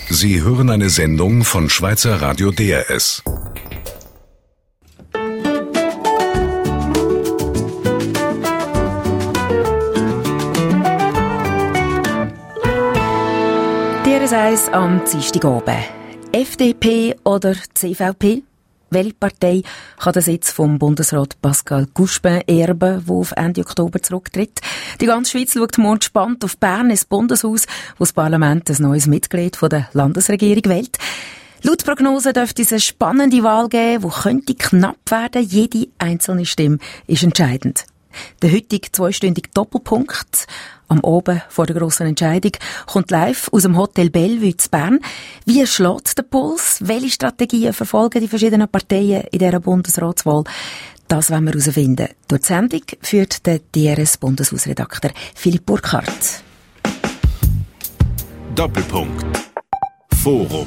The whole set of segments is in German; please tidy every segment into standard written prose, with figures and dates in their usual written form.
Sie hören eine Sendung von Schweizer Radio DRS. DRS 1 am Dienstagabend. FDP oder CVP? Welche Partei kann den Sitz vom Bundesrat Pascal Couchepin erben, der auf Ende Oktober zurücktritt? Die ganze Schweiz schaut morgen gespannt auf Bern, ins Bundeshaus, wo das Parlament ein neues Mitglied von der Landesregierung wählt. Laut Prognose dürfte es eine spannende Wahl geben, die könnte knapp werden. Jede einzelne Stimme ist entscheidend. Der heutige zweistündige Doppelpunkt am Abend vor der grossen Entscheidung kommt live aus dem Hotel Bellevue zu Bern. Wie schlägt der Puls? Welche Strategien verfolgen die verschiedenen Parteien in dieser Bundesratswahl? Das wollen wir herausfinden. Durch die Sendung führt der DRS-Bundeshausredakteur Philipp Burkhardt. Doppelpunkt. Forum.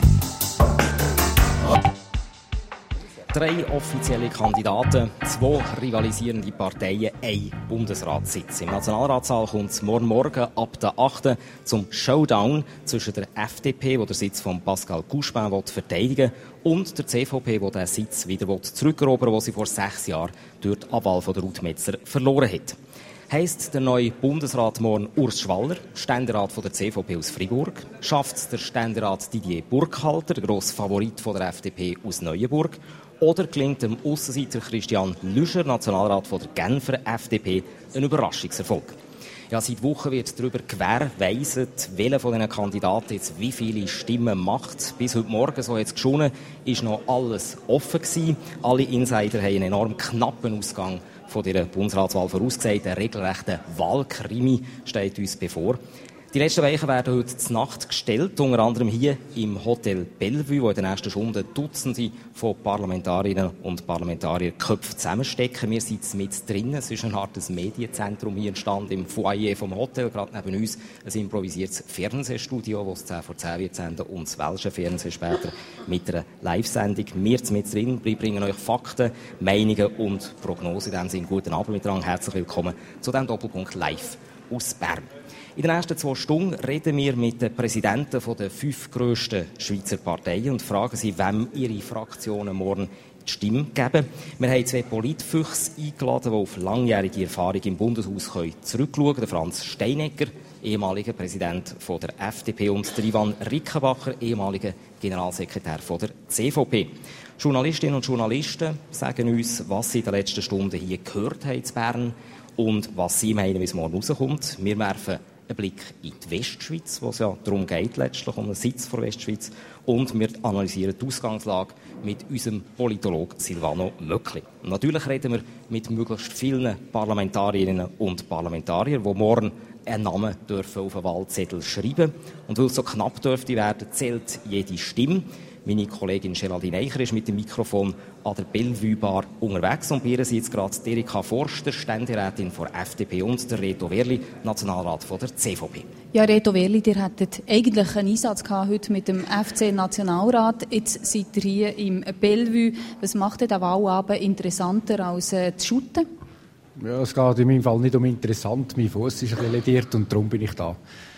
3 offizielle Kandidaten, 2 rivalisierende Parteien, 1 Bundesratssitz. Im Nationalratssaal kommt es morgen ab der 8. zum Showdown zwischen der FDP, die den Sitz von Pascal Couchepin verteidigen will, und der CVP, die den Sitz wieder zurückerobern will, den sie vor 6 Jahren durch die Abwahl von der Ruth Metzler verloren hat. Heisst der neue Bundesrat morgen Urs Schwaller, Ständerat von der CVP aus Fribourg? Schafft es der Ständerat Didier Burkhalter, der grosse Favorit von der FDP aus Neuenburg? Oder gelingt dem Aussenseiter Christian Lüscher, Nationalrat von der Genfer FDP, ein Überraschungserfolg? Ja, seit Wochen wird darüber gewährleistet, welcher von diesen Kandidaten jetzt wie viele Stimmen macht. Bis heute Morgen, so hat es geschonen, ist noch alles offen gewesen. Alle Insider haben einen enorm knappen Ausgang von dieser Bundesratswahl vorausgesagt. Ein regelrechter Wahlkrimi steht uns bevor. Die letzten Weichen werden heute zur Nacht gestellt, unter anderem hier im Hotel Bellevue, wo in den nächsten Stunden Dutzende von Parlamentarierinnen und Parlamentariern Köpfe zusammenstecken. Wir sitzen mit drinnen. Es ist eine Art Medienzentrum hier entstanden im Foyer vom Hotel. Gerade neben uns ein improvisiertes Fernsehstudio, das es 10 vor 10 wird senden, und das welsche Fernsehen später mit einer Live-Sendung. Wir mit drin bringen euch Fakten, Meinungen und Prognosen. In diesem Sinne, guten Abend miteinander. Herzlich willkommen zu diesem Doppelpunkt live aus Bern. In den nächsten 2 Stunden reden wir mit den Präsidenten der 5 grössten Schweizer Parteien und fragen sie, wem ihre Fraktionen morgen die Stimme geben. Wir haben 2 Politfüchse eingeladen, die auf langjährige Erfahrung im Bundeshaus zurückschauen können. Franz Steinegger, ehemaliger Präsident von der FDP, und Ivan Rickenbacher, ehemaliger Generalsekretär von der CVP. Journalistinnen und Journalisten sagen uns, was sie in den letzten Stunden hier gehört haben in Bern und was sie meinen, wie es morgen rauskommt. Wir werfen einen Blick in die Westschweiz, wo es ja darum geht, letztlich um den Sitz der Westschweiz. Und wir analysieren die Ausgangslage mit unserem Politologen Silvano Möckli. Und natürlich reden wir mit möglichst vielen Parlamentarierinnen und Parlamentariern, die morgen einen Namen dürfen auf den Wahlzettel schreiben. Und weil es so knapp dürfte werden, zählt jede Stimme. Meine Kollegin Geraldine Eicher ist mit dem Mikrofon an der Bellevue Bar unterwegs und bei ihr sind jetzt gerade Erika Forster, Ständerätin der FDP, und der Reto Werli, Nationalrat von der CVP. Ja, Reto Werli, ihr hattet eigentlich einen Einsatz gehabt heute mit dem FC-Nationalrat. Jetzt seid ihr hier im Bellevue. Was macht den Wahlabend interessanter als zu shooten? Ja, es geht in meinem Fall nicht um interessant. Mein Fuss ist ein bisschen lediert und darum bin ich da.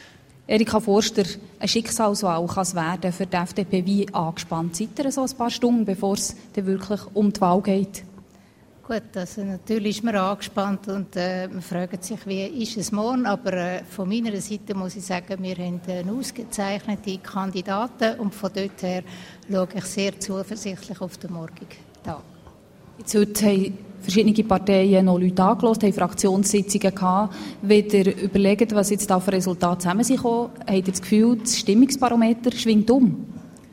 Erika Forster, eine Schicksalswahl kann es werden für die FDP. Wie angespannt seid ihr so ein paar Stunden, bevor es dann wirklich um die Wahl geht? Gut, also natürlich ist man angespannt und man fragt sich, wie ist es morgen, aber von meiner Seite muss ich sagen, wir haben ausgezeichnete Kandidaten und von dort her schaue ich sehr zuversichtlich auf den morgigen Tag. Jetzt heute haben verschiedene Parteien noch Leute angehört, haben Fraktionssitzungen gehabt. Wenn ihr überlegt, was jetzt da für Resultate zusammengekommen sind, habt ihr das Gefühl, das Stimmungsbarometer schwingt um?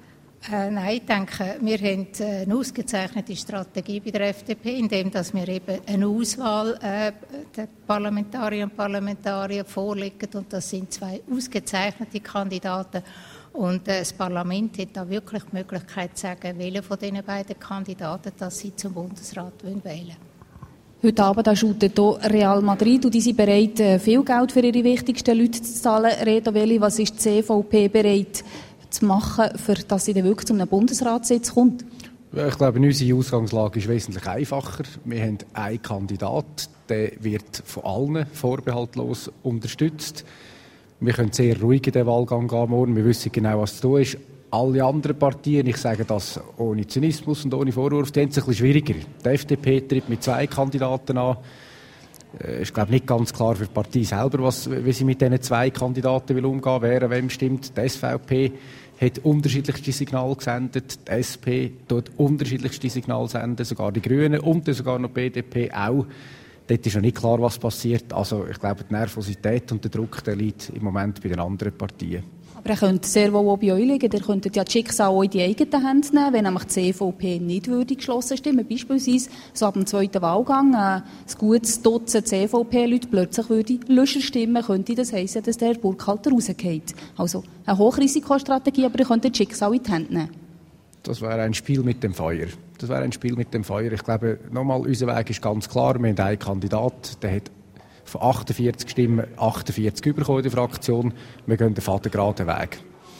Nein, ich denke, wir haben eine ausgezeichnete Strategie bei der FDP, indem dass wir eben eine Auswahl der Parlamentarierinnen und Parlamentarier vorlegen, und das sind 2 ausgezeichnete Kandidaten. Und das Parlament hat da wirklich die Möglichkeit zu sagen, welche von diesen beiden Kandidaten das sie zum Bundesrat wählen wollen. Heute Abend shootet hier Real Madrid und die sind bereit, viel Geld für ihre wichtigsten Leute zu zahlen. Reto Werli, was ist die CVP bereit zu machen, für dass sie dann wirklich zu einem Bundesratssitz kommt? Ja, ich glaube, unsere Ausgangslage ist wesentlich einfacher. Wir haben einen Kandidat, der wird von allen vorbehaltlos unterstützt. Wir können sehr ruhig in den Wahlgang gehen morgen. Wir wissen genau, was zu tun ist. alle anderen Partien, ich sage das ohne Zynismus und ohne Vorwurf, die haben es ein bisschen schwieriger. Die FDP tritt mit 2 Kandidaten an. Ich glaube nicht ganz klar für die Partei selber, wie sie mit diesen 2 Kandidaten will umgehen, wer wem stimmt. Die SVP hat unterschiedlichste Signale gesendet, die SP tut unterschiedlichste Signale senden, sogar die Grünen und sogar noch die BDP auch. Dort ist noch nicht klar, was passiert. Also ich glaube, die Nervosität und der Druck, der liegt im Moment bei den anderen Partien. Aber er könnte sehr wohl auch bei euch liegen. Ihr könntet ja die Schicksal auch in die eigenen Hände nehmen, wenn nämlich die CVP nicht würde geschlossen stimmen. Beispielsweise so ab dem 2. Wahlgang ein gutes Dutzend CVP-Leute plötzlich würde Löscher stimmen, könnte das heissen, dass der Herr Burkhalter rausgeht. Also eine Hochrisikostrategie, aber ihr könntet das Schicksal in die Hände nehmen. Das wäre ein Spiel mit dem Feuer. Ich glaube, nochmal, unser Weg ist ganz klar. Wir haben einen Kandidat, der hat von 48 Stimmen 48 bekommen in der Fraktion. Wir gehen den fadengraden Weg.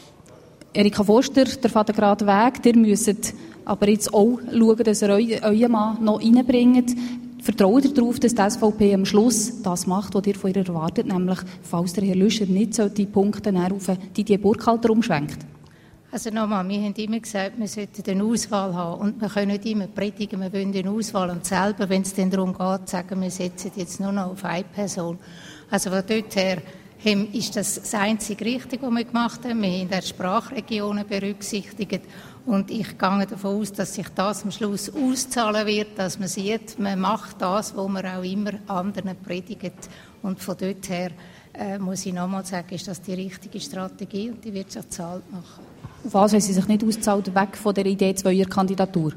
Erika Forster, der fadengraden Weg, ihr müsst aber jetzt auch schauen, dass ihr euren Mann noch reinbringt. Vertraut ihr darauf, dass die SVP am Schluss das macht, was ihr von ihr erwartet, nämlich, falls der Herr Löscher nicht so die Punkte auf die Burkhalter umschwenkt? Also nochmal, wir haben immer gesagt, wir sollten eine Auswahl haben. Und wir können nicht immer predigen, wir wollen eine Auswahl. Und selber, wenn es dann darum geht, sagen, wir setzen jetzt nur noch auf eine Person. Also von dort her ist das einzige Richtige, was wir gemacht haben. Wir haben die Sprachregionen berücksichtigt. Und ich gehe davon aus, dass sich das am Schluss auszahlen wird, dass man sieht, man macht das, was man auch immer anderen predigt. Und von dort her muss ich nochmal sagen, ist das die richtige Strategie und die wird sich zahlt machen. Auf was haben Sie sich nicht ausgezahlt, weg von der Idee 2er-Kandidatur?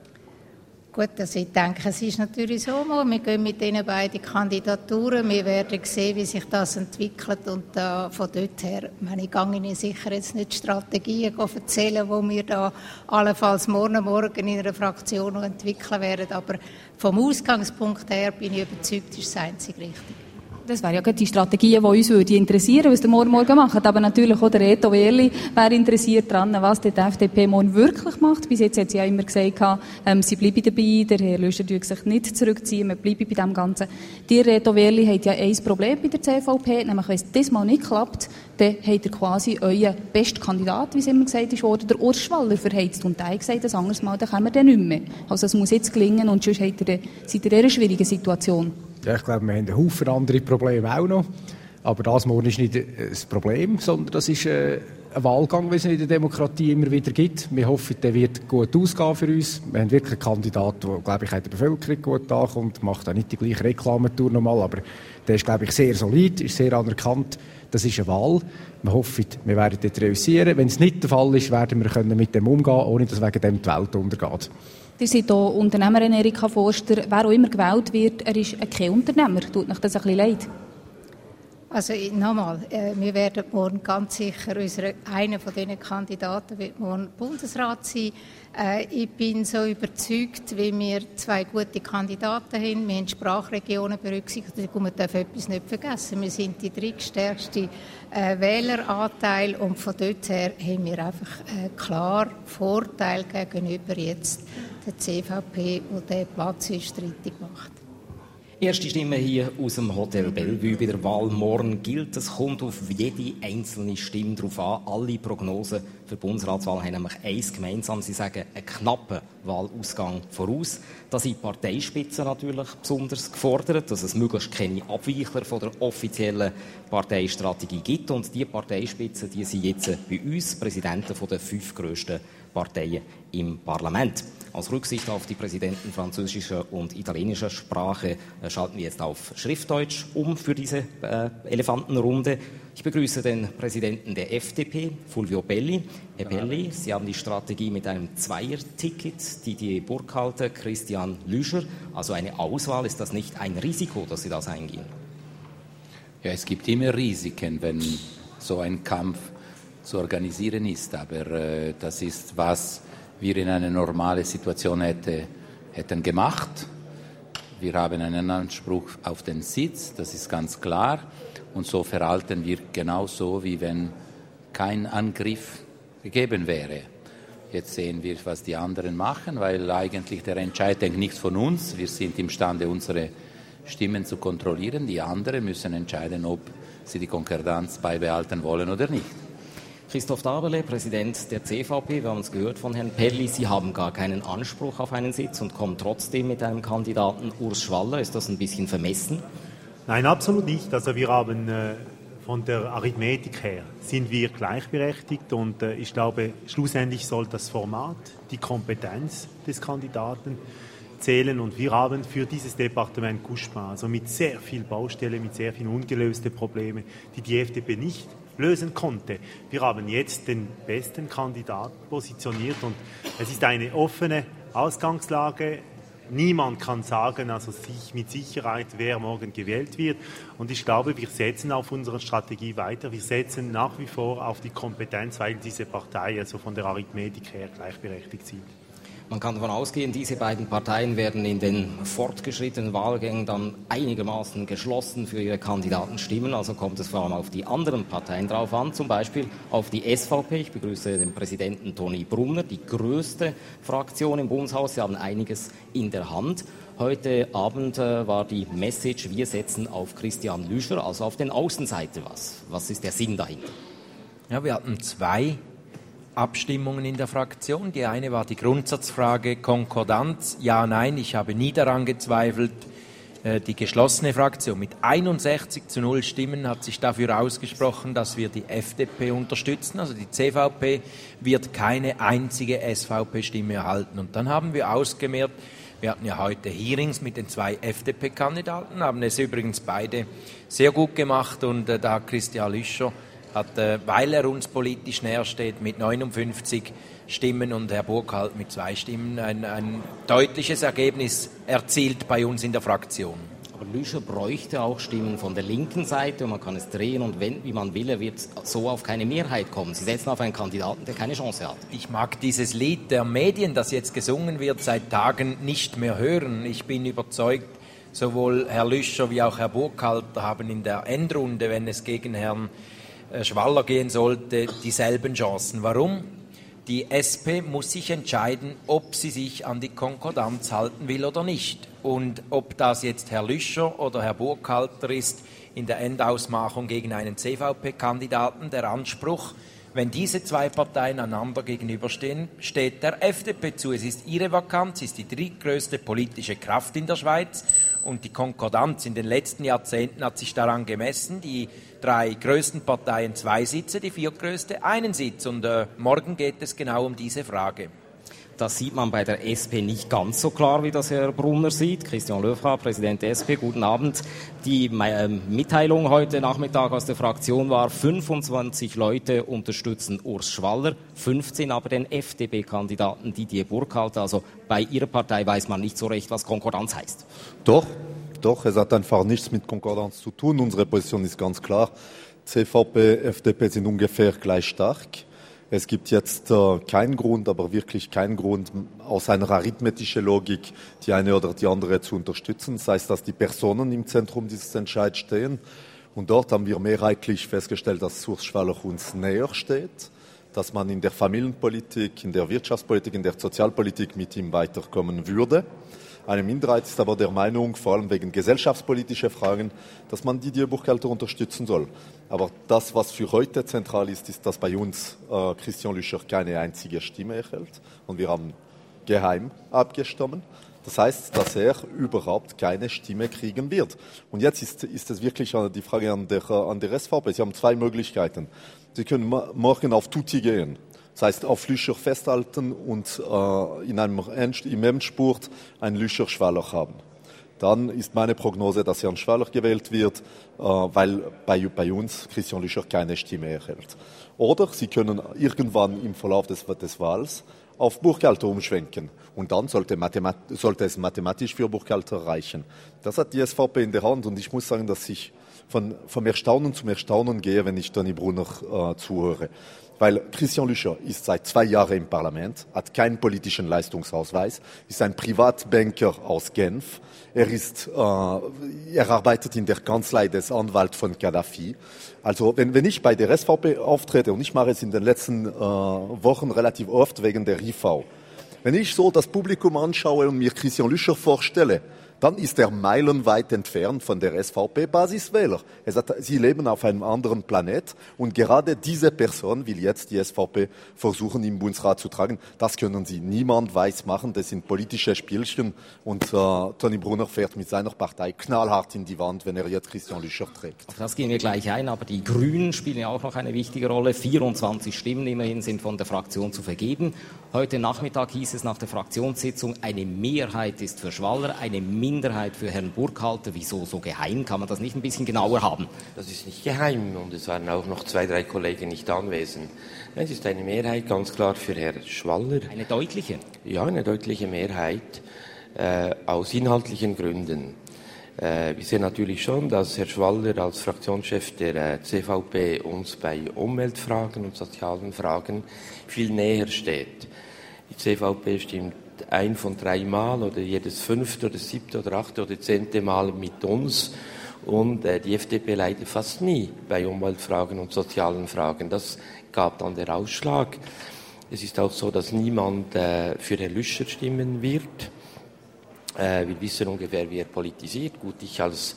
Gut, also ich denke, es ist natürlich so, wir gehen mit diesen beiden Kandidaturen, wir werden sehen, wie sich das entwickelt und von dort her, ich gehe Ihnen sicher jetzt nicht Strategien erzählen, die wir da allenfalls morgen in einer Fraktion noch entwickeln werden, aber vom Ausgangspunkt her bin ich überzeugt, ist das einzig richtig. Das wäre ja die Strategie, die uns interessieren würde, was der morgen macht. Aber natürlich auch der Reto Wehrli wäre interessiert daran, was die FDP morgen wirklich macht. Bis jetzt hat sie ja immer gesagt, sie bleiben dabei, der Herr Löscher würde sich nicht zurückziehen, wir bleiben bei dem Ganzen. Die Reto Wehrli hat ja ein Problem bei der CVP, nämlich wenn es diesmal nicht klappt, dann habt ihr quasi euren besten Kandidat, wie es immer gesagt wurde, der Urs Schwaller verheizt. Und der hat gesagt, ein anderes Mal, dann kommen wir dann nicht mehr. Also es muss jetzt gelingen und sonst seid ihr in einer schwierigen Situation. Ja, ich glaube, wir haben einen Haufen andere Probleme auch noch. Aber das morgen ist nicht das Problem, sondern das ist ein Wahlgang, wie es in der Demokratie immer wieder gibt. Wir hoffen, der wird gut ausgehen für uns. Wir haben wirklich einen Kandidaten, der, glaube ich, in der Bevölkerung gut ankommt. Macht auch nicht die gleiche Reklametour nochmal, aber der ist, glaube ich, sehr solid, ist sehr anerkannt. Das ist eine Wahl. Wir hoffen, wir werden dort reüssieren. Wenn es nicht der Fall ist, werden wir mit dem umgehen, ohne dass wegen dem die Welt untergeht. Ihr seid hier Unternehmerin, Erika Forster. Wer auch immer gewählt wird, er ist kein Unternehmer. Tut euch das ein bisschen leid? Also nochmal, wir werden morgen ganz sicher, einer von diesen Kandidaten wird morgen Bundesrat sein. Ich bin so überzeugt, wie wir 2 gute Kandidaten haben. Wir haben Sprachregionen berücksichtigt und man darf etwas nicht vergessen. Wir sind die drittstärkste Wähleranteil und von dort her haben wir einfach klar Vorteil gegenüber jetzt der CVP, die den Platz streitig macht. Erste Stimme hier aus dem Hotel Bellevue bei der Wahl morgen gilt. Es kommt auf jede einzelne Stimme drauf an. Alle Prognosen für die Bundesratswahl haben nämlich eins gemeinsam. Sie sagen einen knappen Wahlausgang voraus. Da sind die Parteispitzen natürlich besonders gefordert, dass es möglichst keine Abweichler von der offiziellen Parteistrategie gibt. Und die Parteispitzen, die sind jetzt bei uns Präsidenten der 5 grössten Parteien im Parlament. Als Rücksicht auf die Präsidenten französischer und italienischer Sprache schalten wir jetzt auf Schriftdeutsch um für diese Elefantenrunde. Ich begrüße den Präsidenten der FDP, Fulvio Belli. Herr Belli, Sie haben die Strategie mit einem Zweier-Ticket, Didier Burkhalter, Christian Lüscher. Also eine Auswahl, ist das nicht ein Risiko, dass Sie das eingehen? Ja, es gibt immer Risiken, wenn so ein Kampf zu organisieren ist. Aber das ist, was wir in einer normalen Situation hätten gemacht. Wir haben einen Anspruch auf den Sitz, das ist ganz klar. Und so verhalten wir genauso, wie wenn kein Angriff gegeben wäre. Jetzt sehen wir, was die anderen machen, weil eigentlich der Entscheid hängt nicht von uns. Wir sind imstande, unsere Stimmen zu kontrollieren. Die anderen müssen entscheiden, ob sie die Konkordanz beibehalten wollen oder nicht. Christoph Daberle, Präsident der CVP, wir haben es gehört von Herrn Perli, Sie haben gar keinen Anspruch auf einen Sitz und kommen trotzdem mit einem Kandidaten Urs Schwaller. Ist das ein bisschen vermessen? Nein, absolut nicht. Also wir haben von der Arithmetik her sind wir gleichberechtigt und ich glaube, schlussendlich soll das Format, die Kompetenz des Kandidaten zählen und wir haben für dieses Departement Guspin, also mit sehr viel Baustelle, mit sehr vielen ungelösten Problemen, die FDP nicht lösen konnte. Wir haben jetzt den besten Kandidaten positioniert und es ist eine offene Ausgangslage. Niemand kann sagen, also mit Sicherheit, wer morgen gewählt wird. Und ich glaube, wir setzen auf unsere Strategie weiter. Wir setzen nach wie vor auf die Kompetenz, weil diese Partei also von der Arithmetik her gleichberechtigt sind. Man kann davon ausgehen, diese beiden Parteien werden in den fortgeschrittenen Wahlgängen dann einigermaßen geschlossen für ihre Kandidaten stimmen. Also kommt es vor allem auf die anderen Parteien drauf an, zum Beispiel auf die SVP. Ich begrüße den Präsidenten Toni Brunner, die größte Fraktion im Bundeshaus. Sie haben einiges in der Hand. Heute Abend war die Message, wir setzen auf Christian Lüscher, also auf den Außenseiter. Was ist der Sinn dahinter? Ja, wir hatten 2 Abstimmungen in der Fraktion. Die eine war die Grundsatzfrage Konkordanz. Ja, nein, ich habe nie daran gezweifelt. Die geschlossene Fraktion mit 61:0 Stimmen hat sich dafür ausgesprochen, dass wir die FDP unterstützen. Also die CVP wird keine einzige SVP-Stimme erhalten. Und dann haben wir ausgemerkt, wir hatten ja heute Hearings mit den 2 FDP-Kandidaten, haben es übrigens beide sehr gut gemacht und da Christian Lüscher hat, weil er uns politisch näher steht, mit 59 Stimmen und Herr Burkhalter mit 2 Stimmen ein deutliches Ergebnis erzielt bei uns in der Fraktion. Aber Lüscher bräuchte auch Stimmen von der linken Seite und man kann es drehen und wenden, wie man will. Er wird so auf keine Mehrheit kommen. Sie setzen auf einen Kandidaten, der keine Chance hat. Ich mag dieses Lied der Medien, das jetzt gesungen wird, seit Tagen nicht mehr hören. Ich bin überzeugt, sowohl Herr Lüscher wie auch Herr Burkhalter haben in der Endrunde, wenn es gegen Herrn Schwaller gehen sollte, dieselben Chancen. Warum? Die SP muss sich entscheiden, ob sie sich an die Konkordanz halten will oder nicht. Und ob das jetzt Herr Lüscher oder Herr Burkhalter ist, in der Endausmachung gegen einen CVP-Kandidaten der Anspruch, wenn diese 2 Parteien einander gegenüberstehen, steht der FDP zu. Es ist ihre Vakanz, ist die drittgrößte politische Kraft in der Schweiz und die Konkordanz in den letzten Jahrzehnten hat sich daran gemessen. Die 3 größten Parteien 2 Sitze, die 4-größte 1 Sitz. Und morgen geht es genau um diese Frage. Das sieht man bei der SP nicht ganz so klar, wie das Herr Brunner sieht. Christian Löfra, Präsident der SP, guten Abend. Die Mitteilung heute Nachmittag aus der Fraktion war, 25 Leute unterstützen Urs Schwaller, 15 aber den FDP-Kandidaten Didier Burkhalter. Also bei Ihrer Partei weiß man nicht so recht, was Konkordanz heißt. Doch, es hat einfach nichts mit Konkordanz zu tun. Unsere Position ist ganz klar. CVP, FDP sind ungefähr gleich stark. Es gibt jetzt keinen Grund, aber wirklich keinen Grund, aus einer arithmetischen Logik die eine oder die andere zu unterstützen. Das heißt, dass die Personen im Zentrum dieses Entscheids stehen. Und dort haben wir mehrheitlich festgestellt, dass Urs Schwaller uns näher steht, dass man in der Familienpolitik, in der Wirtschaftspolitik, in der Sozialpolitik mit ihm weiterkommen würde. Eine Minderheit ist aber der Meinung, vor allem wegen gesellschaftspolitischer Fragen, dass man Didier Burkhalter unterstützen soll. Aber das, was für heute zentral ist, ist, dass bei uns Christian Lüscher keine einzige Stimme erhält. Und wir haben geheim abgestimmt. Das heißt, dass er überhaupt keine Stimme kriegen wird. Und jetzt ist es wirklich die Frage an der SVP. Sie haben 2 Möglichkeiten. Sie können morgen auf Tutti gehen. Das heißt, auf Lüscher festhalten und im Endspurt einen Lüscher-Schwaller haben. Dann ist meine Prognose, dass Herrn Schwaller gewählt wird, weil bei uns Christian Lüscher keine Stimme erhält. Oder Sie können irgendwann im Verlauf des Wahls auf Burkhalter umschwenken. Und dann sollte es mathematisch für Burkhalter reichen. Das hat die SVP in der Hand und ich muss sagen, dass ich vom Erstaunen zum Erstaunen gehe, wenn ich Toni Brunner zuhöre. Weil Christian Lüscher ist seit 2 Jahren im Parlament, hat keinen politischen Leistungsausweis, ist ein Privatbanker aus Genf. Er arbeitet in der Kanzlei des Anwalts von Gaddafi. Also wenn ich bei der SVP auftrete, und ich mache es in den letzten Wochen relativ oft wegen der IV, wenn ich so das Publikum anschaue und mir Christian Lüscher vorstelle, dann ist er meilenweit entfernt von der SVP-Basiswähler. Er sagt, sie leben auf einem anderen Planet und gerade diese Person will jetzt die SVP versuchen, im Bundesrat zu tragen. Das können sie niemand weiß machen, das sind politische Spielchen und Toni Brunner fährt mit seiner Partei knallhart in die Wand, wenn er jetzt Christian Lüscher trägt. Auf das gehen wir gleich ein, aber die Grünen spielen ja auch noch eine wichtige Rolle. 24 Stimmen immerhin sind von der Fraktion zu vergeben. Heute Nachmittag hieß es nach der Fraktionssitzung, eine Mehrheit ist für Schwaller, eine Minderheit für Herrn Burkhalter. Wieso so geheim? Kann man das nicht ein bisschen genauer haben? Das ist nicht geheim und es waren auch noch 2, 3 Kollegen nicht anwesend. Es ist eine Mehrheit ganz klar für Herrn Schwaller. Eine deutliche? Ja, eine deutliche Mehrheit aus inhaltlichen Gründen. Wir sehen natürlich schon, dass Herr Schwaller als Fraktionschef der CVP uns bei Umweltfragen und sozialen Fragen viel näher steht. Die CVP stimmt 1 von 3 Mal oder jedes 5. oder 7. oder 8. oder 10. Mal mit uns und die FDP leidet fast nie bei Umweltfragen und sozialen Fragen. Das gab dann der Ausschlag. Es ist auch so, dass niemand für Herrn Lüscher stimmen wird. Wir wissen ungefähr, wie er politisiert. Gut, ich als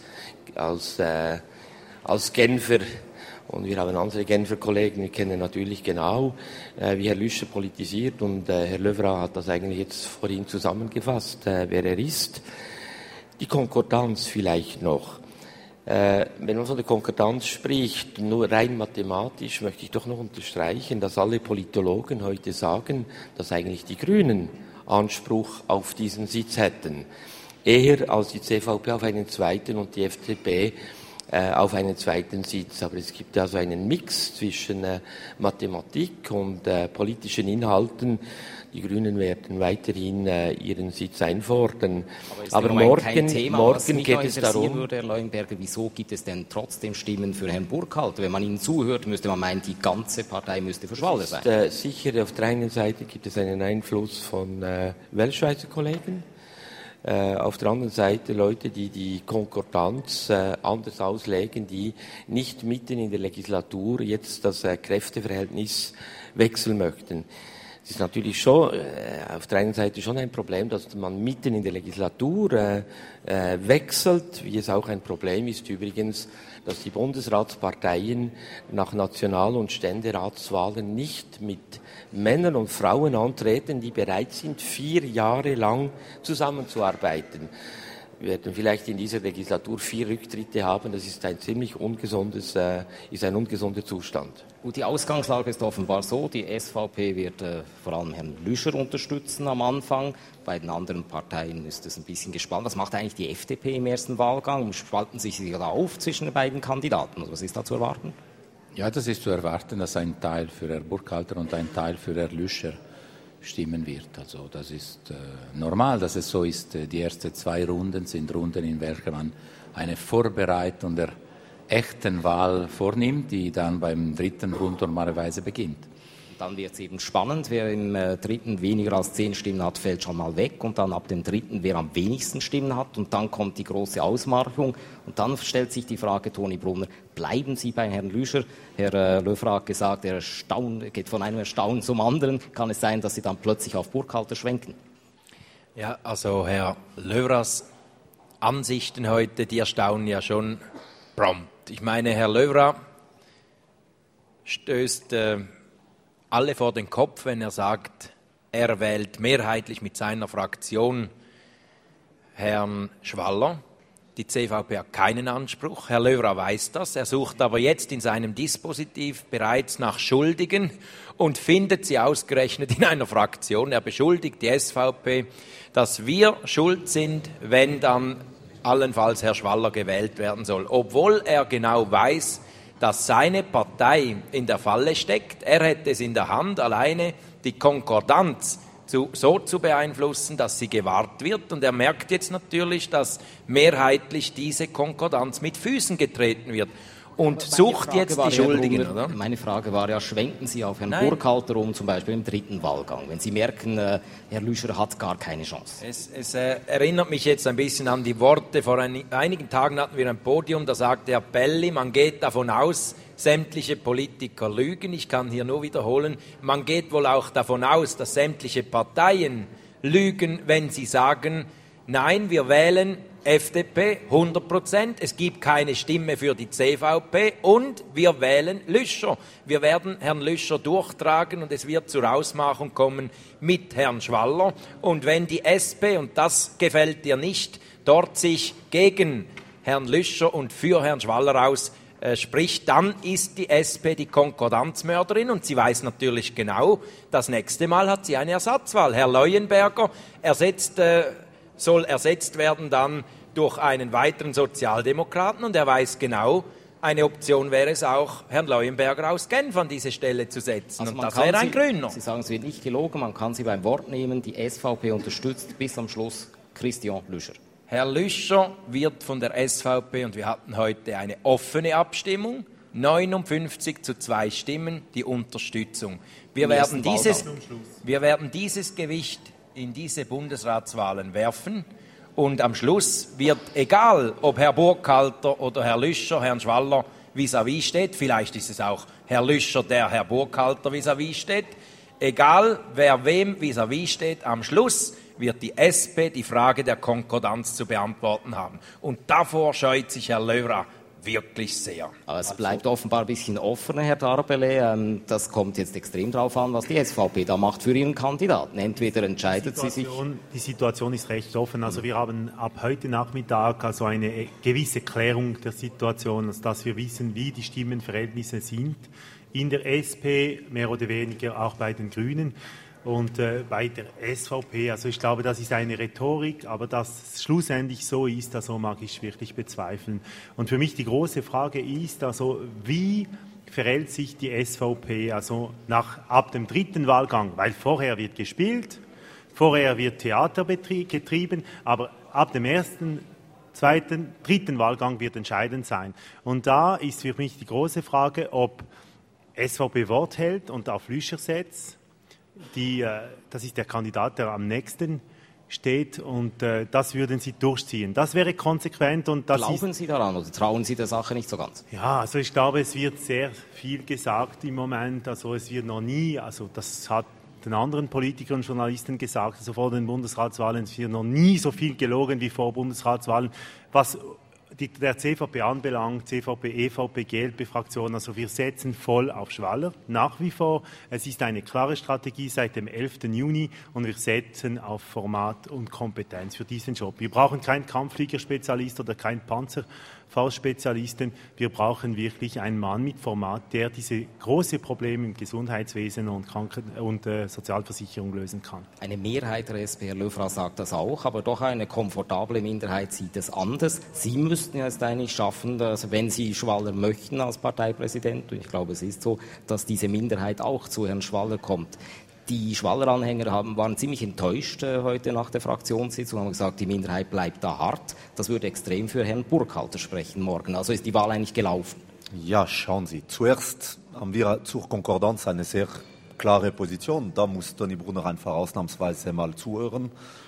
Genfer und wir haben andere Genfer Kollegen, wir kennen natürlich genau, wie Herr Lüscher politisiert und Herr Löwra hat das eigentlich jetzt vorhin zusammengefasst, wer er ist. Die Konkordanz vielleicht noch. Wenn man von der Konkordanz spricht, nur rein mathematisch, möchte ich doch noch unterstreichen, dass alle Politologen heute sagen, dass eigentlich die Grünen Anspruch auf diesen Sitz hätten. Eher als die CVP auf einen zweiten und die FDP auf einen zweiten Sitz. Aber es gibt also einen Mix zwischen Mathematik und politischen Inhalten. Die Grünen werden weiterhin ihren Sitz einfordern. Aber morgen geht es darum, würde, Herr Leuenberger, wieso gibt es denn trotzdem Stimmen für Herrn Burkhalter? Wenn man Ihnen zuhört, müsste man meinen, die ganze Partei müsste für Schwaller sein. Sicher, auf der einen Seite gibt es einen Einfluss von Weltschweizer Kollegen. Auf der anderen Seite Leute, die die Konkordanz anders auslegen, die nicht mitten in der Legislatur jetzt das Kräfteverhältnis wechseln möchten. Es ist natürlich schon auf der einen Seite schon ein Problem, dass man mitten in der Legislatur wechselt, wie es auch ein Problem ist übrigens, dass die Bundesratsparteien nach National- und Ständeratswahlen nicht mit Männern und Frauen antreten, die bereit sind, 4 Jahre lang zusammenzuarbeiten. Wir werden vielleicht in dieser Legislatur 4 Rücktritte haben. Das ist ein ziemlich ungesunder Zustand. Gut, die Ausgangslage ist offenbar so, die SVP wird vor allem Herrn Lüscher unterstützen am Anfang. Bei den anderen Parteien ist es ein bisschen gespannt. Was macht eigentlich die FDP im ersten Wahlgang? Spalten sich da auf zwischen den beiden Kandidaten? Was ist da zu erwarten? Ja, das ist zu erwarten, dass ein Teil für Herrn Burkhalter und ein Teil für Herrn Lüscher stimmen wird. Also das ist normal, dass es so ist. Die ersten 2 Runden sind Runden, in welchen man eine Vorbereitung der echten Wahl vornimmt, die dann beim 3. Rund normalerweise beginnt. Dann wird es eben spannend. Wer im 3. weniger als 10 Stimmen hat, fällt schon mal weg. Und dann ab dem 3. wer am wenigsten Stimmen hat. Und dann kommt die große Ausmarchung. Und dann stellt sich die Frage, Toni Brunner, bleiben Sie bei Herrn Lüscher? Herr Löwra hat gesagt, er geht von einem Erstaunen zum anderen. Kann es sein, dass Sie dann plötzlich auf Burkhalter schwenken? Ja, also Herr Löwras Ansichten heute, die erstaunen ja schon prompt. Ich meine, Herr Löwra stößt alle vor den Kopf, wenn er sagt, er wählt mehrheitlich mit seiner Fraktion Herrn Schwaller. Die CVP hat keinen Anspruch. Herr Löwra weiß das. Er sucht aber jetzt in seinem Dispositiv bereits nach Schuldigen und findet sie ausgerechnet in einer Fraktion. Er beschuldigt die SVP, dass wir schuld sind, wenn dann allenfalls Herr Schwaller gewählt werden soll. Obwohl er genau weiß, dass seine Partei in der Falle steckt. Er hätte es in der Hand, alleine die Konkordanz so zu beeinflussen, dass sie gewahrt wird. Und er merkt jetzt natürlich, dass mehrheitlich diese Konkordanz mit Füßen getreten wird. Und sucht jetzt die Schuldigen, oder? Meine Frage war ja, schwenken Sie auf Herrn Burkhalter um, zum Beispiel im 3. Wahlgang, wenn Sie merken, Herr Lüscher hat gar keine Chance? Es erinnert mich jetzt ein bisschen an die Worte, vor einigen Tagen hatten wir ein Podium, da sagte Herr Belli, man geht davon aus, sämtliche Politiker lügen. Ich kann hier nur wiederholen, man geht wohl auch davon aus, dass sämtliche Parteien lügen, wenn sie sagen, nein, wir wählen FDP 100%, es gibt keine Stimme für die CVP und wir wählen Lüscher. Wir werden Herrn Lüscher durchtragen und es wird zur Ausmachung kommen mit Herrn Schwaller. Und wenn die SP, und das gefällt dir nicht, dort sich gegen Herrn Lüscher und für Herrn Schwaller spricht, dann ist die SP die Konkordanzmörderin und sie weiß natürlich genau, das nächste Mal hat sie eine Ersatzwahl. Herr Leuenberger soll ersetzt werden dann durch einen weiteren Sozialdemokraten und er weiß genau, eine Option wäre es auch, Herrn Leuenberger aus Genf an diese Stelle zu setzen. Also und das wäre ein Grüner. Sie sagen, es wird nicht gelogen, man kann Sie beim Wort nehmen. Die SVP unterstützt bis am Schluss Christian Lüscher. Herr Lüscher wird von der SVP, und wir hatten heute eine offene Abstimmung, 59:2 Stimmen, die Unterstützung. Wir werden dieses Gewicht in diese Bundesratswahlen werfen und am Schluss wird, egal ob Herr Burkhalter oder Herr Lüscher, Herrn Schwaller vis-à-vis steht, vielleicht ist es auch Herr Lüscher, der Herr Burkhalter vis-à-vis steht, egal wer wem vis-à-vis steht, am Schluss wird die SP die Frage der Konkordanz zu beantworten haben. Und davor scheut sich Herr Löwra wirklich sehr. Aber es bleibt offenbar ein bisschen offener, Herr Darbele. Das kommt jetzt extrem darauf an, was die SVP da macht für ihren Kandidaten. Entweder entscheidet sie sich... Die Situation ist recht offen. Also wir haben ab heute Nachmittag also eine gewisse Klärung der Situation, also dass wir wissen, wie die Stimmenverhältnisse sind in der SP, mehr oder weniger auch bei den Grünen. Und bei der SVP, also ich glaube, das ist eine Rhetorik, aber dass es schlussendlich so ist, also mag ich wirklich bezweifeln. Und für mich die große Frage ist, also wie verhält sich die SVP also ab dem dritten Wahlgang, weil vorher wird gespielt, vorher wird Theater getrieben, aber ab dem ersten, zweiten, dritten Wahlgang wird entscheidend sein. Und da ist für mich die große Frage, ob SVP Wort hält und auf Lüscher setzt. Das ist der Kandidat, der am nächsten steht und das würden Sie durchziehen. Das wäre konsequent. Und das Glauben Sie daran oder trauen Sie der Sache nicht so ganz? Ja, also ich glaube, es wird sehr viel gesagt im Moment. Also es wird noch nie, also das hat den anderen Politikern und Journalisten gesagt, also vor den Bundesratswahlen, es wird noch nie so viel gelogen wie vor Bundesratswahlen. Was der CVP anbelangt, CVP, EVP, GLP-Fraktion, also wir setzen voll auf Schwaller, nach wie vor. Es ist eine klare Strategie seit dem 11. Juni und wir setzen auf Format und Kompetenz für diesen Job. Wir brauchen keinen Kampffliegerspezialist oder keinen Panzerfaustspezialisten. Wir brauchen wirklich einen Mann mit Format, der diese großen Probleme im Gesundheitswesen und Sozialversicherung lösen kann. Eine Mehrheit der SP, Herr Löwra sagt das auch, aber doch eine komfortable Minderheit sieht es anders. Sie müssten ja es eigentlich schaffen, dass, wenn Sie Schwaller möchten als Parteipräsident, und ich glaube, es ist so, dass diese Minderheit auch zu Herrn Schwaller kommt. Die Schwaller-Anhänger waren ziemlich enttäuscht heute nach der Fraktionssitzung, haben gesagt, die Minderheit bleibt da hart. Das würde extrem für Herrn Burkhalter sprechen morgen. Also ist die Wahl eigentlich gelaufen? Ja, schauen Sie. Zuerst haben wir zur Konkordanz eine sehr klare Position. Da muss Toni Brunner einfach ausnahmsweise mal zuhören.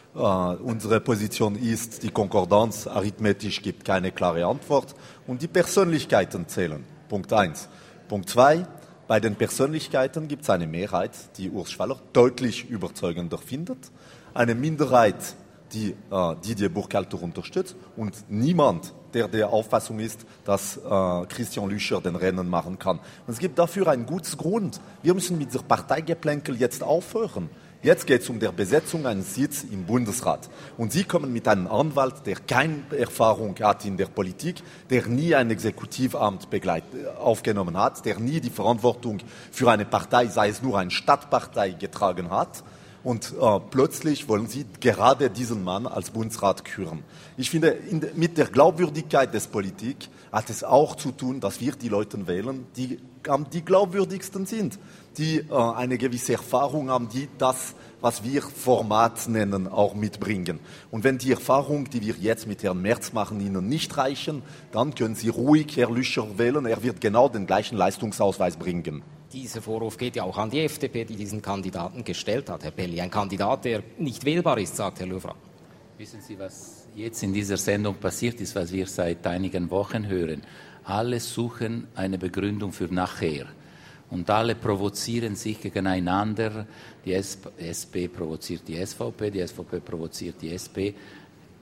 Unsere Position ist, die Konkordanz arithmetisch gibt keine klare Antwort und die Persönlichkeiten zählen. Punkt 1. Punkt 2. Bei den Persönlichkeiten gibt es eine Mehrheit, die Urs Schwaller deutlich überzeugender findet, eine Minderheit, die Didier Burkhalter unterstützt und niemand, der der Auffassung ist, dass Christian Lüscher den Rennen machen kann. Und es gibt dafür einen guten Grund. Wir müssen mit dieser Parteigeplänkel jetzt aufhören. Jetzt geht es um die Besetzung eines Sitzes im Bundesrat. Und Sie kommen mit einem Anwalt, der keine Erfahrung hat in der Politik, der nie ein Exekutivamt aufgenommen hat, der nie die Verantwortung für eine Partei, sei es nur eine Stadtpartei, getragen hat. Und plötzlich wollen Sie gerade diesen Mann als Bundesrat küren. Ich finde, mit der Glaubwürdigkeit des Politik hat es auch zu tun, dass wir die Leute wählen, die die glaubwürdigsten sind, die eine gewisse Erfahrung haben, die das, was wir Format nennen, auch mitbringen. Und wenn die Erfahrung, die wir jetzt mit Herrn Merz machen, Ihnen nicht reichen, dann können Sie ruhig Herrn Lüscher wählen. Er wird genau den gleichen Leistungsausweis bringen. Dieser Vorwurf geht ja auch an die FDP, die diesen Kandidaten gestellt hat, Herr Pelli. Ein Kandidat, der nicht wählbar ist, sagt Herr Löwra. Wissen Sie, was jetzt in dieser Sendung passiert ist, was wir seit einigen Wochen hören? Alle suchen eine Begründung für nachher. Und alle provozieren sich gegeneinander. Die SP provoziert die SVP provoziert die SP.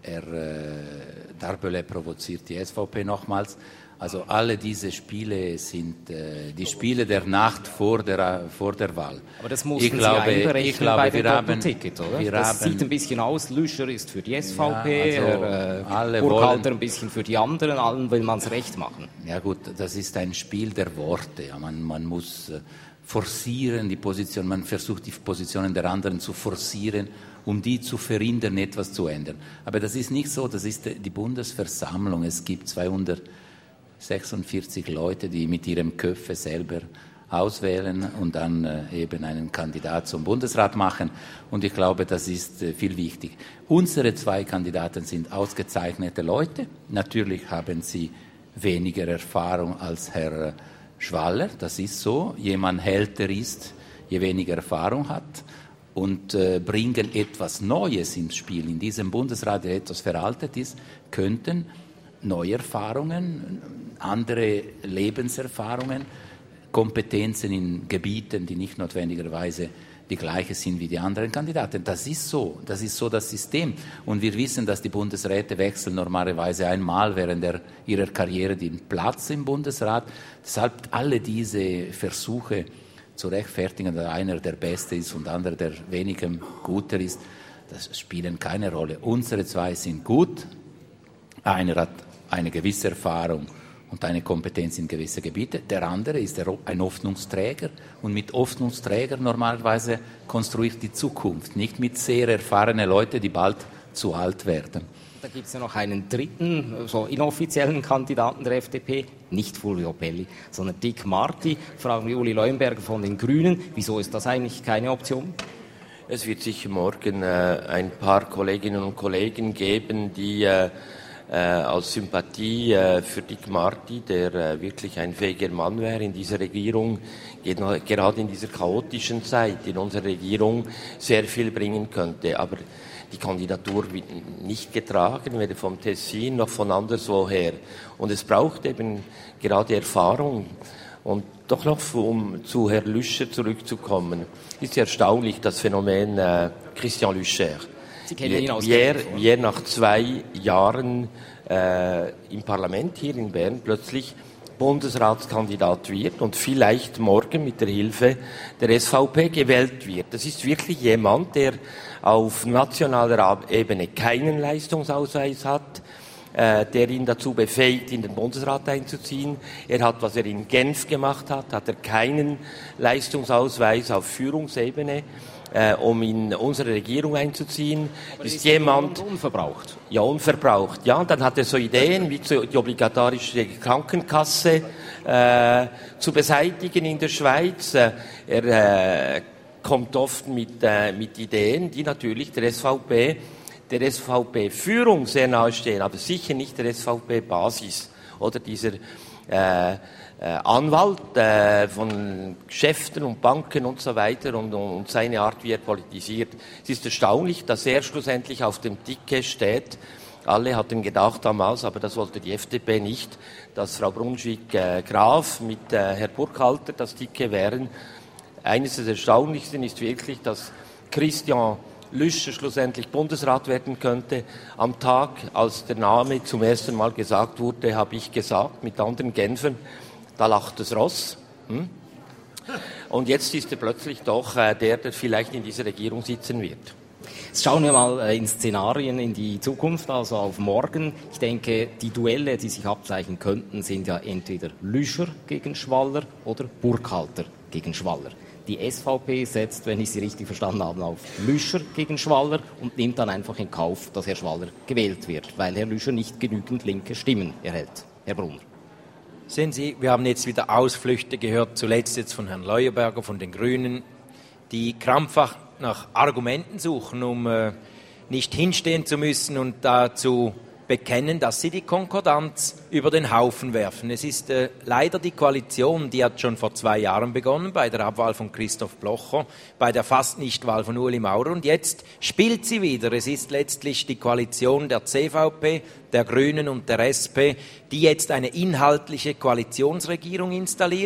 Darbellet provoziert die SVP nochmals. Also alle diese Spiele sind die Spiele der Nacht vor der Wahl. Aber das mussten Sie einberechnen bei dem Doppelticket, oder? Das sieht ein bisschen aus, Lüscher ist für die SVP, Burkhalter ein bisschen für die anderen, allen will man es recht machen. Ja gut, das ist ein Spiel der Worte. Ja, man muss forcieren die Position, man versucht die Positionen der anderen zu forcieren, um die zu verhindern, etwas zu ändern. Aber das ist nicht so, das ist die Bundesversammlung. Es gibt 246 Leute, die mit ihrem Köpfe selber auswählen und dann eben einen Kandidat zum Bundesrat machen. Und ich glaube, das ist viel wichtig. Unsere 2 Kandidaten sind ausgezeichnete Leute. Natürlich haben sie weniger Erfahrung als Herr Schwaller. Das ist so. Jemand älter ist, je weniger Erfahrung hat. Und bringen etwas Neues ins Spiel. In diesem Bundesrat, der etwas veraltet ist, könnten neue Erfahrungen, andere Lebenserfahrungen, Kompetenzen in Gebieten, die nicht notwendigerweise die gleiche sind wie die anderen Kandidaten. Das ist so das System. Und wir wissen, dass die Bundesräte wechseln normalerweise einmal während ihrer Karriere den Platz im Bundesrat. Deshalb alle diese Versuche zu rechtfertigen, dass einer der Beste ist und andere der weniger guter ist, das spielen keine Rolle. Unsere 2 sind gut. Einer hat eine gewisse Erfahrung und eine Kompetenz in gewisse Gebiete. Der andere ist ein Hoffnungsträger. Und mit Hoffnungsträger normalerweise konstruiert die Zukunft. Nicht mit sehr erfahrenen Leuten, die bald zu alt werden. Da gibt es ja noch einen dritten, so inoffiziellen Kandidaten der FDP, nicht Fulvio Pelli, sondern Dick Marty. Fragen wir Uli Leuenberger von den Grünen. Wieso ist das eigentlich keine Option? Es wird sicher morgen ein paar Kolleginnen und Kollegen geben, die als Sympathie für Dick Marty, der wirklich ein fähiger Mann wäre in dieser Regierung, gerade in dieser chaotischen Zeit in unserer Regierung sehr viel bringen könnte. Aber die Kandidatur wird nicht getragen, weder vom Tessin noch von anderswoher. Und es braucht eben gerade Erfahrung. Und doch noch, um zu Herrn Lüscher zurückzukommen, ist erstaunlich das Phänomen Christian Lüscher. Wie er nach 2 Jahren im Parlament hier in Bern plötzlich Bundesratskandidat wird und vielleicht morgen mit der Hilfe der SVP gewählt wird. Das ist wirklich jemand, der auf nationaler Ebene keinen Leistungsausweis hat, der ihn dazu befähigt, in den Bundesrat einzuziehen. Er hat, was er in Genf gemacht hat er keinen Leistungsausweis auf Führungsebene, um in unsere Regierung einzuziehen. Aber ist jemand unverbraucht? Ja, unverbraucht. Ja, und dann hat er so Ideen, wie die obligatorische Krankenkasse zu beseitigen in der Schweiz. Er kommt oft mit Ideen, die natürlich der SVP-Führung sehr nahe stehen, aber sicher nicht der SVP-Basis oder dieser Anwalt von Geschäften und Banken und so weiter und seine Art, wie er politisiert. Es ist erstaunlich, dass er schlussendlich auf dem Ticket steht. Alle hatten gedacht damals, aber das wollte die FDP nicht, dass Frau Brunschwig-Graf mit Herr Burkhalter das Ticket wären. Eines des Erstaunlichsten ist wirklich, dass Christian Lüscher schlussendlich Bundesrat werden könnte. Am Tag, als der Name zum ersten Mal gesagt wurde, habe ich gesagt, mit anderen Genfern, da lacht das Ross. Und jetzt ist er plötzlich doch der vielleicht in dieser Regierung sitzen wird. Jetzt schauen wir mal in Szenarien in die Zukunft, also auf morgen. Ich denke, die Duelle, die sich abzeichnen könnten, sind ja entweder Lüscher gegen Schwaller oder Burkhalter gegen Schwaller. Die SVP setzt, wenn ich Sie richtig verstanden habe, auf Lüscher gegen Schwaller und nimmt dann einfach in Kauf, dass Herr Schwaller gewählt wird, weil Herr Lüscher nicht genügend linke Stimmen erhält. Herr Brunner. Sehen Sie, wir haben jetzt wieder Ausflüchte gehört, zuletzt jetzt von Herrn Leuenberger von den Grünen, die krampfhaft nach Argumenten suchen, um nicht hinstehen zu müssen und dazu bekennen, dass sie die Konkordanz über den Haufen werfen. Es ist leider die Koalition, die hat schon vor 2 Jahren begonnen, bei der Abwahl von Christoph Blocher, bei der Fast-Nichtwahl von Ueli Maurer und jetzt spielt sie wieder. Es ist letztlich die Koalition der CVP, der Grünen und der SP, die jetzt eine inhaltliche Koalitionsregierung installieren,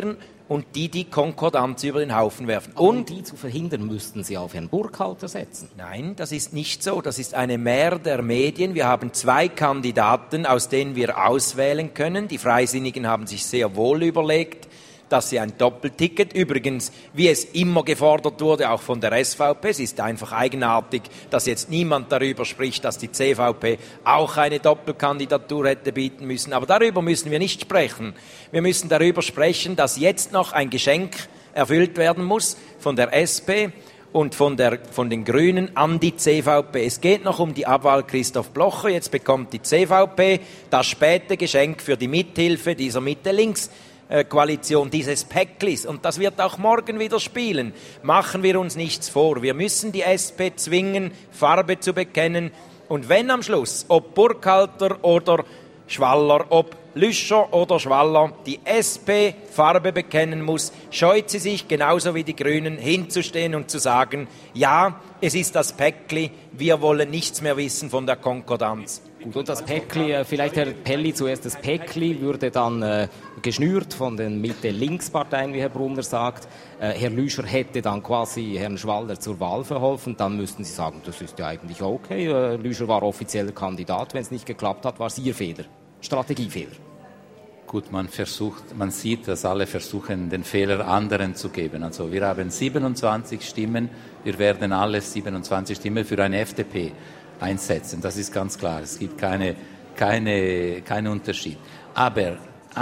und die Konkordanz über den Haufen werfen. Um die zu verhindern, müssten Sie auf Herrn Burkhalter setzen. Nein, das ist nicht so. Das ist eine Mehr der Medien. Wir haben 2 Kandidaten, aus denen wir auswählen können. Die Freisinnigen haben sich sehr wohl überlegt, dass sie ein Doppelticket, übrigens, wie es immer gefordert wurde, auch von der SVP, es ist einfach eigenartig, dass jetzt niemand darüber spricht, dass die CVP auch eine Doppelkandidatur hätte bieten müssen. Aber darüber müssen wir nicht sprechen. Wir müssen darüber sprechen, dass jetzt noch ein Geschenk erfüllt werden muss von der SP und von den Grünen an die CVP. Es geht noch um die Abwahl Christoph Blocher. Jetzt bekommt die CVP das späte Geschenk für die Mithilfe dieser Mitte-Links-Koalition, dieses Päcklis. Und das wird auch morgen wieder spielen. Machen wir uns nichts vor. Wir müssen die SP zwingen, Farbe zu bekennen. Und wenn am Schluss, ob Burkhalter oder Schwaller, ob Lüscher oder Schwaller, die SP Farbe bekennen muss, scheut sie sich, genauso wie die Grünen, hinzustehen und zu sagen, ja, es ist das Päckli, wir wollen nichts mehr wissen von der Konkordanz. Gut, und das Päckli, vielleicht Herr Pelli zuerst, das Päckli würde dann geschnürt von den Mitte-Links-Parteien, wie Herr Brunner sagt. Herr Lüscher hätte dann quasi Herrn Schwaller zur Wahl verholfen. Dann müssten Sie sagen, das ist ja eigentlich okay. Lüscher war offizieller Kandidat. Wenn es nicht geklappt hat, war es Ihr Fehler. Strategiefehler. Gut, man sieht, dass alle versuchen, den Fehler anderen zu geben. Also wir haben 27 Stimmen, wir werden alle 27 Stimmen für eine FDP einsetzen. Das ist ganz klar. Es gibt keinen Unterschied. Aber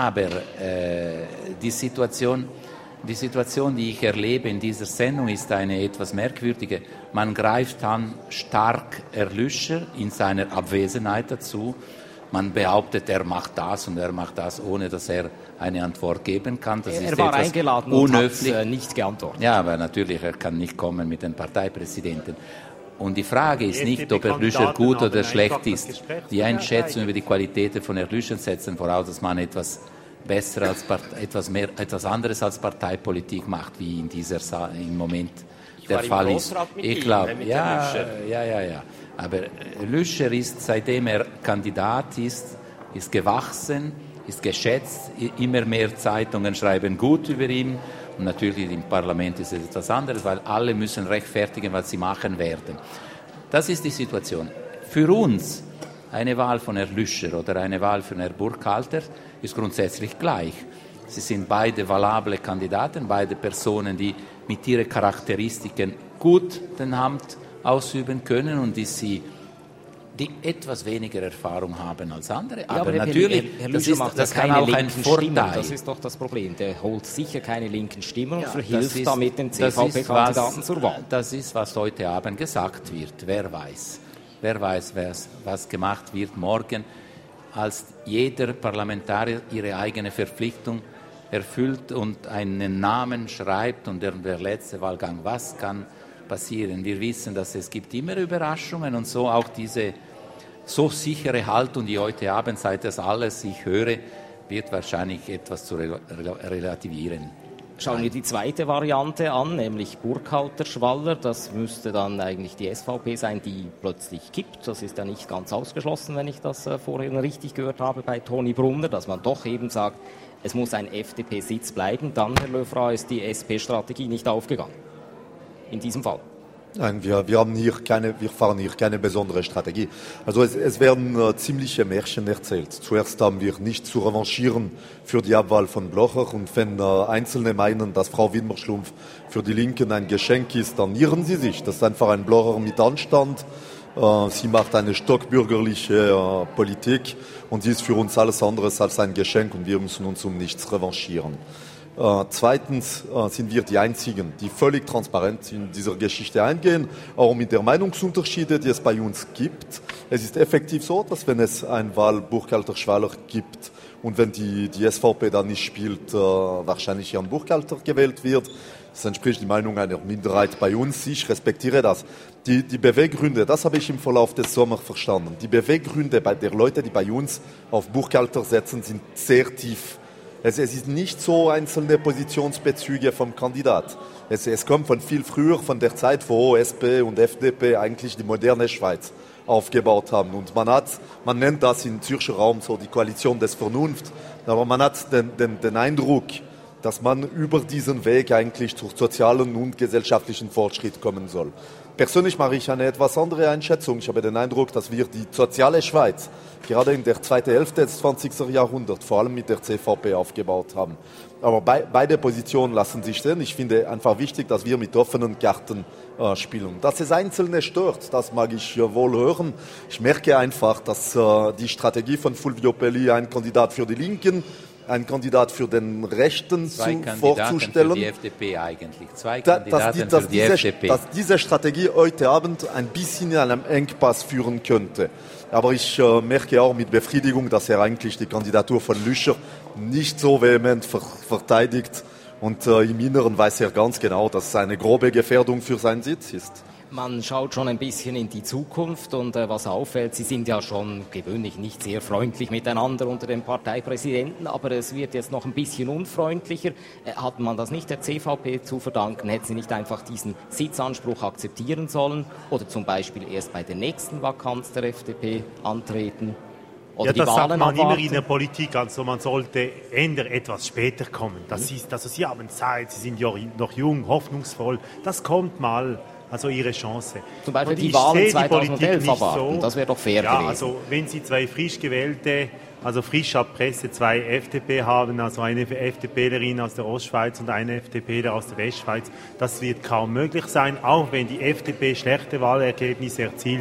die Situation, die ich erlebe in dieser Sendung, ist eine etwas merkwürdige. Man greift dann stark Herrn Lüscher in seiner Abwesenheit dazu. Man behauptet, er macht das und er macht das, ohne dass er eine Antwort geben kann. Das er war eingeladen unhöflich. Und hat nicht geantwortet. Ja, aber natürlich, er kann nicht kommen mit den Parteipräsidenten. Und die Frage ist nicht, ob Herr Lüscher gut oder schlecht ist. Die Einschätzung über die Qualitäten von Herrn Lüscher setzen voraus, dass man etwas besser als etwas anderes als Parteipolitik macht, wie in im Moment der Fall ist. Ich glaube, ja. Aber Lüscher ist, seitdem er Kandidat ist gewachsen, ist geschätzt. Immer mehr Zeitungen schreiben gut über ihn. Und natürlich im Parlament ist es etwas anderes, weil alle müssen rechtfertigen, was sie machen werden. Das ist die Situation. Für uns eine Wahl von Herrn Lüscher oder eine Wahl von Herrn Burkhalter ist grundsätzlich gleich. Sie sind beide valable Kandidaten, beide Personen, die mit ihren Charakteristiken gut den Amt ausüben können und die etwas weniger Erfahrung haben als andere. Ja, aber natürlich, Herr Lüscher macht das kann auch ein Vorteil. Stimmen. Das ist doch das Problem. Der holt sicher keine linken Stimmen und verhilft damit den CVP-Kandidaten zur Wahl. Das ist, was heute Abend gesagt wird. Wer weiß. Wer weiß, was gemacht wird morgen, als jeder Parlamentarier ihre eigene Verpflichtung erfüllt und einen Namen schreibt und der letzte Wahlgang, was kann passieren. Wir wissen, dass es gibt immer Überraschungen und so auch diese so sichere Haltung, die heute Abend, seit das alles ich höre, wird wahrscheinlich etwas zu relativieren. Schauen wir die zweite Variante an, nämlich Burkhalter-Schwaller. Das müsste dann eigentlich die SVP sein, die plötzlich kippt. Das ist ja nicht ganz ausgeschlossen, wenn ich das vorhin richtig gehört habe bei Toni Brunner, dass man doch eben sagt, es muss ein FDP-Sitz bleiben. Dann, Herr Löfra, ist die SP-Strategie nicht aufgegangen. In diesem Fall. Nein, wir fahren hier keine besondere Strategie. Also es werden ziemliche Märchen erzählt. Zuerst haben wir nicht zu revanchieren für die Abwahl von Blocher und wenn Einzelne meinen, dass Frau Widmer-Schlumpf für die Linken ein Geschenk ist, dann irren sie sich. Das ist einfach ein Blocher mit Anstand. Sie macht eine stockbürgerliche Politik und sie ist für uns alles andere als ein Geschenk und wir müssen uns um nichts revanchieren. Zweitens sind wir die Einzigen, die völlig transparent in dieser Geschichte eingehen, auch mit der Meinungsunterschiede, die es bei uns gibt. Es ist effektiv so, dass wenn es eine Wahl Burkhalter-Schwaller gibt und wenn die SVP dann nicht spielt, wahrscheinlich Jan Burkhalter gewählt wird. Das entspricht die Meinung einer Minderheit bei uns. Ich respektiere das. Die Beweggründe, das habe ich im Verlauf des Sommers verstanden. Die Beweggründe der Leute, die bei uns auf Burkhalter setzen, sind sehr tief. Es ist nicht so einzelne Positionsbezüge vom Kandidat. Es kommt von viel früher, von der Zeit, wo SP und FDP eigentlich die moderne Schweiz aufgebaut haben. Und man nennt das im Zürcher Raum so die Koalition des Vernunft. Aber man hat den Eindruck, dass man über diesen Weg eigentlich zu sozialen und gesellschaftlichen Fortschritt kommen soll. Persönlich mache ich eine etwas andere Einschätzung. Ich habe den Eindruck, dass wir die soziale Schweiz gerade in der zweiten Hälfte des 20. Jahrhunderts vor allem mit der CVP aufgebaut haben. Aber beide Positionen lassen sich sehen. Ich finde einfach wichtig, dass wir mit offenen Karten spielen. Dass es Einzelne stört, das mag ich wohl hören. Ich merke einfach, dass die Strategie von Fulvio Pelli, ein Kandidat für die Linken, ein Kandidat für den Rechten vorzustellen. Für die FDP eigentlich. Zwei Kandidaten für die FDP. Dass diese Strategie heute Abend ein bisschen in einem Engpass führen könnte. Aber ich merke auch mit Befriedigung, dass er eigentlich die Kandidatur von Lüscher nicht so vehement verteidigt. Und im Inneren weiß er ganz genau, dass es eine grobe Gefährdung für seinen Sitz ist. Man schaut schon ein bisschen in die Zukunft und was auffällt, Sie sind ja schon gewöhnlich nicht sehr freundlich miteinander unter den Parteipräsidenten, aber es wird jetzt noch ein bisschen unfreundlicher. Hat man das nicht der CVP zu verdanken? Hätten Sie nicht einfach diesen Sitzanspruch akzeptieren sollen oder zum Beispiel erst bei der nächsten Vakanz der FDP antreten? Oder das Wahlen sagt man abwarten? immer in der Politik, also man sollte eher etwas später kommen. Das ist, also Sie haben Zeit, Sie sind ja noch jung, hoffnungsvoll, das kommt mal. Also ihre Chance. Zum Beispiel und die Wahlen 2011 abwarten, so. Das wäre doch fair gewesen. Also wenn Sie zwei frisch gewählte, also frisch ab Presse, zwei FDP haben, also eine FDPlerin aus der Ostschweiz und eine FDPler aus der Westschweiz, das wird kaum möglich sein, auch wenn die FDP schlechte Wahlergebnisse erzielt,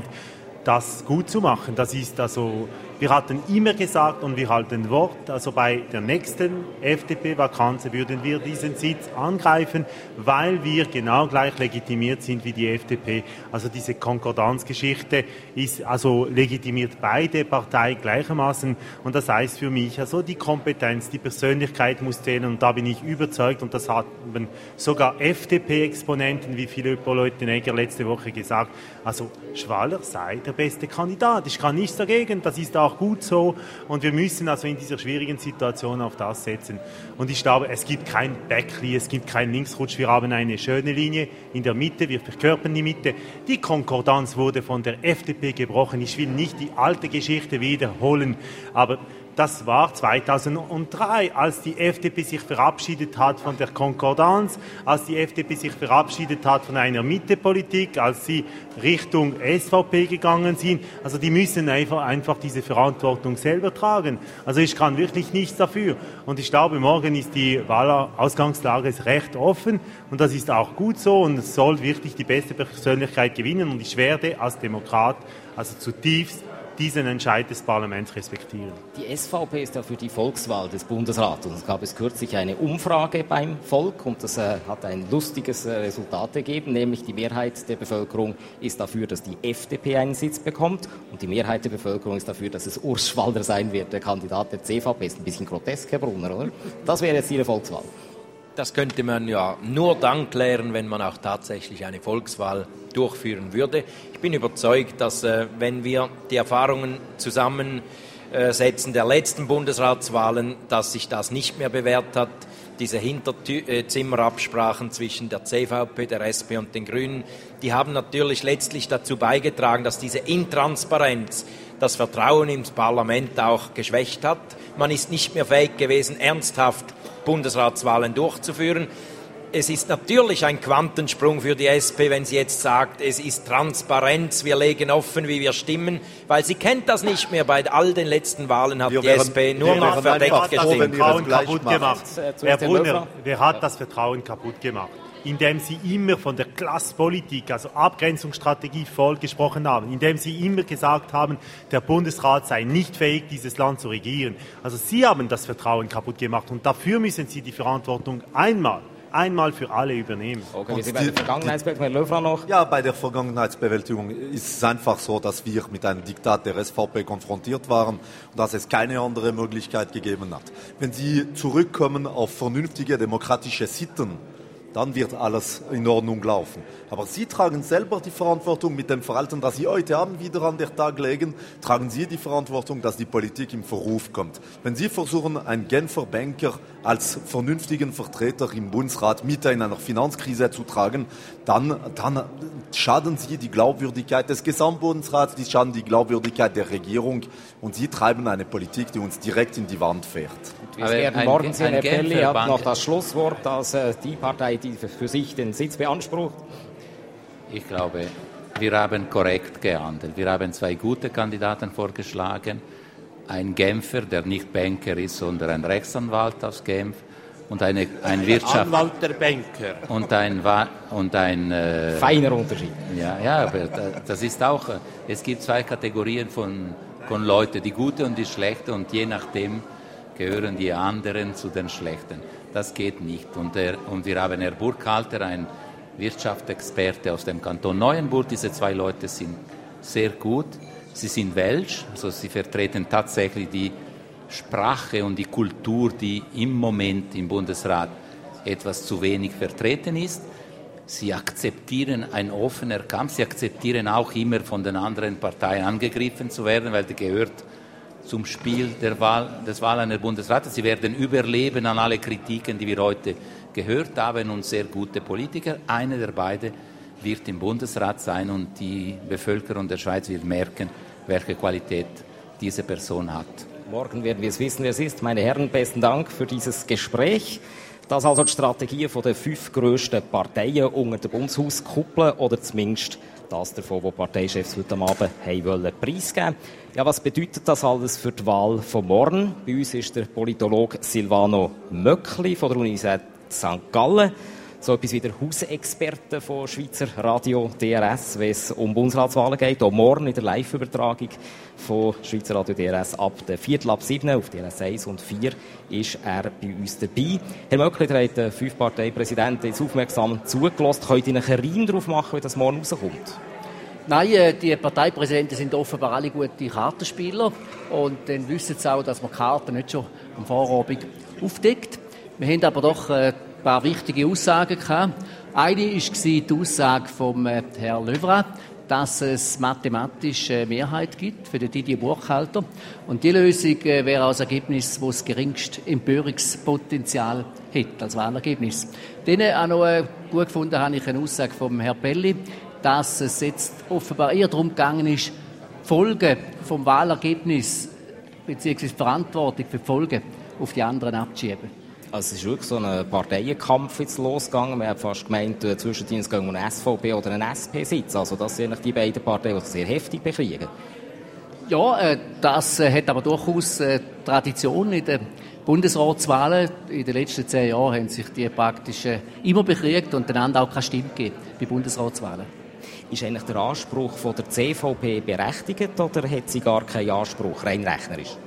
das gut zu machen. Das ist also, wir hatten immer gesagt und wir halten Wort, also bei der nächsten FDP-Vakanz würden wir diesen Sitz angreifen, weil wir genau gleich legitimiert sind wie die FDP. Also diese Konkordanzgeschichte ist, also legitimiert beide Parteien gleichermaßen und das heißt für mich, also die Kompetenz, die Persönlichkeit muss zählen und da bin ich überzeugt und das haben sogar FDP-Exponenten wie Philipp Leutenegger letzte Woche gesagt, also Schwaller sei der beste Kandidat. Ich kann nichts dagegen, das ist auch gut so und wir müssen also in dieser schwierigen Situation auf das setzen. Und ich glaube, es gibt kein Bäckli, es gibt keinen Linksrutsch, wir haben eine schöne Linie in der Mitte, wir verkörpern die Mitte. Die Konkordanz wurde von der FDP gebrochen. Ich will nicht die alte Geschichte wiederholen, aber das war 2003, als die FDP sich verabschiedet hat von der Konkordanz, als die FDP sich verabschiedet hat von einer Mittepolitik, als sie Richtung SVP gegangen sind. Also die müssen einfach diese Verantwortung selber tragen. Also ich kann wirklich nichts dafür. Und ich glaube, morgen ist die Wahlausgangslage recht offen und das ist auch gut so und es soll wirklich die beste Persönlichkeit gewinnen und ich werde als Demokrat also zutiefst diesen Entscheid des Parlaments respektieren. Die SVP ist ja für die Volkswahl des Bundesrates. Es gab kürzlich eine Umfrage beim Volk und das hat ein lustiges Resultat gegeben, nämlich die Mehrheit der Bevölkerung ist dafür, dass die FDP einen Sitz bekommt und die Mehrheit der Bevölkerung ist dafür, dass es Urs Schwalder sein wird, der Kandidat der CVP. Ist ein bisschen grotesk, Herr Brunner, oder? Das wäre jetzt Ihre Volkswahl. Das könnte man ja nur dann klären, wenn man auch tatsächlich eine Volkswahl durchführen würde. Ich bin überzeugt, dass wenn wir die Erfahrungen zusammensetzen der letzten Bundesratswahlen, dass sich das nicht mehr bewährt hat. Diese Hinterzimmerabsprachen zwischen der CVP, der SP und den Grünen, die haben natürlich letztlich dazu beigetragen, dass diese Intransparenz das Vertrauen ins Parlament auch geschwächt hat. Man ist nicht mehr fähig gewesen, ernsthaft Bundesratswahlen durchzuführen. Es ist natürlich ein Quantensprung für die SP, wenn sie jetzt sagt, es ist Transparenz, wir legen offen, wie wir stimmen, weil sie kennt das nicht mehr. Bei all den letzten Wahlen hat die SP nur noch verdeckt gestimmt. Herr Brunner, wer hat das Vertrauen kaputt gemacht? Indem sie immer von der Klasspolitik, also Abgrenzungsstrategie voll gesprochen haben, indem sie immer gesagt haben, der Bundesrat sei nicht fähig, dieses Land zu regieren. Also sie haben das Vertrauen kaputt gemacht und dafür müssen sie die Verantwortung einmal für alle übernehmen. Okay, wie Sie bei der Vergangenheitsbewältigung, Herr Löfra noch? Ja, bei der Vergangenheitsbewältigung ist es einfach so, dass wir mit einem Diktat der SVP konfrontiert waren und dass es keine andere Möglichkeit gegeben hat. Wenn Sie zurückkommen auf vernünftige demokratische Sitten, dann wird alles in Ordnung laufen. Aber Sie tragen selber die Verantwortung mit dem Verhalten, das Sie heute Abend wieder an den Tag legen, tragen Sie die Verantwortung, dass die Politik im Verruf kommt. Wenn Sie versuchen, einen Genfer Banker als vernünftigen Vertreter im Bundesrat mit in einer Finanzkrise zu tragen, dann schaden Sie die Glaubwürdigkeit des Gesamtbundesrats, die schaden die Glaubwürdigkeit der Regierung und Sie treiben eine Politik, die uns direkt in die Wand fährt. Wir werden morgen sehen, Herr Pelli hat noch das Schlusswort als die Partei, die für sich den Sitz beansprucht. Ich glaube, wir haben korrekt gehandelt. Wir haben 2 gute Kandidaten vorgeschlagen. Ein Genfer, der nicht Banker ist, sondern ein Rechtsanwalt aus Genf. Und ein Anwalt der Banker. Und ein feiner Unterschied. Ja, aber das ist auch, es gibt 2 Kategorien von Leuten, die Gute und die Schlechte, und je nachdem gehören die anderen zu den Schlechten. Das geht nicht. Und wir haben Herrn Burkhalter, ein Wirtschaftsexperte aus dem Kanton Neuenburg. Diese 2 Leute sind sehr gut. Sie sind Welsch, also sie vertreten tatsächlich die Sprache und die Kultur, die im Moment im Bundesrat etwas zu wenig vertreten ist. Sie akzeptieren einen offenen Kampf. Sie akzeptieren auch immer von den anderen Parteien angegriffen zu werden, weil der gehört zum Spiel des Wahl eines Bundesrates. Sie werden überleben an alle Kritiken, die wir heute gehört haben, und sehr gute Politiker. Einer der beiden wird im Bundesrat sein und die Bevölkerung der Schweiz wird merken, welche Qualität diese Person hat. Morgen werden wir es wissen, wer es ist. Meine Herren, besten Dank für dieses Gespräch. Das also die Strategie der 5 grössten Parteien unter der Bundeshauskuppel, oder zumindest das davon, was die Parteichefs heute Abend wollen preisgeben. Ja, was bedeutet das alles für die Wahl von morgen? Bei uns ist der Politologe Silvano Möckli von der Universität St. Gallen, so etwas wie der Hausexperte von Schweizer Radio DRS, wenn es um Bundesratswahlen geht. Auch morgen in der Live-Übertragung von Schweizer Radio DRS ab der 6:15 auf DRS 1 und 4 ist er bei uns dabei. Herr Möckli, ihr habt den 5-Partei-Präsidenten jetzt aufmerksam zugelassen. Könnt ihr einen Reim darauf machen, wie das morgen rauskommt? Nein, die Parteipräsidenten sind offenbar alle gute Kartenspieler und dann wissen sie auch, dass man die Karten nicht schon am Vorabend aufdeckt. Wir haben aber doch ein paar wichtige Aussagen gehabt. Eine war die Aussage vom Herrn Löwra, dass es mathematische Mehrheit gibt für den Didier Burkhalter. Und die Lösung wäre auch das Ergebnis, das das geringste Empörungspotenzial hat als Wahlergebnis. Dann auch noch gut gefunden habe ich eine Aussage vom Herrn Pelli, dass es jetzt offenbar eher darum gegangen ist, Folgen vom Wahlergebnis bzw. Verantwortung für die Folgen auf die anderen abzuschieben. Also es ist wirklich so ein Parteienkampf jetzt losgegangen. Man hat fast gemeint, zwischendrin es ging um einen SVP oder einen SP-Sitz. Also das sind die beiden Parteien, die sich sehr heftig bekriegen. Ja, das hat aber durchaus Tradition in den Bundesratswahlen. In den letzten 10 Jahren haben sich die praktisch immer bekriegt und einander auch keine Stimme gegeben bei Bundesratswahlen. Ist eigentlich der Anspruch von der CVP berechtigt oder hat sie gar keinen Anspruch, rein rechnerisch?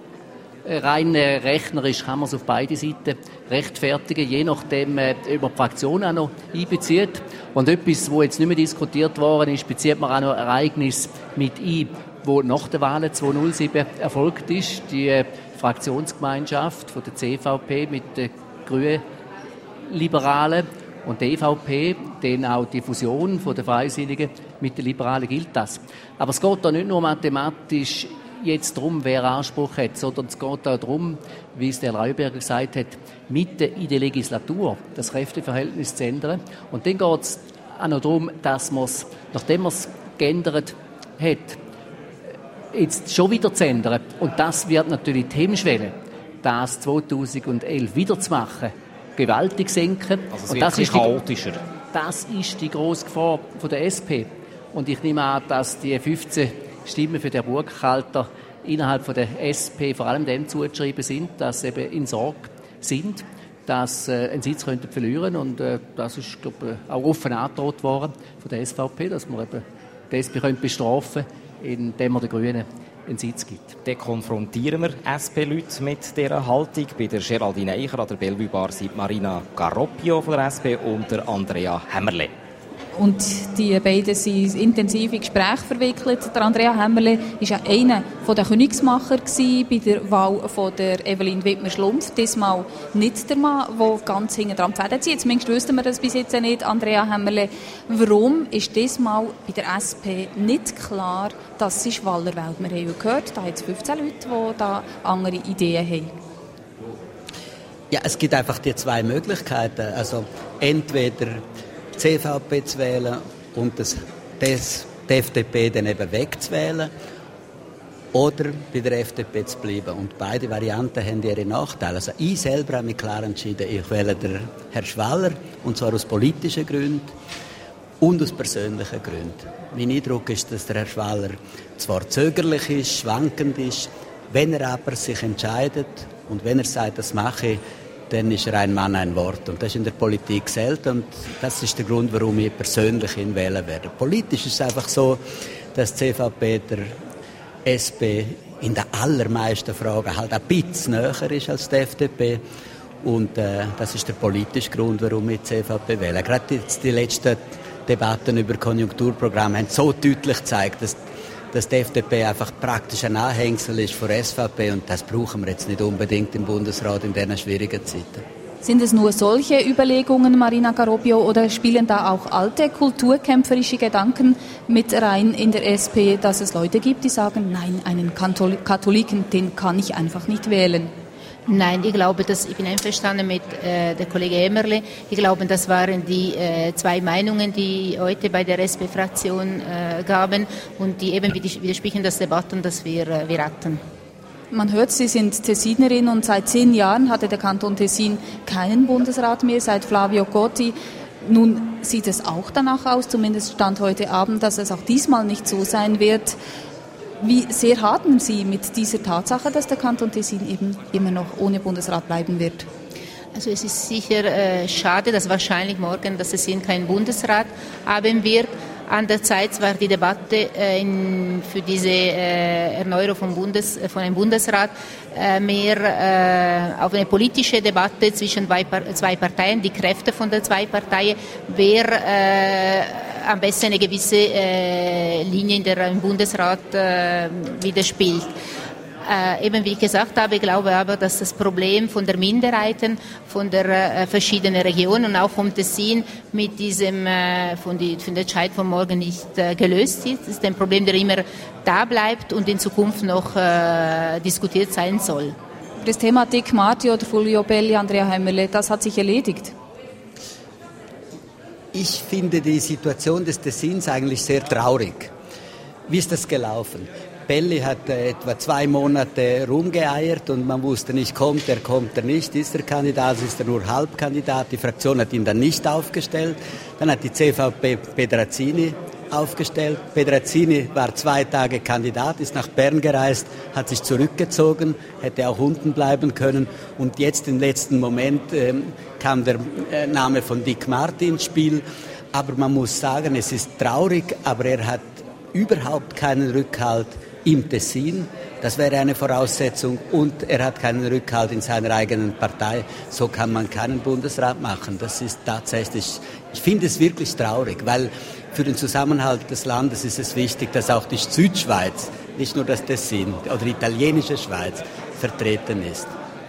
Rein rechnerisch kann man es auf beide Seiten rechtfertigen, je nachdem, ob man die Fraktion auch noch einbezieht. Und etwas, was jetzt nicht mehr diskutiert worden ist, bezieht man auch noch Ereignisse mit ein, wo nach der Wahl 2007 erfolgt ist. Die Fraktionsgemeinschaft von der CVP mit den Grünen Liberalen und der EVP, dann auch die Fusion von der Freisinnigen mit den Liberalen gilt das. Aber es geht da nicht nur mathematisch jetzt darum, wer Anspruch hat, sondern es geht auch darum, wie es der Leuberger gesagt hat, Mitte in der Legislatur das Kräfteverhältnis zu ändern. Und dann geht es auch noch darum, dass man es, nachdem man es geändert hat, jetzt schon wieder zu ändern. Und das wird natürlich die Hemmschwelle, das 2011 wieder zu machen, gewaltig senken. Also es wird und chaotischer. Das ist die grosse Gefahr von der SP. Und ich nehme an, dass die 15 Stimmen für den Burkhalter innerhalb von der SP vor allem dem zugeschrieben sind, dass sie eben in Sorge sind, dass sie einen Sitz könnten verlieren. Und das ist, glaube ich, auch offen angedroht worden von der SVP, dass man eben die SP bestrafen könnte, indem man den Grünen einen Sitz gibt. Dann konfrontieren wir SP-Leute mit dieser Haltung. Bei der Geraldine Eicher an der Bellevue Bar sind Marina Garoppio von der SP und der Andrea Hämmerle. und die beiden sind intensiv in Gespräche verwickelt. Der Andrea Hämmerle war ja einer der Königsmacher bei der Wahl von der Evelyn Wittmer-Schlumpf. Diesmal nicht der Mann, der ganz hinten dran die Fäden zieht. Zumindest wüssten wir das bis jetzt nicht, Andrea Hämmerle. Warum ist diesmal bei der SP nicht klar, dass sie Schwaller wählt? Wir haben ja gehört, da hat es 15 Leute, die da andere Ideen haben. Ja, es gibt einfach die zwei Möglichkeiten. Also entweder die CVP zu wählen und die FDP dann eben wegzuwählen oder bei der FDP zu bleiben. Und beide Varianten haben ihre Nachteile. Also ich selber habe mich klar entschieden, ich wähle den Herrn Schwaller, und zwar aus politischen Gründen und aus persönlichen Gründen. Mein Eindruck ist, dass der Herr Schwaller zwar zögerlich ist, schwankend ist, wenn er aber sich entscheidet und wenn er sagt, das mache ich, dann ist er ein Mann, ein Wort. Und das ist in der Politik selten. Und das ist der Grund, warum ich persönlich ihn wählen werde. Politisch ist es einfach so, dass die CVP der SP in den allermeisten Fragen halt ein bisschen näher ist als die FDP. Und das ist der politische Grund, warum ich die CVP wähle. Gerade jetzt die letzten Debatten über Konjunkturprogramme haben so deutlich gezeigt, dass die FDP einfach praktisch ein Anhängsel ist von der SVP, und das brauchen wir jetzt nicht unbedingt im Bundesrat in diesen schwierigen Zeiten. Sind es nur solche Überlegungen, Marina Garobio, oder spielen da auch alte kulturkämpferische Gedanken mit rein in der SP, dass es Leute gibt, die sagen, nein, einen Katholiken, den kann ich einfach nicht wählen? Nein, ich glaube, ich bin einverstanden mit der Kollege Hämmerle. Ich glaube, das waren die zwei Meinungen, die heute bei der SP-Fraktion gaben und die eben widersprechen das Debatten, das wir hatten. Man hört, Sie sind Tessinerin und seit 10 Jahren hatte der Kanton Tessin keinen Bundesrat mehr, seit Flavio Cotti. Nun sieht es auch danach aus, zumindest stand heute Abend, dass es auch diesmal nicht so sein wird. Wie sehr hadern Sie mit dieser Tatsache, dass der Kanton Tessin eben immer noch ohne Bundesrat bleiben wird? Also es ist sicher schade, dass wahrscheinlich morgen das Tessin keinen Bundesrat haben wird. Andererseits war die Debatte für diese Erneuerung von einem Bundesrat mehr auf eine politische Debatte zwischen zwei Parteien, die Kräfte von den zwei Parteien, wer am besten eine gewisse Linie im Bundesrat widerspiegelt. Eben wie ich gesagt habe, ich glaube aber, dass das Problem von der Minderheiten, von der verschiedenen Regionen und auch vom Tessin mit diesem von der Entscheidung von morgen nicht gelöst ist. Das ist ein Problem, der immer da bleibt und in Zukunft noch diskutiert sein soll. Das Thema Dick Marty oder Fulvio Belli, Andrea Hämmerle, das hat sich erledigt. Ich finde die Situation des Tessins eigentlich sehr traurig. Wie ist das gelaufen? Belli hat etwa 2 Monate rumgeeiert und man wusste nicht, kommt er nicht, ist er Kandidat, ist er nur Halbkandidat. Die Fraktion hat ihn dann nicht aufgestellt. Dann hat die CVP Pedrazzini aufgestellt. Pedrazzini war 2 Tage Kandidat, ist nach Bern gereist, hat sich zurückgezogen, hätte auch unten bleiben können. Und jetzt im letzten Moment kam der Name von Dick Marty ins Spiel. Aber man muss sagen, es ist traurig, aber er hat überhaupt keinen Rückhalt im Tessin, das wäre eine Voraussetzung, und er hat keinen Rückhalt in seiner eigenen Partei. So kann man keinen Bundesrat machen. Das ist tatsächlich, ich finde es wirklich traurig, weil für den Zusammenhalt des Landes ist es wichtig, dass auch die Südschweiz, nicht nur das Tessin oder die italienische Schweiz vertreten ist.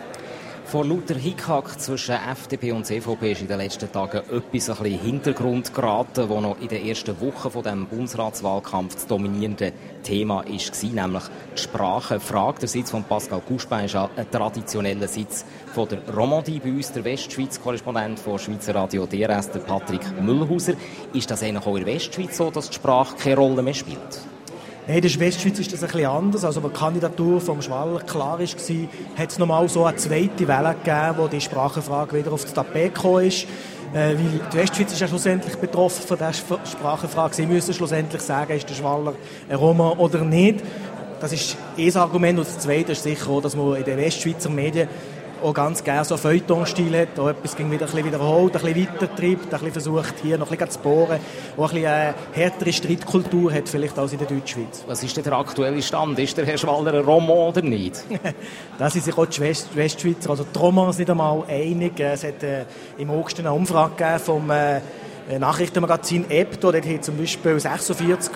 Vor lauter Hickhack zwischen FDP und CVP ist in den letzten Tagen etwas ein bisschen in den Hintergrund geraten, das noch in den ersten Wochen von dem Bundesratswahlkampf das dominierende Thema war, nämlich die Sprachenfrage. Der Sitz von Pascal Couchepin ist ja ein traditioneller Sitz von der Romandie. Bei uns der Westschweiz-Korrespondent von Schweizer Radio DRS, der Patrick Mühlhauser. Ist das eigentlich auch in der Westschweiz so, dass die Sprache keine Rolle mehr spielt? In der Westschweiz ist das ein bisschen anders. Also, als die Kandidatur vom Schwaller klar war, hat es nochmal so eine zweite Welle gegeben, wo die Sprachenfrage wieder auf das Tapet gekommen ist. Weil die Westschweiz ist ja schlussendlich betroffen von dieser Sprachenfrage. Sie müssen schlussendlich sagen, ist der Schwaller ein Roma oder nicht. Das ist ein Argument. Und das zweite ist sicher auch, dass man in den Westschweizer Medien auch ganz gerne so einen Feuilleton-Stil hat, auch etwas wieder ein bisschen wiederholt, ein bisschen weitertreibt, ein bisschen versucht, hier noch ein bisschen zu bohren, auch ein bisschen eine härtere Streitkultur hat vielleicht als in der Deutschschweiz. Was ist denn der aktuelle Stand? Ist der Herr Schwaller ein Roman oder nicht? Da sind sich auch die Westschweizer, also die Romans nicht einmal einig. Es hat im August eine Umfrage gegeben vom Nachrichtenmagazin Ebdo, dort hat zum Beispiel 46%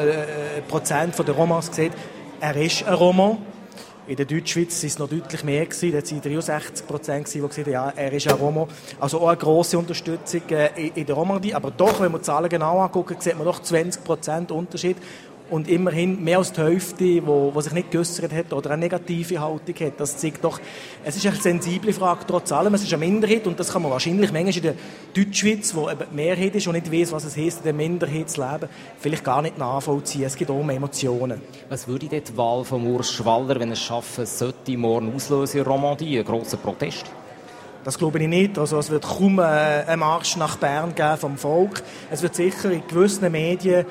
der Romans gesehen, er ist ein Roman. In der Deutschschweiz waren es noch deutlich mehr gewesen. Dort waren 63%, die gesagt haben, ja, er ist ein Roman. Also auch eine grosse Unterstützung in der Romandie. Aber doch, wenn man die Zahlen genau anguckt, sieht man doch 20% Unterschied. Und immerhin mehr als die Hälfte, die sich nicht geäussert hat oder eine negative Haltung hat. Das zeigt doch, es ist eine sensible Frage trotz allem. Es ist eine Minderheit und das kann man wahrscheinlich manchmal in der Deutschschweiz, wo eben die Mehrheit ist und nicht weiss, was es heisst, in der Minderheit zu leben, vielleicht gar nicht nachvollziehen. Es gibt auch mehr Emotionen. Was würde denn die Wahl von Urs Schwaller, wenn er es schaffen sollte, morgen auslösen in Romandie? Ein grosser Protest? Das glaube ich nicht. Also es wird kaum einen Marsch nach Bern geben vom Volk. Es wird sicher in gewissen Medien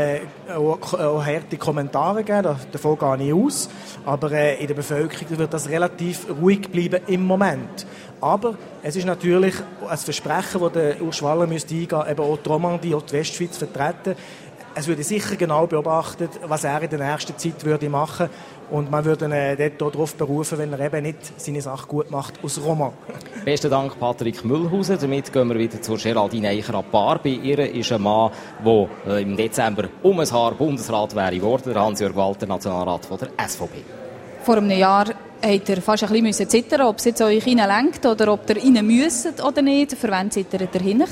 auch harte Kommentare geben, davon gehe ich aus. Aber in der Bevölkerung wird das relativ ruhig bleiben im Moment. Aber es ist natürlich ein Versprechen, das der Urs Schwaller müsste eingehen, eben auch die Romandie, auch die Westschweiz vertreten. Es würde sicher genau beobachtet, was er in der nächsten Zeit würde machen. Und man würde ihn dort darauf berufen, wenn er eben nicht seine Sache gut macht, aus Roman. Besten Dank, Patrick Mühlhausen. Damit gehen wir wieder zu Geraldine Eicher-Appar. Bei ihr ist ein Mann, der im Dezember um ein Haar Bundesrat wäre geworden, Hans-Jörg Walter, Nationalrat von der SVP. Vor einem Jahr hat er fast ein bisschen zittern, ob es jetzt euch reinlenkt oder ob ihr rein müsst oder nicht. Für wen zittert ihr hin?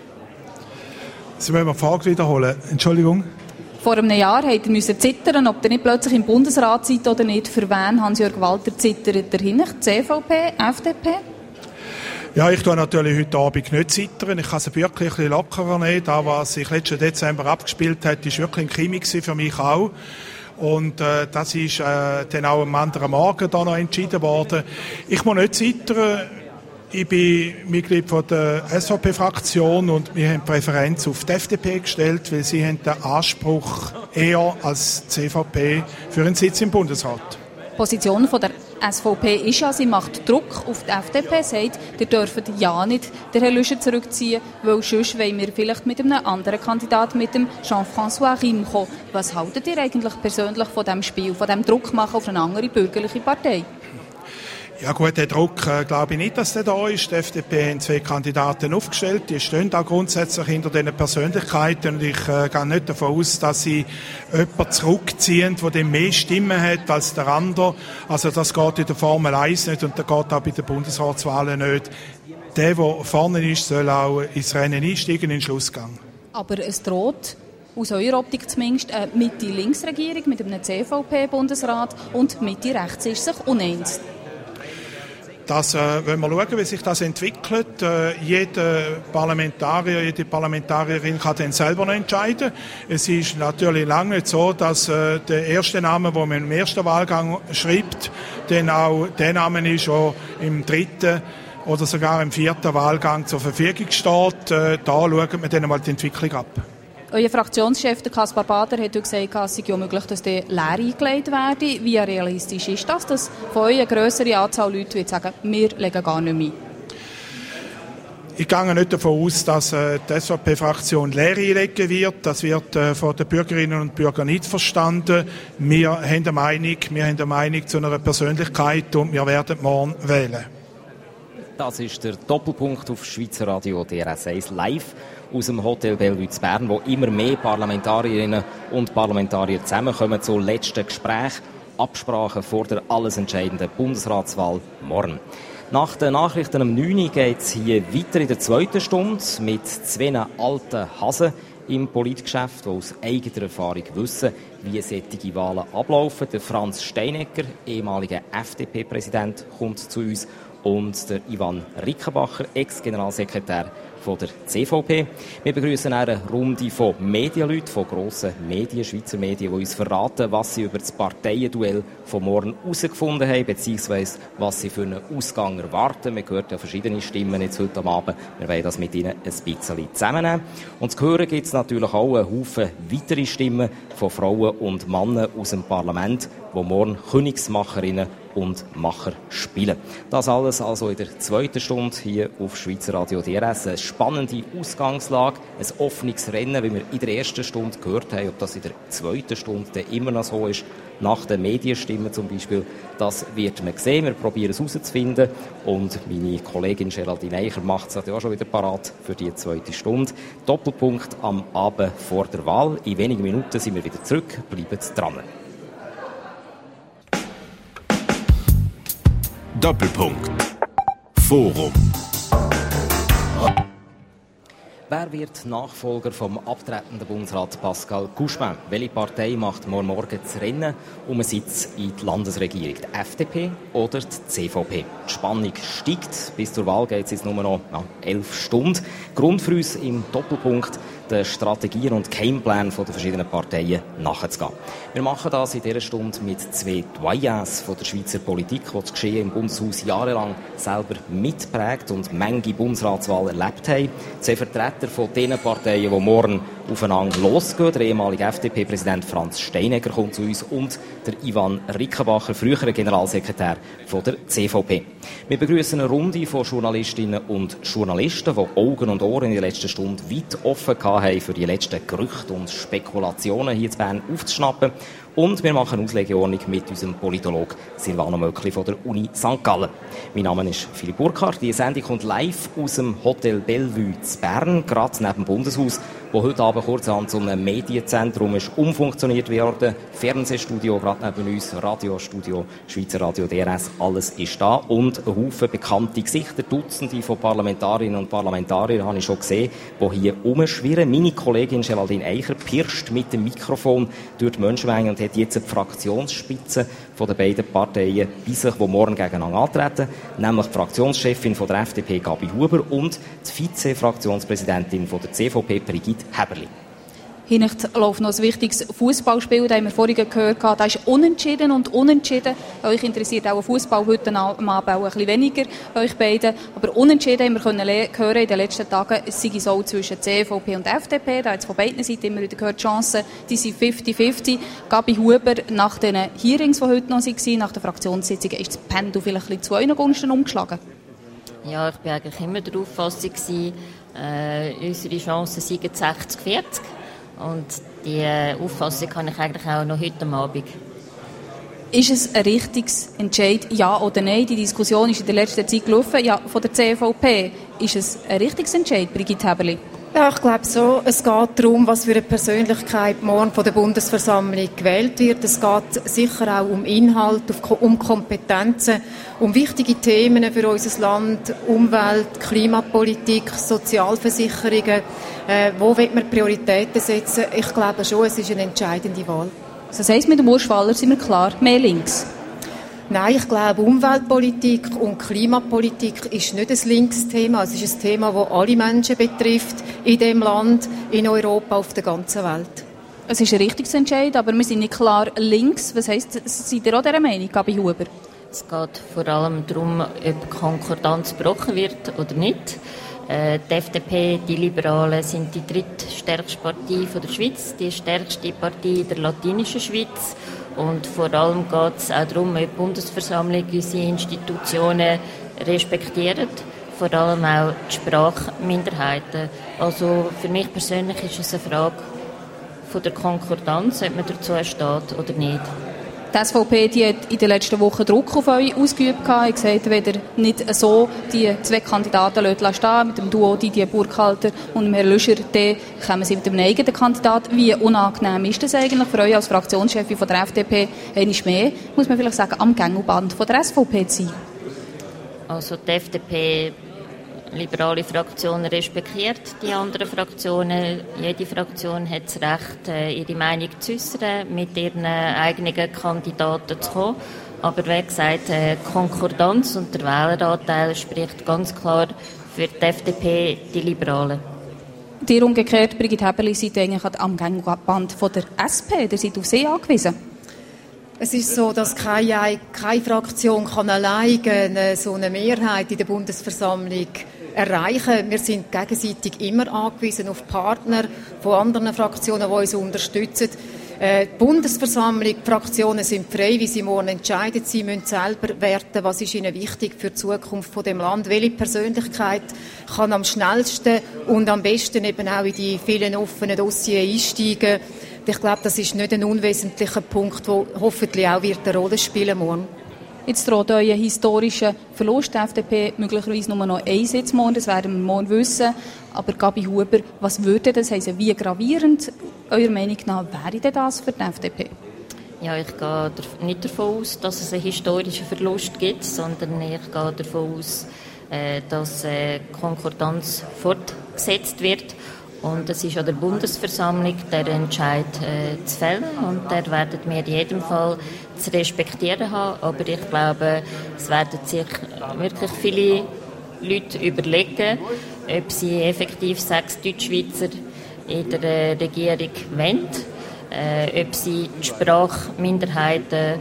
Sie müssen die Frage wiederholen. Entschuldigung. Vor einem Jahr hat er zittern, ob ihr nicht plötzlich im Bundesrat seid oder nicht. Für wen, Hans-Jörg Walter, zittert er hin? CVP, FDP? Ja, ich tue natürlich heute Abend nicht zittern. Ich kann es wirklich ein bisschen lockerer nehmen. Das, was sich letzten Dezember abgespielt hat, ist wirklich ein Krimi für mich auch. Und das ist dann auch am anderen Morgen da noch entschieden worden. Ich muss nicht zittern. Ich bin Mitglied von der SVP-Fraktion und wir haben Präferenz auf die FDP gestellt, weil sie haben den Anspruch eher als CVP für einen Sitz im Bundesrat. Die Position von der SVP ist ja, sie macht Druck auf die FDP, sagt, ihr dürft ja nicht den Herrn Lüscher zurückziehen, weil sonst wollen wir vielleicht mit einem anderen Kandidaten, mit dem Jean-François Riem kommen. Was haltet ihr eigentlich persönlich von diesem Spiel, von diesem Druck machen auf eine andere bürgerliche Partei? Ja gut, der Druck glaube ich nicht, dass der da ist. Die FDP hat 2 Kandidaten aufgestellt, die stehen auch grundsätzlich hinter diesen Persönlichkeiten und ich gehe nicht davon aus, dass sie jemanden zurückziehen, der dann mehr Stimmen hat als der andere. Also das geht in der Formel 1 nicht und das geht auch bei den Bundesratswahlen nicht. Der vorne ist, soll auch ins Rennen einsteigen, in den Schlussgang. Aber es droht, aus eurer Optik zumindest, eine Mitte-Links-Regierung mit einem CVP-Bundesrat und Mitte-Rechts ist sich uneins. Das wollen wir schauen, wie sich das entwickelt. Jeder Parlamentarier, jede Parlamentarierin kann dann selber noch entscheiden. Es ist natürlich lange nicht so, dass der erste Name, den man im ersten Wahlgang schreibt, dann auch der Name ist, der im 3. oder sogar im 4. Wahlgang zur Verfügung steht. Da schauen wir dann mal die Entwicklung ab. Euer Fraktionschef, der Kaspar Bader, hat gesagt, es sei ja möglich, dass die leer eingelegt werde. Wie realistisch ist das, dass von euch eine grössere Anzahl Leute wird sagen, wir legen gar nicht mehr ein? Ich gehe nicht davon aus, dass die SVP-Fraktion leer einlegen wird. Das wird von den Bürgerinnen und Bürgern nicht verstanden. Wir haben eine Meinung zu einer Persönlichkeit und wir werden morgen wählen. Das ist der Doppelpunkt auf Schweizer Radio DRS 1 live aus dem Hotel Bellevue zu Bern, wo immer mehr Parlamentarierinnen und Parlamentarier zusammenkommen zu letzten Gesprächen, Absprachen vor der alles entscheidenden Bundesratswahl morgen. Nach den Nachrichten um 9 Uhr geht es hier weiter in der 2. Stunde mit 2 alten Hasen im Politgeschäft, die aus eigener Erfahrung wissen, wie solche Wahlen ablaufen. Der Franz Steinecker, ehemaliger FDP-Präsident, kommt zu uns und der Ivan Rickenbacher, Ex-Generalsekretär von der CVP. Wir begrüßen eine Runde von Medienleuten, von grossen Medien, Schweizer Medien, die uns verraten, was sie über das Parteienduell von morgen herausgefunden haben, beziehungsweise was sie für einen Ausgang erwarten. Wir hören ja verschiedene Stimmen jetzt heute am Abend. Wir wollen das mit Ihnen ein bisschen zusammennehmen. Und zu hören gibt es natürlich auch einen Haufen weitere Stimmen von Frauen und Männern aus dem Parlament, die morgen Königsmacherinnen und Macher spielen. Das alles also in der zweiten Stunde hier auf Schweizer Radio DRS. Eine spannende Ausgangslage, ein offenes Rennen, wie wir in der ersten Stunde gehört haben. Ob das in der zweiten Stunde dann immer noch so ist, nach den Medienstimmen zum Beispiel, das wird man sehen. Wir probieren es herauszufinden. Und meine Kollegin Geraldine Eicher macht es ja auch schon wieder parat für die zweite Stunde. Doppelpunkt am Abend vor der Wahl. In wenigen Minuten sind wir wieder zurück. Bleibt dran. Doppelpunkt. Forum. Wer wird Nachfolger vom abtretenden Bundesrat Pascal Couchepin? Welche Partei macht morgen das Rennen um einen Sitz in die Landesregierung? Die FDP oder die CVP? Die Spannung steigt. Bis zur Wahl geht es jetzt nur noch 11 Stunden. Grund für uns im Doppelpunkt, den Strategien und Gameplan der verschiedenen Parteien nachzugehen. Wir machen das in dieser Stunde mit zwei Doyens von der Schweizer Politik, die das Geschehen im Bundeshaus jahrelang selber mitprägt und manche Bundesratswahlen erlebt haben. Zwei Vertreter von den Parteien, die morgen aufeinander losgehen. Der ehemalige FDP-Präsident Franz Steinegger kommt zu uns und der Ivan Rickenbacher, früherer Generalsekretär von der CVP. Wir begrüßen eine Runde von Journalistinnen und Journalisten, die Augen und Ohren in der letzten Stunde weit offen haben, für die letzten Gerüchte und Spekulationen hier in Bern aufzuschnappen. Und wir machen Auslegeordnung mit unserem Politologen Silvano Möckli von der Uni St. Gallen. Mein Name ist Philipp Burkhardt. Die Sendung kommt live aus dem Hotel Bellevue in Bern, gerade neben dem Bundeshaus, wo heute Abend kurzerhand zu einem Medienzentrum ist umfunktioniert worden. Fernsehstudio gerade neben uns, Radiostudio, Schweizer Radio DRS, alles ist da. Und ein Haufen bekannte Gesichter, Dutzende von Parlamentarierinnen und Parlamentariern habe ich schon gesehen, die hier rumschwirren. Meine Kollegin Geraldine Eicher pirscht mit dem Mikrofon durch die Menschenmenge und hat jetzt die Fraktionsspitze von den beiden Parteien bei sich, die morgen gegeneinander antreten, nämlich die Fraktionschefin von der FDP, Gabi Huber, und die Vize-Fraktionspräsidentin von der CVP, Brigitte Häberli. Hinten läuft noch ein wichtiges Fußballspiel, das haben wir vorhin gehört. Das ist unentschieden und unentschieden. Euch interessiert auch Fußball heute am Abend auch ein bisschen weniger, euch beiden. Aber unentschieden haben wir können hören in den letzten Tagen, es sei so zwischen CVP und FDP. Da hat es von beiden Seiten immer wieder gehört, die Chancen, die sind 50-50. Gabi Huber, nach den Hearings, die heute noch waren, nach der Fraktionssitzung, ist das Pendel vielleicht ein bisschen zu euren Gunsten umgeschlagen? Ja, ich war eigentlich immer der Auffassung, unsere Chancen seien 60-40. Und die Auffassung habe ich eigentlich auch noch heute Abend. Ist es ein richtiges Entscheid, ja oder nein? Die Diskussion ist in der letzten Zeit gelaufen, ja, von der CVP. Ist es ein richtiges Entscheid, Brigitte Häberli? Ja, ich glaube so. Es geht darum, was für eine Persönlichkeit morgen von der Bundesversammlung gewählt wird. Es geht sicher auch um Inhalt, um Kompetenzen, um wichtige Themen für unser Land, Umwelt, Klimapolitik, Sozialversicherungen. Wo will man Prioritäten setzen? Ich glaube schon, es ist eine entscheidende Wahl. Das heisst, mit dem Urs Faller sind wir klar, mehr links? Nein, ich glaube, Umweltpolitik und Klimapolitik ist nicht ein Linksthema. Es ist ein Thema, das alle Menschen betrifft, in diesem Land, in Europa, auf der ganzen Welt. Es ist ein richtiges Entscheid, aber wir sind nicht klar links. Was heisst, seid ihr auch dieser Meinung, Gabi Huber? Es geht vor allem darum, ob Konkordanz gebrochen wird oder nicht. Die FDP, die Liberalen, sind die drittstärkste Partei der Schweiz, die stärkste Partei der latinischen Schweiz. Und vor allem geht es auch darum, ob die Bundesversammlung unsere Institutionen respektiert, vor allem auch die Sprachminderheiten. Also für mich persönlich ist es eine Frage von der Konkordanz, ob man dazu steht oder nicht. Die SVP die hat in den letzten Wochen Druck auf euch ausgeübt. Ich habe gesagt, wenn ihr nicht so die zwei Kandidaten stehen mit dem Duo Didier Burkhalter und dem Herrn Löscher, dann kommen sie mit dem eigenen Kandidaten. Wie unangenehm ist das eigentlich für euch als Fraktionschefin von der FDP? Einmal mehr, muss man vielleicht sagen, am Gängelband von der SVP zu sein? Also die FDP, liberale Fraktion, respektiert die anderen Fraktionen. Jede Fraktion hat das Recht, ihre Meinung zu äußern, mit ihren eigenen Kandidaten zu kommen. Aber wie gesagt, Konkordanz und der Wähleranteil spricht ganz klar für die FDP, die Liberalen. Ihr umgekehrt, Brigitte Häberli, seid eigentlich am Gängelband von der SP. Ihr seid auf sie angewiesen. Es ist so, dass keine Fraktion kann alleine so eine Mehrheit in der Bundesversammlung erreichen. Wir sind gegenseitig immer angewiesen auf Partner von anderen Fraktionen, die uns unterstützen. Die Bundesversammlung, die Fraktionen sind frei, wie sie morgen entscheiden. Sie müssen selber werten, was ist ihnen wichtig für die Zukunft von dem Land. Welche Persönlichkeit kann am schnellsten und am besten eben auch in die vielen offenen Dossiers einsteigen. Ich glaube, das ist nicht ein unwesentlicher Punkt, der hoffentlich auch wird eine Rolle spielen morgen. Jetzt droht euch ein historischer Verlust. Die FDP möglicherweise nur noch einen Sitz morgen, das werden wir morgen wissen. Aber Gabi Huber, was würde das heißen? Wie gravierend, eurer Meinung nach, wäre denn das für die FDP? Ja, ich gehe nicht davon aus, dass es einen historischen Verlust gibt, sondern ich gehe davon aus, dass Konkordanz fortgesetzt wird. Und es ist an der Bundesversammlung, der Entscheid zu fällen. Und der werden wir in jedem Fall zu respektieren haben. Aber ich glaube, es werden sich wirklich viele Leute überlegen, ob sie effektiv 6 Deutschschweizer in der Regierung wollen, ob sie die Sprachminderheiten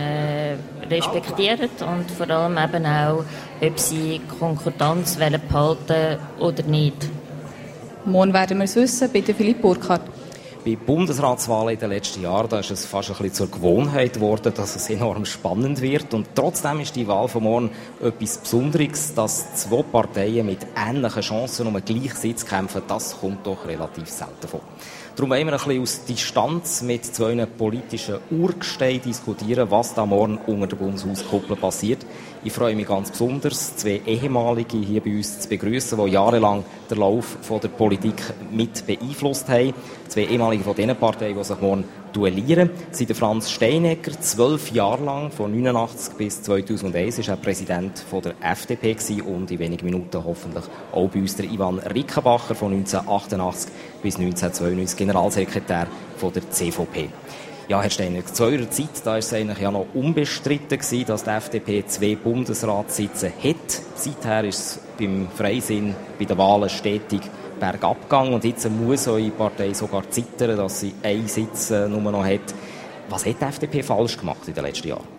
respektieren und vor allem eben auch, ob sie Konkordanz behalten wollen oder nicht. Morgen werden wir es wissen. Bitte Philipp Burkhardt. Bei Bundesratswahlen in den letzten Jahren da ist es fast ein bisschen zur Gewohnheit geworden, dass es enorm spannend wird. Und trotzdem ist die Wahl von morgen etwas Besonderes, dass 2 Parteien mit ähnlichen Chancen um einen gleichen Sitz kämpfen. Das kommt doch relativ selten vor. Darum wollen wir ein bisschen aus Distanz mit 2 politischen Urgesteinen diskutieren, was da morgen unter der Bundeshauskuppel passiert. Ich freue mich ganz besonders, 2 Ehemalige hier bei uns zu begrüßen, die jahrelang den Lauf von der Politik mit beeinflusst haben. 2 Ehemalige von diesen Parteien, die sich morgen duellieren. Sie sind Franz Steinegger, 12 Jahre lang, von 1989 bis 2001, ist er Präsident von der FDP gewesen und in wenigen Minuten hoffentlich auch bei uns der Ivan Rickenbacher, von 1988 bis 1992 Generalsekretär von der CVP. Ja, Herr Steiner, zu eurer Zeit, da war es eigentlich ja noch unbestritten gewesen, dass die FDP 2 Bundesratssitze hat. Seither ist es beim Freisinn bei den Wahlen stetig bergab gegangen und jetzt muss eure Partei sogar zittern, dass sie einen Sitz nur noch hat. Was hat die FDP falsch gemacht in den letzten Jahren?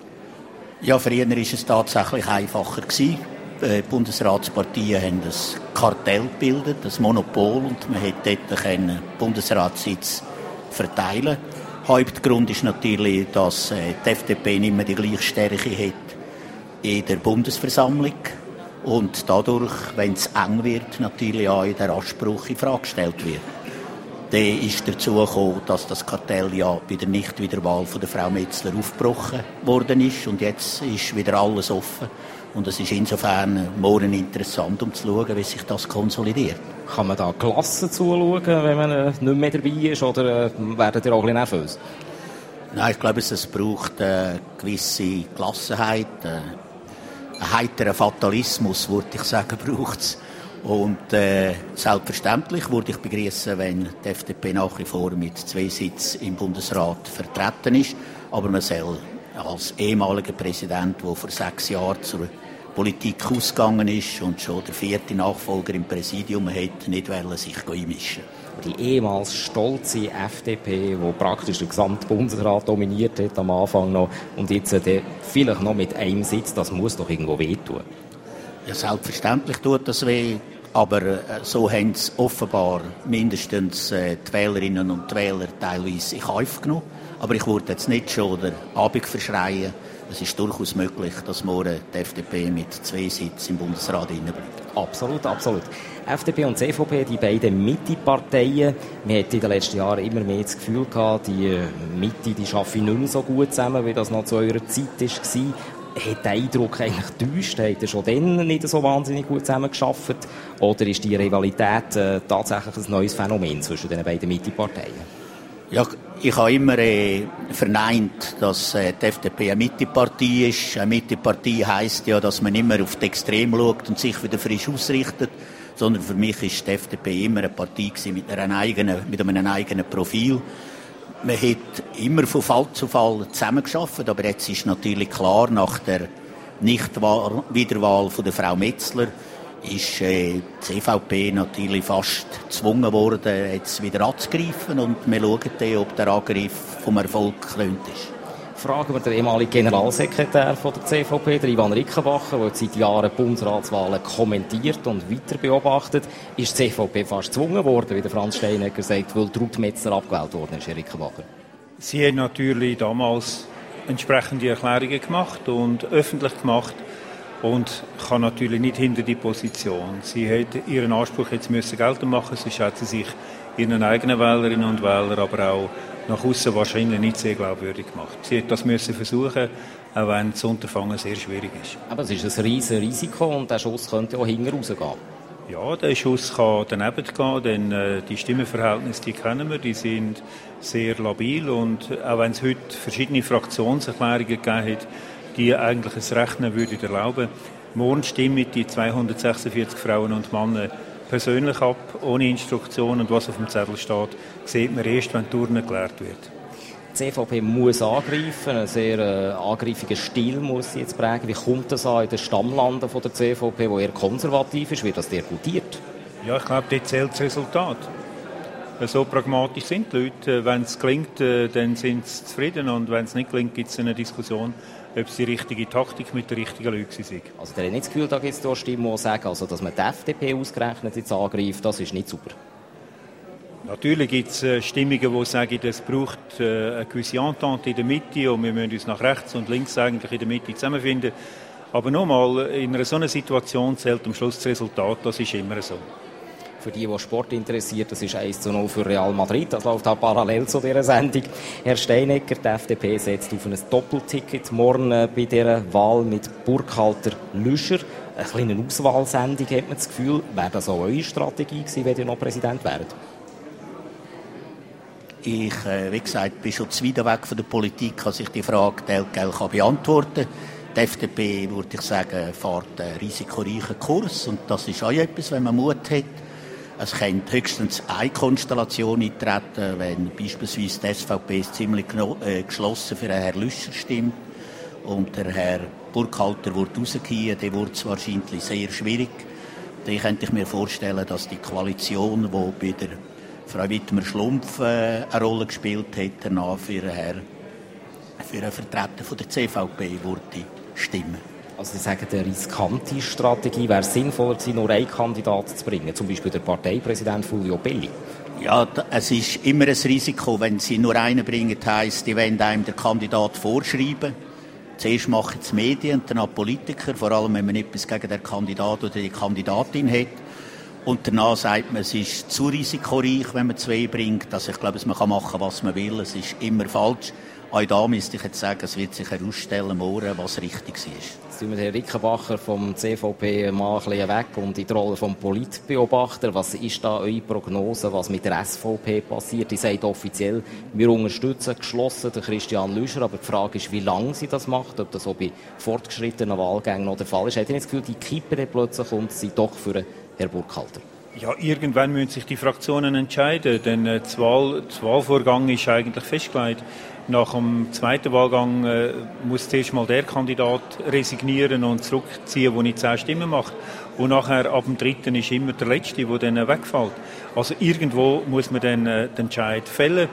Ja, früher war es tatsächlich einfacher gewesen. Die Bundesratsparteien haben ein Kartell gebildet, ein Monopol, und man konnte dort einen Bundesratssitz verteilen. Hauptgrund ist natürlich, dass die FDP nicht mehr die gleiche Stärke hat in der Bundesversammlung und dadurch, wenn es eng wird, natürlich auch der Anspruch in Frage gestellt wird. Dann ist dazu gekommen, dass das Kartell ja bei der Nichtwiederwahl von der Frau Metzler aufgebrochen worden ist und jetzt ist wieder alles offen. Und es ist insofern morgen interessant, um zu schauen, wie sich das konsolidiert. Kann man da gelassen zuschauen, wenn man nicht mehr dabei ist, oder werden ihr auch ein bisschen nervös? Nein, ich glaube, es braucht eine gewisse Gelassenheit, einen heiteren Fatalismus, würde ich sagen, braucht es. Und selbstverständlich würde ich begrüßen, wenn die FDP nach wie vor mit 2 Sitzen im Bundesrat vertreten ist. Aber man soll als ehemaliger Präsident, der vor 6 Jahren zur Politik ausgegangen ist und schon der 4. Nachfolger im Präsidium hat, nicht sich einmischen. Die ehemals stolze FDP, die praktisch den gesamten Bundesrat dominiert hat am Anfang noch und jetzt vielleicht noch mit einem Sitz, das muss doch irgendwo wehtun. Ja, selbstverständlich tut das weh, aber so haben es offenbar mindestens die Wählerinnen und Wähler teilweise in Kauf genommen. Aber ich würde jetzt nicht schon den Abend verschreien. Es ist durchaus möglich, dass morgen die FDP mit 2 Sitzen im Bundesrat bleibt. Absolut, absolut. FDP und CVP, die beiden Mitte-Parteien, man hat in den letzten Jahren immer mehr das Gefühl gehabt, die Mitte, die arbeiten nicht mehr so gut zusammen, wie das noch zu eurer Zeit war. Hat der Eindruck eigentlich getäuscht? Hat er schon dann nicht so wahnsinnig gut zusammengearbeitet? Oder ist die Rivalität tatsächlich ein neues Phänomen zwischen den beiden Mitte-Parteien? Ja, ich habe immer verneint, dass die FDP eine Mittepartie ist. Eine Mittepartie heisst ja, dass man immer auf die Extreme schaut und sich wieder frisch ausrichtet. Sondern für mich ist die FDP immer eine Partie mit einem eigenen Profil. Man hat immer von Fall zu Fall zusammengearbeitet, aber jetzt ist natürlich klar, nach der Nicht-Wiederwahl von der Frau Metzler ist die CVP natürlich fast gezwungen worden, jetzt wieder anzugreifen, und wir schauen dann, ob der Angriff vom Erfolg gekrönt ist. Fragen wir den ehemaligen Generalsekretär von der CVP, der Ivan Rickenbacher, der seit Jahren Bundesratswahlen kommentiert und weiter beobachtet. Ist die CVP fast gezwungen worden, wie der Franz Steinegger sagt, weil Ruth Metzler abgewählt worden ist, Herr Rickenbacher? Sie hat natürlich damals entsprechende Erklärungen gemacht und öffentlich gemacht und kann natürlich nicht hinter die Position. Sie hat ihren Anspruch jetzt geltend machen, sonst hat sie sich ihren eigenen Wählerinnen und Wählern, aber auch nach außen wahrscheinlich nicht sehr glaubwürdig gemacht. Sie hat das versuchen, auch wenn das Unterfangen sehr schwierig ist. Aber es ist ein riesiges Risiko und der Schuss könnte auch hinten rausgehen. Ja, der Schuss kann daneben gehen, denn die Stimmenverhältnisse, die kennen wir, die sind sehr labil und auch wenn es heute verschiedene Fraktionserklärungen gegeben hat, die eigentlich ein Rechnen würden erlauben, morgen stimmen die 246 Frauen und Männer persönlich ab, ohne Instruktion und was auf dem Zettel steht, sieht man erst, wenn die Urne geleert wird. Die CVP muss angreifen, einen sehr angreifigen Stil muss sie jetzt prägen. Wie kommt das an in den Stammlanden von der CVP, wo eher konservativ ist? Wird das dir gutiert? Ja, ich glaube, dort zählt das Resultat. So pragmatisch sind die Leute. Wenn es gelingt, dann sind sie zufrieden und wenn es nicht gelingt, gibt es eine Diskussion, ob es die richtige Taktik mit den richtigen Leuten sind. Also ihr habt nicht das Gefühl, da gibt es Stimmen, die sagen, also, dass man die FDP ausgerechnet jetzt angreift, das ist nicht super? Natürlich gibt es Stimmungen, die sagen, es braucht eine gewisse Entente in der Mitte und wir müssen uns nach rechts und links eigentlich in der Mitte zusammenfinden. Aber nochmal, in einer so einer Situation zählt am Schluss das Resultat, das ist immer so. Für die Sport interessiert, das ist 1:0 für Real Madrid. Das läuft auch parallel zu dieser Sendung. Herr Steinegger, die FDP setzt auf ein Doppelticket morgen bei dieser Wahl mit Burkhalter Lüscher. Eine kleine Auswahlsendung, hat man das Gefühl. Wäre das auch eure Strategie gewesen, wenn ihr noch Präsident wäret? Ich, wie gesagt, bin schon zu weit weg von der Politik, als ich die Frage beantworten kann. Die FDP, würde ich sagen, fährt einen risikoreichen Kurs. Und das ist auch etwas, wenn man Mut hat. Es könnte höchstens eine Konstellation eintreten, wenn beispielsweise die SVP ziemlich geschlossen für Herrn Lüscher stimmt und der Herr Burkhalter rausgehen, dann wird es wahrscheinlich sehr schwierig. Dann könnte ich mir vorstellen, dass die Koalition, die bei der Frau Wittmer-Schlumpf eine Rolle gespielt hat, danach für einen Vertreter von der CVP würde stimmen. Also Sie sagen, eine riskante Strategie wäre sinnvoller gewesen, nur einen Kandidaten zu bringen, zum Beispiel der Parteipräsident Fulvio Belli. Ja, es ist immer ein Risiko, wenn Sie nur einen bringen, heisst, die wollen einem den Kandidat vorschreiben. Zuerst machen es Medien, dann Politiker, vor allem wenn man etwas gegen den Kandidat oder die Kandidatin hat. Und danach sagt man, es ist zu risikoreich, wenn man zwei bringt. Also ich glaube, man kann machen, was man will. Es ist immer falsch. Auch da müsste ich jetzt sagen, es wird sich herausstellen morgen, was richtig ist. Jetzt tun wir Herrn Rickenbacher vom CVP mal ein bisschen weg und in die Rolle vom Politbeobachter. Was ist da eure Prognose, was mit der SVP passiert? Ihr sagt offiziell, wir unterstützen geschlossen den Christian Lüscher, aber die Frage ist, wie lange sie das macht, ob das auch bei fortgeschrittenen Wahlgängen noch der Fall ist. Habt ihr nicht das Gefühl, die Kippe plötzlich kommt sie doch für Herrn Burkhalter? Ja, irgendwann müssen sich die Fraktionen entscheiden, denn das Wahlvorgang ist eigentlich festgelegt. Nach dem zweiten Wahlgang muss zuerst mal der Kandidat resignieren und zurückziehen, der nicht 10 Stimmen macht. Und nachher, ab dem dritten, ist immer der Letzte, der dann wegfällt. Also irgendwo muss man dann den Entscheid fällen.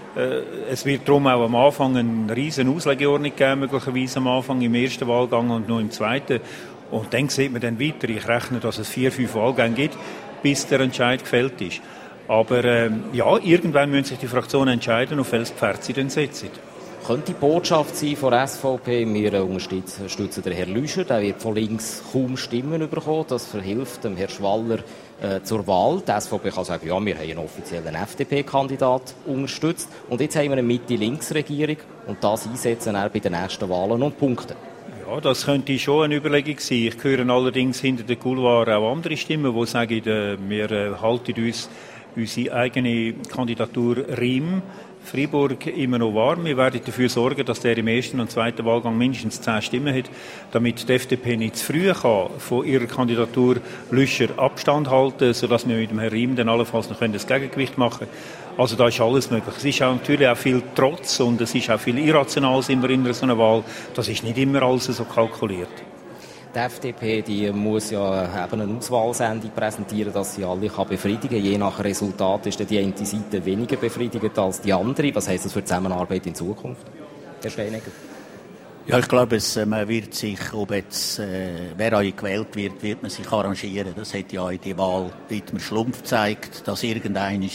Es wird darum auch am Anfang eine riesen Auslegeordnung geben, möglicherweise am Anfang im ersten Wahlgang und noch im zweiten. Und dann sieht man dann weiter. Ich rechne, dass es 4-5 Wahlgänge gibt, bis der Entscheid gefällt ist. Aber ja, irgendwann müssen sich die Fraktionen entscheiden, auf welches Pferd sie dann setzen. Könnte die Botschaft sein von der SVP, wir unterstützen den Herrn Lüscher, der wird von links kaum Stimmen bekommen, das verhilft dem Herrn Schwaller zur Wahl. Die SVP kann sagen, ja, wir haben einen offiziellen FDP-Kandidat unterstützt und jetzt haben wir eine Mitte-Links-Regierung und das einsetzen bei den nächsten Wahlen und punkten. Ja, das könnte schon eine Überlegung sein. Ich höre allerdings hinter den Couloir auch andere Stimmen, die sagen, wir halten uns unsere eigene Kandidatur Riem Freiburg immer noch warm. Wir werden dafür sorgen, dass der im ersten und zweiten Wahlgang mindestens 10 Stimmen hat, damit die FDP nicht zu früh kann von ihrer Kandidatur Lüscher Abstand halten, sodass wir mit dem Herrn Riem dann allenfalls noch das Gegengewicht machen können. Also da ist alles möglich. Es ist auch natürlich auch viel Trotz und es ist auch viel Irrationales immer in so einer Wahl. Das ist nicht immer alles so kalkuliert. Die FDP die muss ja eben eine Auswahlsendung präsentieren, dass sie alle befriedigen kann. Je nach Resultat ist die eine Seite weniger befriedigend als die andere. Was heisst das für die Zusammenarbeit in Zukunft, Herr Steinegger? Ja, ich glaube, man wird sich, ob jetzt, wer auch gewählt wird man sich arrangieren. Das hat ja in die Wahl Wittmer-Schlumpf gezeigt, dass irgendeiner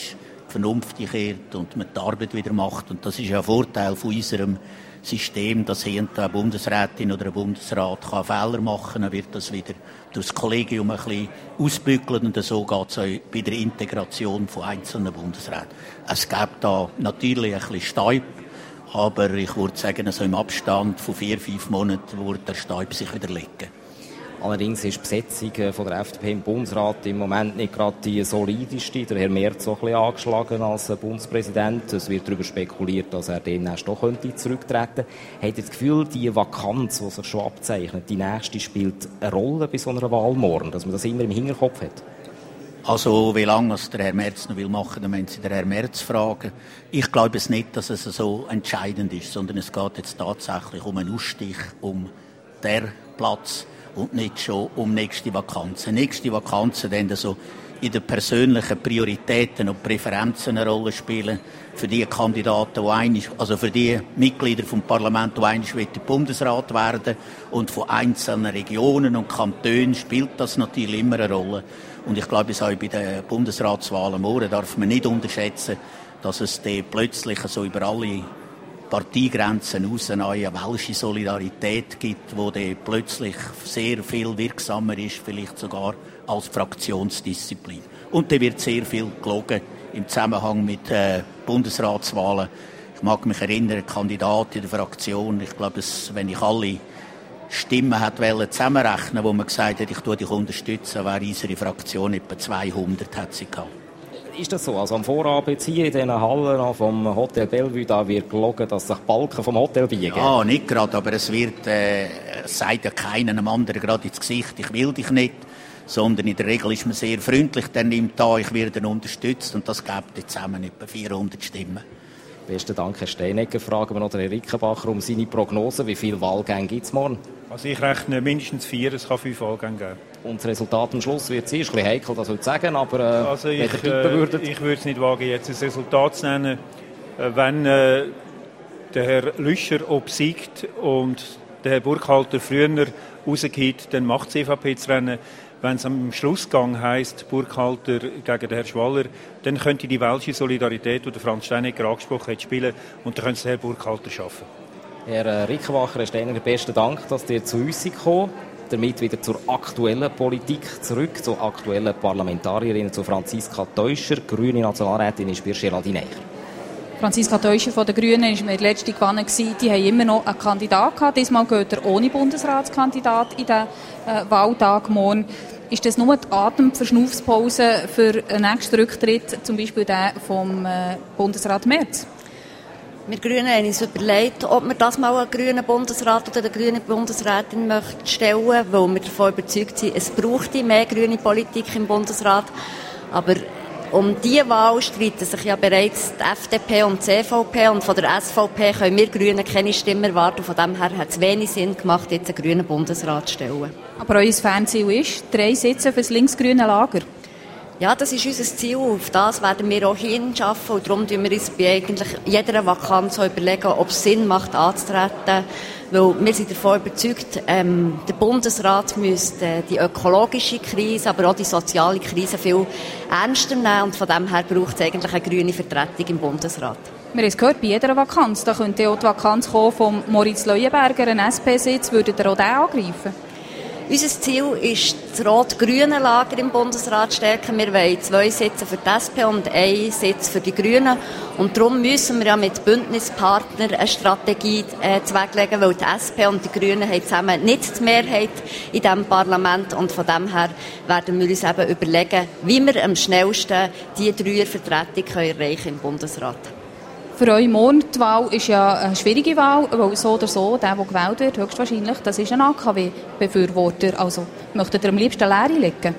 die Vernunft kehrt und man die Arbeit wieder macht. Und das ist ja ein Vorteil von unserem System, dass hier eine Bundesrätin oder ein Bundesrat Fehler machen kann, dann wird das wieder durch das Kollegium ein bisschen ausbügelt und so geht es auch bei der Integration von einzelnen Bundesräten. Es gibt da natürlich ein bisschen Stäub, aber ich würde sagen, so im Abstand von 4-5 Monaten würde der Stäub sich wieder legen. Allerdings ist die Besetzung von der FDP im Bundesrat im Moment nicht gerade die solideste. Der Herr Merz so ein bisschen angeschlagen als Bundespräsident. Es wird darüber spekuliert, dass er demnächst doch zurücktreten könnte. Habt ihr das Gefühl, die Vakanz, die sich schon abzeichnet, die nächste, spielt eine Rolle bei so einer Wahl morgen, dass man das immer im Hinterkopf hat? Also, wie lange es der Herr Merz noch machen will, dann müssen Sie den Herrn Merz fragen. Ich glaube es nicht, dass es so entscheidend ist, sondern es geht jetzt tatsächlich um einen Ausstich, um den Platz und nicht schon um nächste Vakanzen. Nächste Vakanzen dann so in den persönlichen Prioritäten und Präferenzen eine Rolle spielen für die Kandidaten, für die Mitglieder vom Parlament, die einmal Bundesrat werden und von einzelnen Regionen und Kantonen spielt das natürlich immer eine Rolle. Und ich glaube, auch bei den Bundesratswahlen morgen darf man nicht unterschätzen, dass es plötzlich so über alle Parteigrenzen hinaus eine welsche Solidarität gibt, die plötzlich sehr viel wirksamer ist, vielleicht sogar als Fraktionsdisziplin. Und da wird sehr viel gelogen im Zusammenhang mit Bundesratswahlen. Ich mag mich erinnern, Kandidat in der Fraktion, ich glaube, wenn ich alle Stimmen zusammenrechnen, wo man gesagt hat, ich tue dich unterstützen, wäre unsere Fraktion etwa 200 hat sie gehabt. Ist das so? Also am Vorabend hier in diesen Hallen vom Hotel Bellevue, da wird gelogen, dass sich Balken vom Hotel biegen? Ja, nicht gerade, aber es sagt ja keinem anderen gerade ins Gesicht, ich will dich nicht, sondern in der Regel ist man sehr freundlich, dann nimmt an, ich werde unterstützt und das gibt zusammen etwa 400 Stimmen. Besten Dank, Herr Steinegger. Fragen wir noch den Herrn Rickenbacher um seine Prognose. Wie viele Wahlgänge gibt es morgen? Also ich rechne mindestens 4, es kann 5 Wahlgänge geben. Und das Resultat am Schluss wird sein, ist ein bisschen heikel, das heute zu sagen, aber also ich würde es nicht wagen, jetzt das Resultat zu nennen. Wenn der Herr Lüscher obsiegt und der Herr Burkhalter früher rausgeht, dann macht die CVP das Rennen. Wenn es am Schlussgang heisst, Burkhalter gegen den Herrn Schwaller, dann könnte die welsche Solidarität, die Franz Steinegger angesprochen hat, spielen und dann könnte es der Herr Burkhalter schaffen. Herr Rickenbacher, Herr Steinegger, besten Dank, dass ihr zu uns gekommen seid. Damit wieder zur aktuellen Politik zurück, zur aktuellen Parlamentarierin, zu Franziska Teuscher, grüne Nationalrätin ist bei Geraldine Eicher. Franziska Teuscher von den Grünen war mir letzte gewonnen. Die haben immer noch einen Kandidat gehabt. Diesmal geht er ohne Bundesratskandidat in den Wahltag morgen. Ist das nur die Atemverschnaufspause für einen nächsten Rücktritt, zum Beispiel den vom Bundesrat Merz? Wir Grünen haben uns überlegt, ob wir das mal einen grünen Bundesrat oder eine grüne Bundesrätin stellen möchten, weil wir davon überzeugt sind, es brauchte mehr grüne Politik im Bundesrat. Aber um diese Wahl streiten sich ja bereits die FDP und die CVP und von der SVP können wir Grünen keine Stimme erwarten. Von dem her hat es wenig Sinn gemacht, jetzt einen grünen Bundesrat zu stellen. Aber euer Fernziel ist 3 Sitze für das linksgrüne Lager? Ja, das ist unser Ziel. Auf das werden wir auch hinschaffen. Und darum tun wir uns bei eigentlich jeder Vakanz überlegen, ob es Sinn macht, anzutreten. Weil wir sind davon überzeugt, der Bundesrat müsste die ökologische Krise, aber auch die soziale Krise viel ernster nehmen. Und von dem her braucht es eigentlich eine grüne Vertretung im Bundesrat. Wir haben es gehört, bei jeder Vakanz. Da könnte auch die Vakanz kommen von Moritz Leuenberger, ein SP-Sitz. Würdet ihr auch den angreifen? Unser Ziel ist, das rot-grüne Lager im Bundesrat zu stärken. Wir wollen 2 Sitze für die SP und 1 Sitz für die Grünen. Und darum müssen wir ja mit Bündnispartnern eine Strategie zweglegen, weil die SP und die Grünen haben zusammen nicht die Mehrheit in diesem Parlament. Und von dem her werden wir uns eben überlegen, wie wir am schnellsten die 3er-Vertretung erreichen im Bundesrat. Für euch morgen die Wahl ist ja eine schwierige Wahl, weil so oder so, der gewählt wird, höchstwahrscheinlich, das ist ein AKW-Befürworter. Also möchtet ihr am liebsten Leere legen?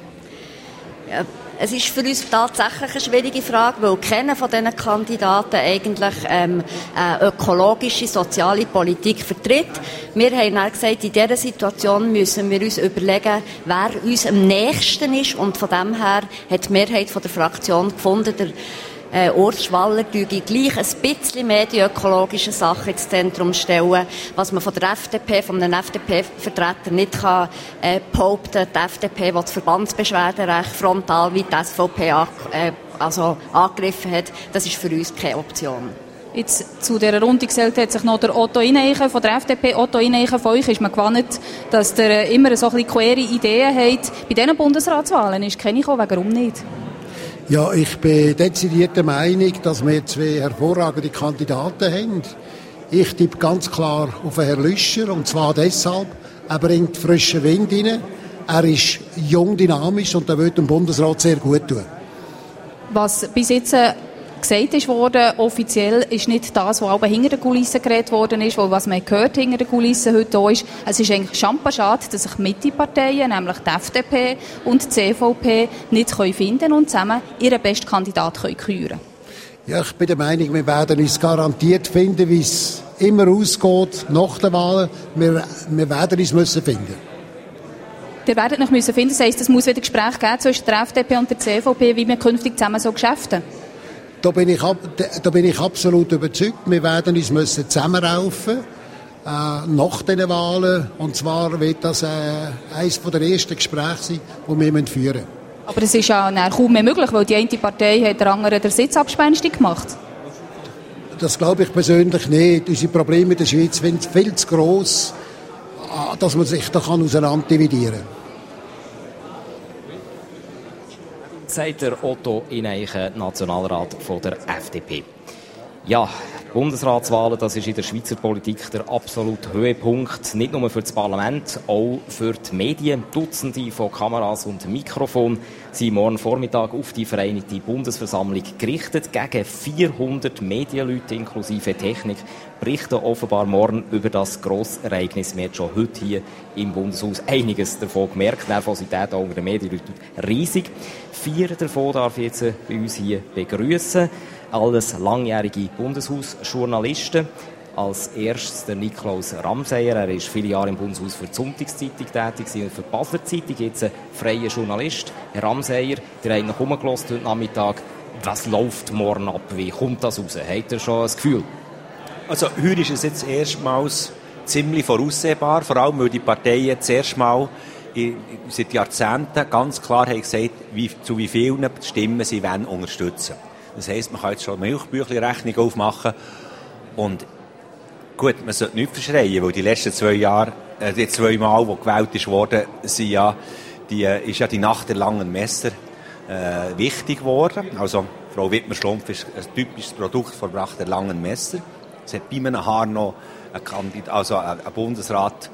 Ja, es ist für uns tatsächlich eine schwierige Frage, weil keiner von diesen Kandidaten eigentlich eine ökologische, soziale Politik vertritt. Wir haben dann gesagt, in dieser Situation müssen wir uns überlegen, wer uns am nächsten ist. Und von dem her hat die Mehrheit von der Fraktion gefunden, Urs Schwaller gleich ein bisschen mehr die ökologischen Sachen ins Zentrum stellen, was man von der FDP, von einem FDP-Vertreter nicht kann behaupten. Die FDP will das Verbandsbeschwerderecht frontal wie die SVP angegriffen hat, das ist für uns keine Option. Jetzt zu dieser Runde gesellt hat sich noch der Otto Ineichen von der FDP. Otto Ineichen, von euch ist man gewohnt, dass ihr immer so ein bisschen quere Ideen habt. Bei diesen Bundesratswahlen ist keine gekommen, warum nicht? Ja, ich bin dezidiert der Meinung, dass wir zwei hervorragende Kandidaten haben. Ich tippe ganz klar auf Herrn Lüscher, und zwar deshalb, er bringt frischen Wind rein, er ist jung, dynamisch und er wird dem Bundesrat sehr gut tun. Was bis jetzt gesagt ist worden, offiziell ist nicht das, was auch hinter den Kulissen geredet worden ist, weil was man gehört hinter den Kulissen heute da ist, es ist eigentlich schamperschade, dass sich Mitteparteien, nämlich die FDP und die CVP, nicht finden können und zusammen ihren besten Kandidaten küren können. Ja, ich bin der Meinung, wir werden uns garantiert finden, wie es immer ausgeht nach der Wahl. Wir werden uns müssen finden. Ihr werdet noch müssen finden, das heisst, es muss wieder Gespräche geben zwischen der FDP und der CVP, wie wir künftig zusammen so geschäften. Da bin ich absolut überzeugt. Wir werden uns müssen zusammenraufen nach diesen Wahlen. Und zwar wird das eines der ersten Gespräche sein, die wir führen müssen. Aber das ist ja kaum mehr möglich, weil die eine Partei hat der andere den Sitz abspenstig gemacht. Das glaube ich persönlich nicht. Unsere Probleme in der Schweiz sind viel zu gross, dass man sich da auseinander dividieren kann. Sagt der Otto Ineichen, Nationalrat von der FDP. Ja, Bundesratswahlen, das ist in der Schweizer Politik der absolute Höhepunkt. Nicht nur für das Parlament, auch für die Medien. Dutzende von Kameras und Mikrofonen sind morgen Vormittag auf die Vereinigte Bundesversammlung gerichtet. Gegen 400 Medienleute inklusive Technik berichten offenbar morgen über das Grossereignis. Wir haben schon heute hier im Bundeshaus einiges davon gemerkt. Die Nervosität unter den Medienleuten riesig. 4 davon darf ich jetzt bei uns hier begrüßen. Alles langjährige Bundeshausjournalisten. Als erstes der Niklaus Ramseyer. Er ist viele Jahre im Bundeshaus für die Sonntagszeitung tätig und für die Basler Zeitung. Jetzt ein freier Journalist. Herr Ramseyer, der hat noch rumgehört heute Nachmittag. Was läuft morgen ab? Wie kommt das raus? Hat er schon ein Gefühl? Also heute ist es jetzt erstmals ziemlich voraussehbar, vor allem weil die Parteien zuerst mal seit Jahrzehnten ganz klar haben gesagt, zu wie vielen Stimmen sie wollen unterstützen. Das heisst, man kann jetzt schon Milchbüchli-Rechnung aufmachen. Und gut, man sollte nicht verschreien, weil die letzten 2 Jahre, die 2 Mal, die gewählt wurde, ist ja die Nacht der langen Messer wichtig geworden. Also Frau Wittmer-Schlumpf ist ein typisches Produkt von der Nacht der langen Messer. Es hat bei einem Haar noch einen Bundesrat,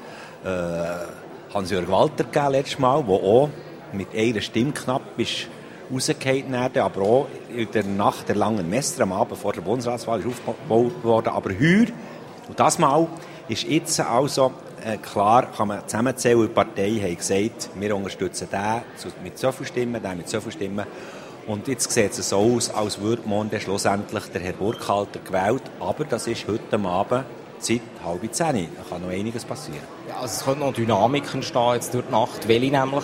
Hans-Jörg Walter gegeben letztes Mal, der auch mit einer Stimme knapp ist rausgefallen werden, aber auch in der Nacht der langen Messer am Abend vor der Bundesratswahl ist aufgebaut worden. Aber heute, und das Mal, ist jetzt also klar, kann man zusammenzählen, die Parteien haben gesagt, wir unterstützen den mit so vielen Stimmen, den mit so vielen Stimmen. Und jetzt sieht es so aus, als würde morgen schlussendlich der Herr Burkhalter gewählt. Aber das ist heute Abend seit 9:30. Da kann noch einiges passieren. Ja, also es könnte noch Dynamiken entstehen jetzt durch die Nacht. Welche nämlich?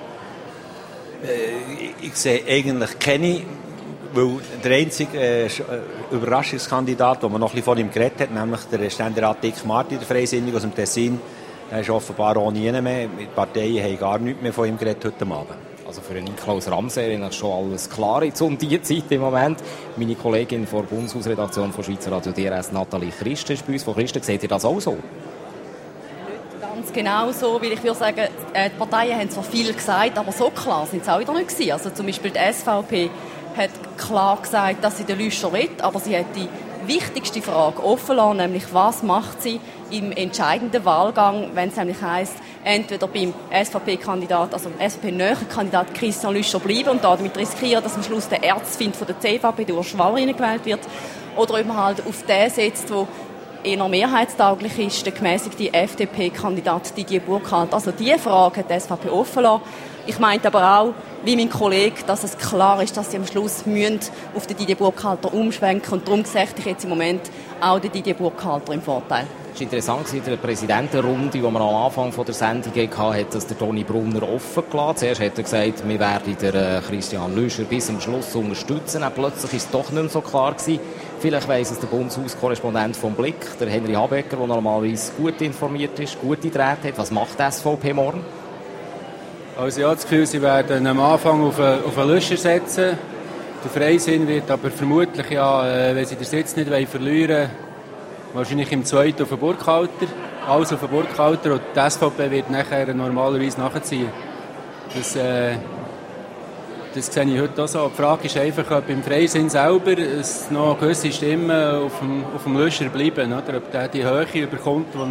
Ich sehe eigentlich keine, weil der einzige Überraschungskandidat, den man noch ein bisschen vor ihm geredet hat, nämlich der Ständerat Dick Marty, der Freisinnige aus dem Tessin, der ist offenbar auch nie mehr. Die Parteien haben gar nichts mehr von ihm geredet heute Abend. Also für den Niklaus Ramseyer ist schon alles klar jetzt um diese Zeit im Moment. Meine Kollegin von der Bundeshausredaktion von Schweizer Radio DRS, Nathalie Christen, ist bei uns. Von Christen, seht ihr das auch so? Ganz genau so, weil ich würde sagen, die Parteien haben zwar viel gesagt, aber so klar sind sie auch wieder nicht gewesen. Also zum Beispiel die SVP hat klar gesagt, dass sie den Lüscher will, aber sie hat die wichtigste Frage offen lassen, nämlich was macht sie im entscheidenden Wahlgang, wenn es nämlich heisst, entweder beim SVP-Kandidat, also SVP-näheren Kandidat Christian Lüscher bleiben und damit riskieren, dass am Schluss der Erzfeind von der CVP durch Schwaller gewählt wird, oder ob man halt auf den setzt, wo eher mehrheitstauglich ist, der gemäßigte FDP-Kandidat Didier Burkhalter. Also diese Frage hat die SVP offen lassen. Ich meinte aber auch, wie mein Kollege, dass es klar ist, dass sie am Schluss auf den Didier Burkhalter umschwenken und darum sehe ich jetzt im Moment auch den Didier Burkhalter im Vorteil. Es war interessant in der Präsidentenrunde, die man am Anfang der Sendung hatte, dass der Toni Brunner offen gelassen. Zuerst hat er gesagt, wir werden den Christian Lüscher bis zum Schluss unterstützen. Dann plötzlich ist es doch nicht mehr so klar gewesen. Vielleicht weiss es der Bundeshauskorrespondent vom Blick, der Henry Habecker, der normalerweise gut informiert ist, gute Drähte hat. Was macht die SVP morgen? Also ich habe das Gefühl, sie werden am Anfang auf einen Lüscher setzen. Der Freisinn wird aber vermutlich, wenn sie den Sitz nicht verlieren wollen, wahrscheinlich im zweiten auf den Burkhalter. Alles auf den Burkhalter und die SVP wird nachher normalerweise nachziehen. Das sehe ich heute auch so. Die Frage ist einfach, ob im Freisinn selber es noch gewisse Stimmen auf dem Löscher bleiben, oder ob der die Höhe bekommt, die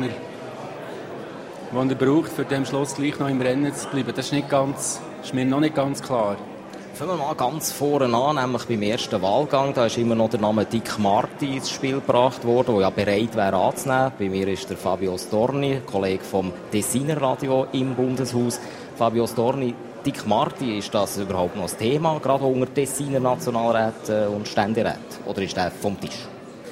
er braucht, für am Schluss gleich noch im Rennen zu bleiben. Das ist mir noch nicht ganz klar. Fangen wir mal ganz vorne an, nämlich beim ersten Wahlgang. Da ist immer noch der Name Dick Marty ins Spiel gebracht worden, der ja bereit wäre anzunehmen. Bei mir ist der Fabio Storni, Kollege vom Tessiner Radio im Bundeshaus. Fabio Storni, Dick Marty, ist das überhaupt noch ein Thema, gerade unter Tessiner Nationalräten und Ständeräten? Oder ist der vom Tisch?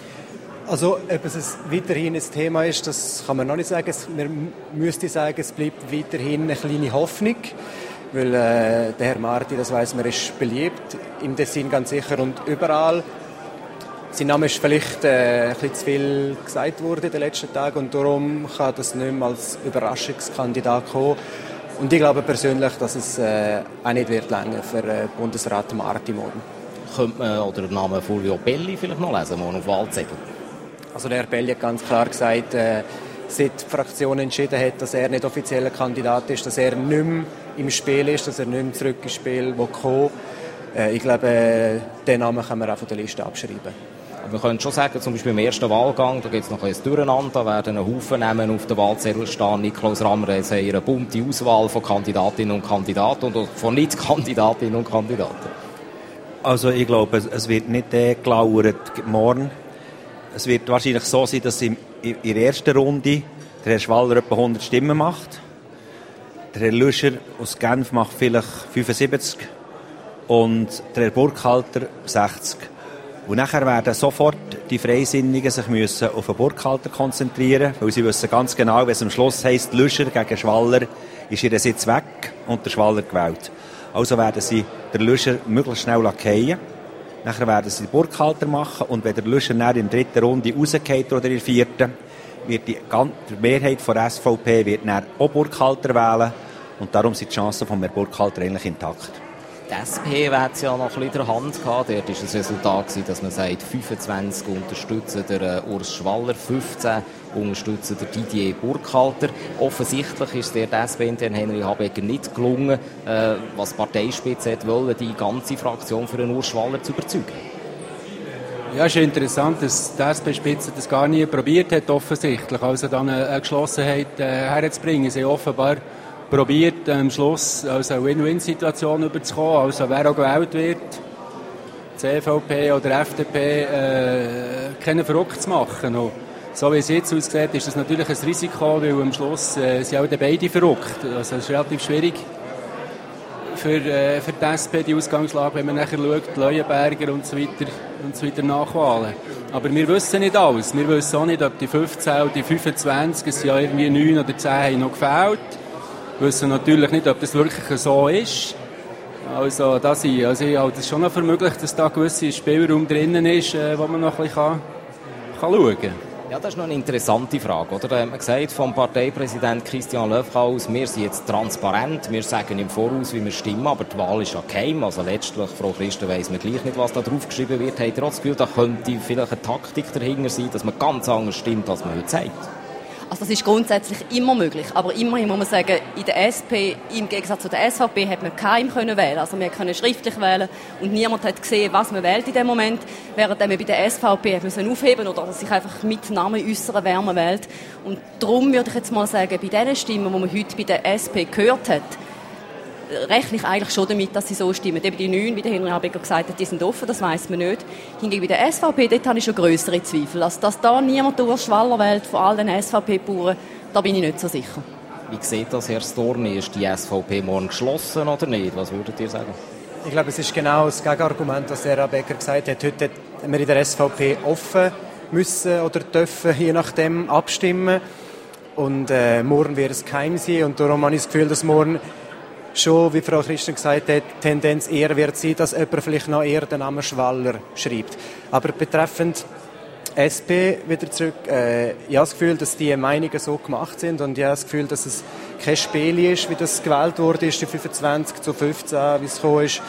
Also, ob es weiterhin ein Thema ist, das kann man noch nicht sagen. Man müsste sagen, es bleibt weiterhin eine kleine Hoffnung. Weil der Herr Marty, das weiss man, ist beliebt im Tessin ganz sicher und überall. Sein Name ist vielleicht ein bisschen zu viel gesagt worden in den letzten Tagen und darum kann das nicht mehr als Überraschungskandidat kommen. Und ich glaube persönlich, dass es auch nicht wird länger für Bundesrat Marty morgen. Könnte man oder den Namen Fulvio Belli vielleicht noch lesen, morgen auf Wahlzettel? Also der Herr Belli hat ganz klar gesagt, seit die Fraktion entschieden hat, dass er nicht offizieller Kandidat ist, dass er nicht mehr im Spiel ist, dass er nicht mehr zurück ins Spiel kommen will. Ich glaube, den Namen können wir auch von der Liste abschreiben. Aber wir können schon sagen, zum Beispiel im ersten Wahlgang, da gibt es noch ein Durcheinander, da werden ein Haufen Namen auf den Wahlzettel stehen. Niklaus Rammer hat eine bunte Auswahl von Kandidatinnen und Kandidaten und von Nicht-Kandidatinnen und Kandidaten. Also ich glaube, es wird nicht gelauert morgen. Es wird wahrscheinlich so sein, dass in der ersten Runde der Herr Schwaller etwa 100 Stimmen macht. Der Herr Lüscher aus Genf macht vielleicht 75 und der Herr Burkhalter 60. Und nachher werden sofort die Freisinnigen sich müssen auf den Burkhalter konzentrieren, weil sie wissen ganz genau, wenn es am Schluss heisst, Lüscher gegen Schwaller, ist ihr Sitz weg und der Schwaller gewählt. Also werden sie den Lüscher möglichst schnell fallen. Nachher werden sie den Burkhalter machen und wenn der Lüscher in der dritten Runde rausgeht oder in der vierten, wird die Mehrheit der SVP wird dann auch Burkhalter wählen und darum sind die Chancen von Herrn Burkhalter eigentlich intakt. Die SP hat es ja noch ein bisschen in der Hand gehabt. Dort war das Resultat, dass man sagt, 25 unterstützen den Urs Schwaller, 15 unterstützen den Didier Burkhalter. Offensichtlich ist es der SP-intern Henry Habegger nicht gelungen, was die Parteispitze wollte, die ganze Fraktion für den Urs Schwaller zu überzeugen. Ja, es ist interessant, dass die SP-Spitze das gar nie probiert hat, offensichtlich. Also dann eine Geschlossenheit herzubringen. Sie offenbar probiert, am Schluss also eine Win-Win-Situation überzukommen. Also wer auch gewählt wird, CVP oder FDP, keinen verrückt zu machen. Und so wie es jetzt aussieht, ist das natürlich ein Risiko, weil am Schluss sind auch beide verrückt. Also es ist relativ schwierig für die SP die Ausgangslage, wenn man nachher schaut, Leuenberger und so weiter nachwahlen. Aber wir wissen nicht alles. Wir wissen auch nicht, ob die 15 oder die 25, es sind ja irgendwie 9 oder 10 haben noch gefehlt. Wir wissen natürlich nicht, ob das wirklich so ist. Also ich halte es schon noch für möglich, dass da ein gewisser Spielraum drinnen ist, wo man noch ein bisschen schauen kann. Ja, das ist noch eine interessante Frage, oder? Da hat man gesagt vom Parteipräsident Christian Löfhaus, wir sind jetzt transparent, wir sagen im Voraus, wie wir stimmen, aber die Wahl ist ja geheim. Also letztlich, Frau Christen, weiss man gleich nicht, was da drauf geschrieben wird. Habt ihr auch das Gefühl, da könnte vielleicht eine Taktik dahinter sein, dass man ganz anders stimmt, als man heute sagt? Also das ist grundsätzlich immer möglich, aber immerhin muss man sagen, in der SP, im Gegensatz zu der SVP, hat man keinem können wählen. Also wir können schriftlich wählen und niemand hat gesehen, was man wählt in dem Moment, während man bei der SVP hat müssen aufheben oder sich einfach mit Namen äußern, wer man wählt. Und darum würde ich jetzt mal sagen, bei den Stimmen, die man heute bei der SP gehört hat, rechne ich eigentlich schon damit, dass sie so stimmen. Eben die 9, wie der Henry Habegger gesagt hat, die sind offen, das weiss man nicht. Hingegen bei der SVP, dort habe ich schon grössere Zweifel. Also, dass da niemand Urs Schwaller wählt von all den SVP-Bauern, da bin ich nicht so sicher. Wie sieht das, Herr Storni? Ist die SVP morgen geschlossen oder nicht? Was würdet ihr sagen? Ich glaube, es ist genau das Gegenargument, was Herr Habegger gesagt hat. Heute hätten wir in der SVP offen müssen oder dürfen, je nachdem, abstimmen. Und morgen wird es geheim sein. Und darum habe ich das Gefühl, dass morgen schon, wie Frau Christen gesagt hat, die Tendenz eher wird sein, dass jemand vielleicht noch eher den Namen Schwaller schreibt. Aber betreffend SP wieder zurück, ich habe das Gefühl, dass die Meinungen so gemacht sind und ich habe das Gefühl, dass es kein Spiel ist, wie das gewählt wurde, die 25 zu 15, wie es gekommen ist.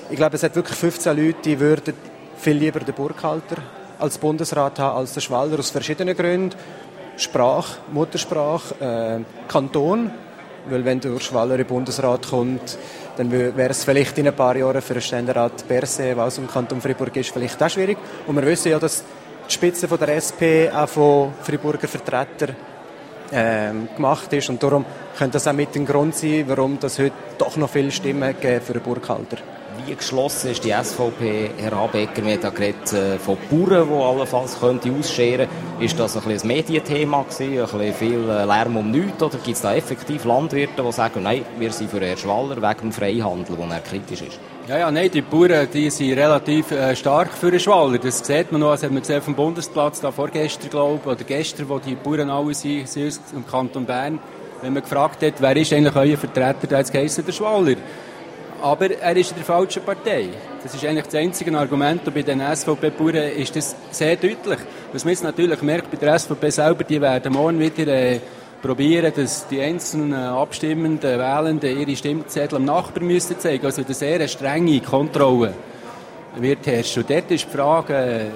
Ich glaube, es hat wirklich 15 Leute, die würden viel lieber den Burkhalter als Bundesrat haben als den Schwaller, aus verschiedenen Gründen. Sprache, Muttersprache, Kanton. Weil wenn der Schwaller in den Bundesrat kommt, dann wäre es vielleicht in ein paar Jahren für den Ständerat Berset, der aus dem Kanton Freiburg ist, vielleicht auch schwierig. Und wir wissen ja, dass die Spitze von der SP auch von Freiburger Vertretern gemacht ist. Und darum könnte das auch mit dem Grund sein, warum das heute doch noch viele Stimmen geben für den Burkhalter. Wie geschlossen ist die SVP, Herr Abecker? Wir haben ja geredet von Bauern, die allenfalls ausscheren könnten. Ist das ein bisschen ein Medienthema gewesen, ein bisschen viel Lärm um nichts? Oder gibt es da effektiv Landwirte, die sagen, nein, wir sind für Herrn Schwaller wegen dem Freihandel, wo er kritisch ist? Nein, die Bauern die sind relativ stark für den Schwaller. Das sieht man noch, das hat man gesehen auf dem Bundesplatz, da vorgestern, glaube ich, oder gestern, wo die Bauern alle sind im Kanton Bern. Wenn man gefragt hat, wer ist eigentlich euer Vertreter, da hat es geheißen, der Schwaller. Aber er ist in der falschen Partei. Das ist eigentlich das einzige Argument. Und bei den SVP-Bauern ist das sehr deutlich. Was man jetzt natürlich merkt bei der SVP selber, die werden morgen wieder probieren, dass die einzelnen abstimmenden Wählenden ihre Stimmzettel am Nachbarn müssen zeigen. Also eine sehr strenge Kontrolle wird herrschen. Und dort ist die Frage,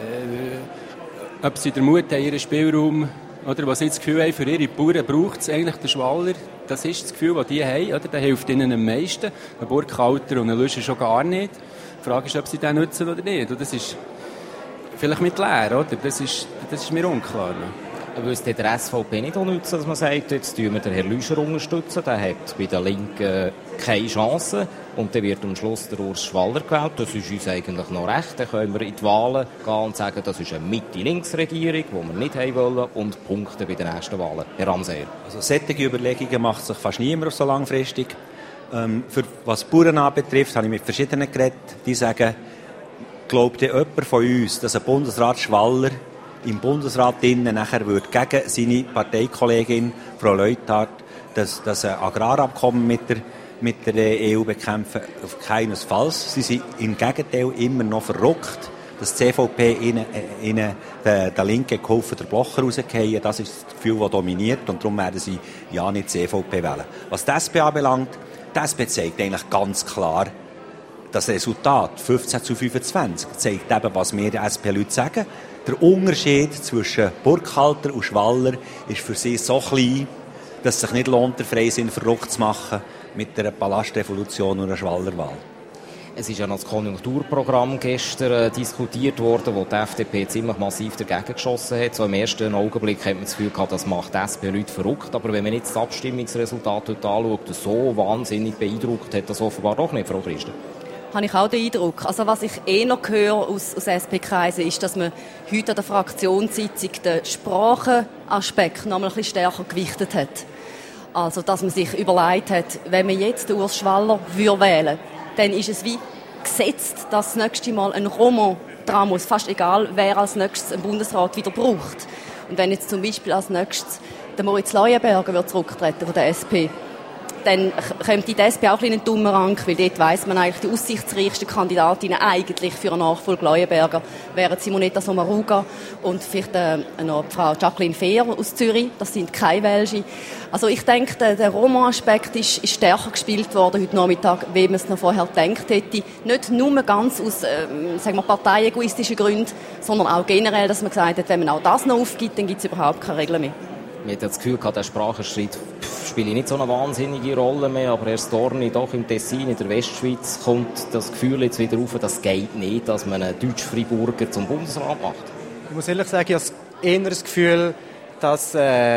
ob sie den Mut haben, ihren Spielraum, oder was sie das Gefühl haben, für ihre Bauern braucht es eigentlich den Schwaller. Das ist das Gefühl, das die haben. Oder? Der hilft ihnen am meisten. Ein Burkhalter und ein Löscher schon gar nicht. Die Frage ist, ob sie den nutzen oder nicht. Und das ist vielleicht mit leer, oder? Das ist mir unklar. Aber es der SVP nicht nutzen, dass man sagt, jetzt tun wir den Herrn Lüscher unterstützen. Der hat bei den Linken keine Chance. Und dann wird am Schluss der Urs Schwaller gewählt. Das ist uns eigentlich noch recht. Dann können wir in die Wahlen gehen und sagen, das ist eine Mitte-Links-Regierung, die wir nicht haben wollen, und punkten bei den nächsten Wahlen. Herr Ramseyer. Also solche Überlegungen macht sich fast niemand so langfristig. Für was Bauern anbetrifft, habe ich mit verschiedenen geredet, die sagen, glaubt jemand von uns, dass ein Bundesrat Schwaller im Bundesrat innen nachher würde gegen seine Parteikollegin Frau Leuthard das Agrarabkommen mit der EU bekämpfen? Auf keinesfalls. Sie sind im Gegenteil immer noch verrückt, dass die CVP ihnen der Linke geholfen, der Blocher rauszugehen. Das ist das Gefühl, das dominiert, und darum werden sie ja nicht die CVP wählen. Was die SP anbelangt, die SP zeigt eigentlich ganz klar, das Resultat 15:25 zeigt eben, was wir den SP-Leuten sagen. Der Unterschied zwischen Burkhalter und Schwaller ist für sie so klein, dass es sich nicht lohnt, den Freisinn verrückt zu machen mit einer Palastrevolution und einer Schwallerwahl. Es ist ja noch das Konjunkturprogramm gestern diskutiert worden, wo die FDP ziemlich massiv dagegen geschossen hat. So im ersten Augenblick hat man das Gefühl gehabt, das macht die SP-Leute verrückt. Aber wenn man jetzt das Abstimmungsresultat heute anschaut, so wahnsinnig beeindruckt hat das offenbar doch nicht, Frau Christen. Habe ich auch den Eindruck. Also was ich noch höre aus SP-Kreisen ist, dass man heute an der Fraktionssitzung den Sprachenaspekt noch mal ein bisschen stärker gewichtet hat. Also dass man sich überlegt hat, wenn man jetzt den Urs Schwaller wählen würde, dann ist es wie gesetzt, dass das nächste Mal ein Roman dran muss. Fast egal, wer als nächstes einen Bundesrat wieder braucht. Und wenn jetzt zum Beispiel als nächstes der Moritz Leuenberger zurücktreten von der SP, dann kommt die SP auch in einen dummen Rang, weil dort weiss man eigentlich, die aussichtsreichsten Kandidatinnen eigentlich für einen Nachfolger Leuenberger wären Simonetta Sommaruga und vielleicht noch Frau Jacqueline Fehr aus Zürich. Das sind keine Welsche. Also ich denke, der Roman-Aspekt ist stärker gespielt worden heute Nachmittag, wie man es noch vorher gedacht hätte. Nicht nur ganz aus sagen wir, parteiegoistischen Gründen, sondern auch generell, dass man gesagt hat, wenn man auch das noch aufgibt, dann gibt es überhaupt keine Regeln mehr. Man hat das Gefühl gehabt, der Sprachenstreit spielt nicht so eine wahnsinnige Rolle mehr, aber Herr Storni, doch im Tessin, in der Westschweiz, kommt das Gefühl jetzt wieder auf, das geht nicht, dass man einen Deutsch-Freiburger zum Bundesrat macht. Ich muss ehrlich sagen, ich habe eher das Gefühl, dass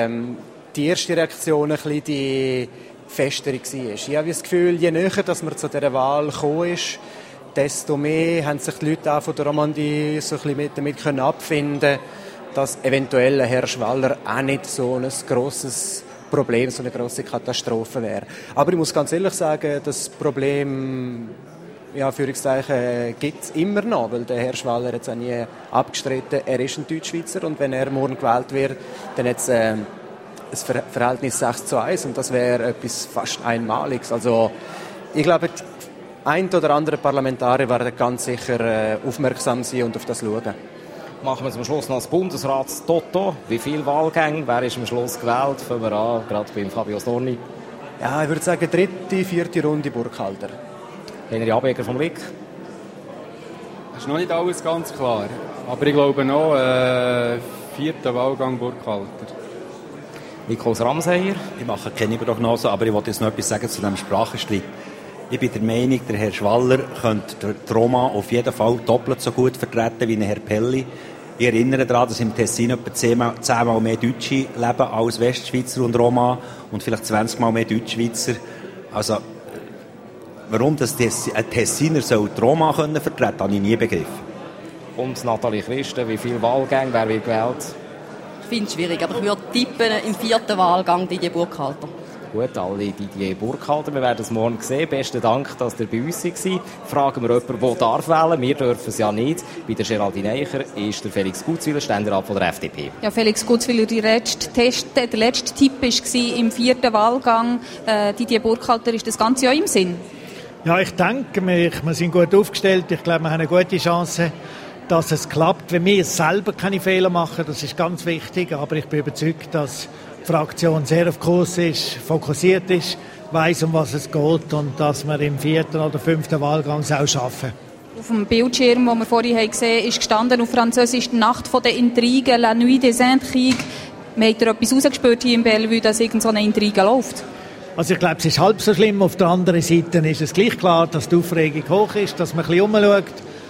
die erste Reaktion ein bisschen die festere war. Ich habe das Gefühl, je näher dass man zu dieser Wahl gekommen ist, desto mehr haben sich die Leute auch von der Romandie so ein bisschen damit abfinden können, dass eventuell Herr Schwaller auch nicht so ein grosses Problem, so eine grosse Katastrophe wäre. Aber ich muss ganz ehrlich sagen, das Problem, ja, Führungszeichen, gibt es immer noch, weil der Herr Schwaller hat es auch nie abgestritten, er ist ein Deutschschweizer und wenn er morgen gewählt wird, dann hat es ein Verhältnis 6:1 und das wäre etwas fast Einmaliges. Also ich glaube, die ein oder andere Parlamentarier werden ganz sicher aufmerksam sein und auf das schauen. Machen wir zum Schluss noch das Bundesratstoto. Wie viele Wahlgänge? Wer ist am Schluss gewählt? Fangen wir an, gerade beim Fabio Storni. Ja, ich würde sagen, 3., 4. Runde Burkhalter. Henry Abecker vom LIK. Das ist noch nicht alles ganz klar. Aber ich glaube noch, 4. Wahlgang Burkhalter. Nikolaus Ramseyer. Ich mache keine Prognose, aber ich wollte jetzt noch etwas sagen zu diesem Sprachenstreit. Ich bin der Meinung, der Herr Schwaller könnte die Roma auf jeden Fall doppelt so gut vertreten wie Herr Pelli. Ich erinnere daran, dass im Tessin etwa 10-mal mehr Deutsche leben als Westschweizer und Roma und vielleicht 20-mal mehr Deutschschweizer. Also, warum das ein Tessiner soll die Roma vertreten können, habe ich nie begriffen. Und Nathalie Christen, wie viele Wahlgänge, wer wird gewählt? Ich finde es schwierig, aber ich würde tippen, im 4. Wahlgang Didier Burkhalter. Gut, alle Didier Burkhalter, wir werden es morgen sehen. Besten Dank, dass ihr bei uns war. Fragen wir jemanden, der darf wählen. Wir dürfen es ja nicht. Bei der Geraldine Eicher ist der Felix Gutzwiller, Ständerat von der FDP. Ja, Felix Gutzwiller, der letzte Tipp war im 4. Wahlgang. Didier Burkhalter, ist das Ganze ja im Sinn? Ja, ich denke, wir sind gut aufgestellt. Ich glaube, wir haben eine gute Chance, dass es klappt. Wenn wir selber keine Fehler machen, das ist ganz wichtig. Aber ich bin überzeugt, dass die Fraktion sehr auf Kurs ist, fokussiert ist, weiss, um was es geht und dass wir im 4. oder 5. Wahlgang es auch schaffen. Auf dem Bildschirm, den wir vorhin gesehen haben, ist gestanden auf Französisch «Die Nacht der Intrigen», «La Nuit des Intrigues». Habt ihr etwas rausgespürt hier in Bellevue, dass irgend so eine Intrige läuft? Also ich glaube, es ist halb so schlimm. Auf der anderen Seite ist es gleich klar, dass die Aufregung hoch ist, dass man ein bisschen umschaut.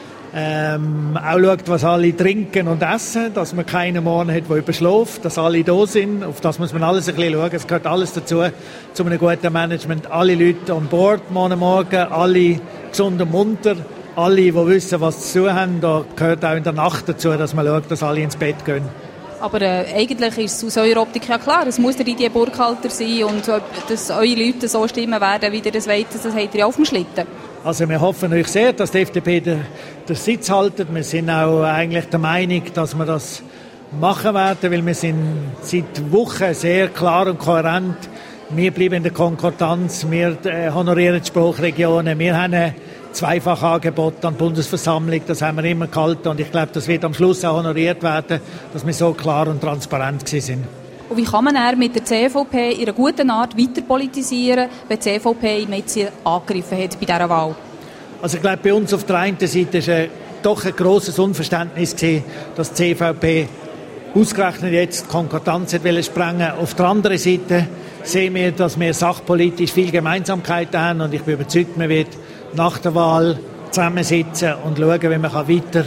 Auch schaut, was alle trinken und essen, dass man keinen morgen hat, der überschläft, dass alle da sind. Auf das muss man alles ein bisschen schauen. Es gehört alles dazu, zu einem guten Management. Alle Leute an Bord morgen, alle gesund und munter, alle, die wissen, was zu tun haben. Da gehört auch in der Nacht dazu, dass man schaut, dass alle ins Bett gehen. Aber eigentlich ist es aus eurer Optik ja klar, es muss der Didier Burkhalter sein und dass eure Leute so stimmen werden, wie ihr das wollt, das habt ihr ja auf dem Schlitten. Also wir hoffen euch sehr, dass die FDP den Sitz haltet. Wir sind auch eigentlich der Meinung, dass wir das machen werden, weil wir sind seit Wochen sehr klar und kohärent. Wir bleiben in der Konkordanz, wir honorieren die Sprachregionen, wir haben ein Zweifachangebot an die Bundesversammlung, das haben wir immer gehalten und ich glaube, das wird am Schluss auch honoriert werden, dass wir so klar und transparent sind. Und wie kann man mit der CVP in einer guten Art weiter politisieren, wenn die CVP ihn jetzt angegriffen hat bei dieser Wahl? Also ich glaube, bei uns auf der einen Seite war doch ein grosses Unverständnis gewesen, dass die CVP ausgerechnet jetzt die Konkordanz sprengen. Auf der anderen Seite sehen wir, dass wir sachpolitisch viele Gemeinsamkeiten haben und ich bin überzeugt, man wird nach der Wahl zusammensitzen und schauen, wie man weiter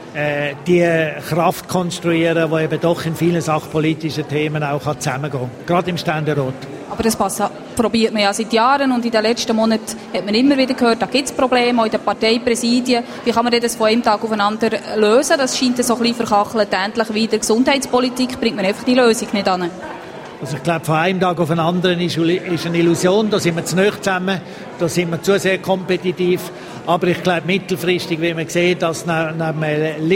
die Kraft konstruieren, die eben doch in vielen sachpolitischen Themen auch zusammengehen kann, gerade im Ständerat. Aber das probiert man ja seit Jahren und in den letzten Monaten hat man immer wieder gehört, da gibt es Probleme, auch in den Parteipräsidien. Wie kann man das von einem Tag auf den anderen lösen? Das scheint so ein bisschen verkachelt. Endlich wieder Gesundheitspolitik bringt man einfach die Lösung nicht an. Also ich glaube, von einem Tag auf den anderen ist eine Illusion, da sind wir zu nahe zusammen, da sind wir zu sehr kompetitiv. Aber ich glaube, mittelfristig, wie man sieht, dass neben einem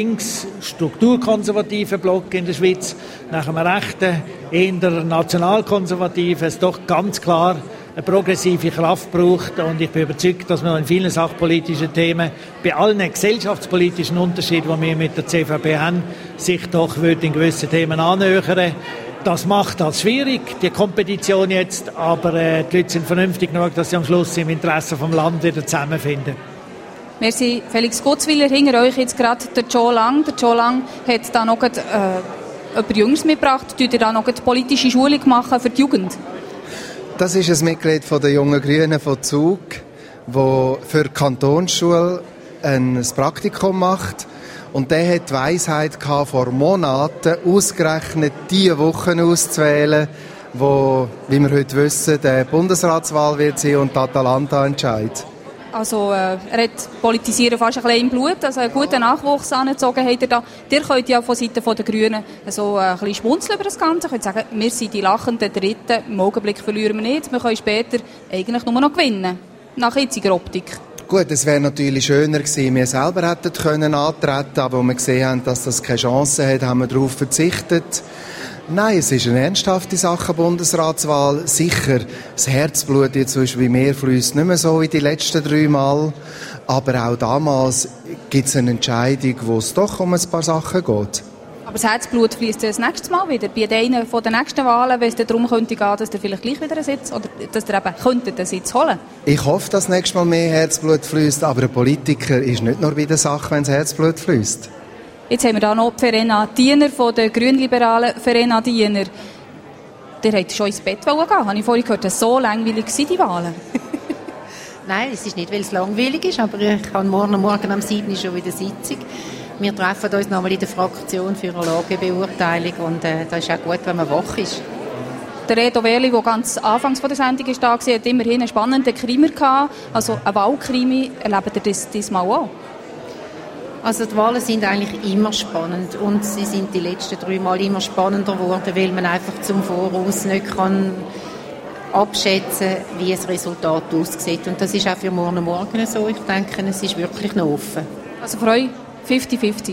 links-strukturkonservativen Block in der Schweiz, nach einem rechten, eher nationalkonservativen, es doch ganz klar eine progressive Kraft braucht. Und ich bin überzeugt, dass man in vielen sachpolitischen Themen, bei allen gesellschaftspolitischen Unterschieden, die wir mit der CVP haben, sich doch in gewissen Themen annähern. Das macht das schwierig, die Kompetition jetzt, aber die Leute sind vernünftig genug, dass sie am Schluss im Interesse vom Land wieder zusammenfinden. Merci, Felix Gutzwiller. Hinter euch jetzt gerade der Joe Lang. Der Joe Lang hat da noch jemand Jüngeres mitgebracht. Tut ihr da noch eine politische Schulung machen für die Jugend? Das ist ein Mitglied von der Jungen Grünen von Zug, der für die Kantonsschule ein Praktikum macht. Und der hat die Weisheit gehabt, vor Monaten ausgerechnet diese Wochen auszuwählen, wo, wie wir heute wissen, die Bundesratswahl wird sein und die Atalanta-Entscheid. Also er hat Politisieren fast ein bisschen im Blut, also einen guten Nachwuchs angezogen hat er da. Ihr könnt ja von Seiten der Grünen so ein bisschen schmunzeln über das Ganze. Ihr könnt sagen, wir sind die lachenden Dritten, im Augenblick verlieren wir nicht, wir können später eigentlich nur noch gewinnen, nach jetziger Optik. Gut, es wäre natürlich schöner gewesen, wir selber hätten können antreten, aber als wir gesehen haben, dass das keine Chance hat, haben wir darauf verzichtet. Nein, es ist eine ernsthafte Sache, Bundesratswahl. Sicher, das Herzblut jetzt wie mir fließt nicht mehr so wie die letzten 3 Mal. Aber auch damals gibt es eine Entscheidung, wo es doch um ein paar Sachen geht. Aber das Herzblut fließt das nächste Mal wieder. Bei einer von den nächsten Wahlen, wenn es darum könnte gehen, dass ihr vielleicht gleich wieder einen Sitz, oder dass ihr eben könntet einen Sitz holen. Ich hoffe, dass nächstes Mal mehr Herzblut fließt, aber ein Politiker ist nicht nur bei der Sache, wenn das Herzblut fließt. Jetzt haben wir da noch Verena Diener von der Grünliberalen. Verena Diener, ihr wollt schon ins Bett gehen, habe ich vorhin gehört, so langweilig waren die Wahlen. Nein, es ist nicht, weil es langweilig ist, aber ich habe morgen am 7. schon wieder Sitzung. Wir treffen uns nochmal in der Fraktion für eine Lagebeurteilung und das ist auch gut, wenn man wach ist. Der Reto Werli, der ganz anfangs von der Sendung war, hat immerhin einen spannenden Krimi gehabt, also einen Wahlkrimi. Erlebt ihr das diesmal auch? Also die Wahlen sind eigentlich immer spannend und sie sind die letzten 3 Mal immer spannender geworden, weil man einfach zum Voraus nicht kann abschätzen, wie das Resultat aussieht. Und das ist auch für morgen so. Ich denke, es ist wirklich noch offen. Also für euch 50-50?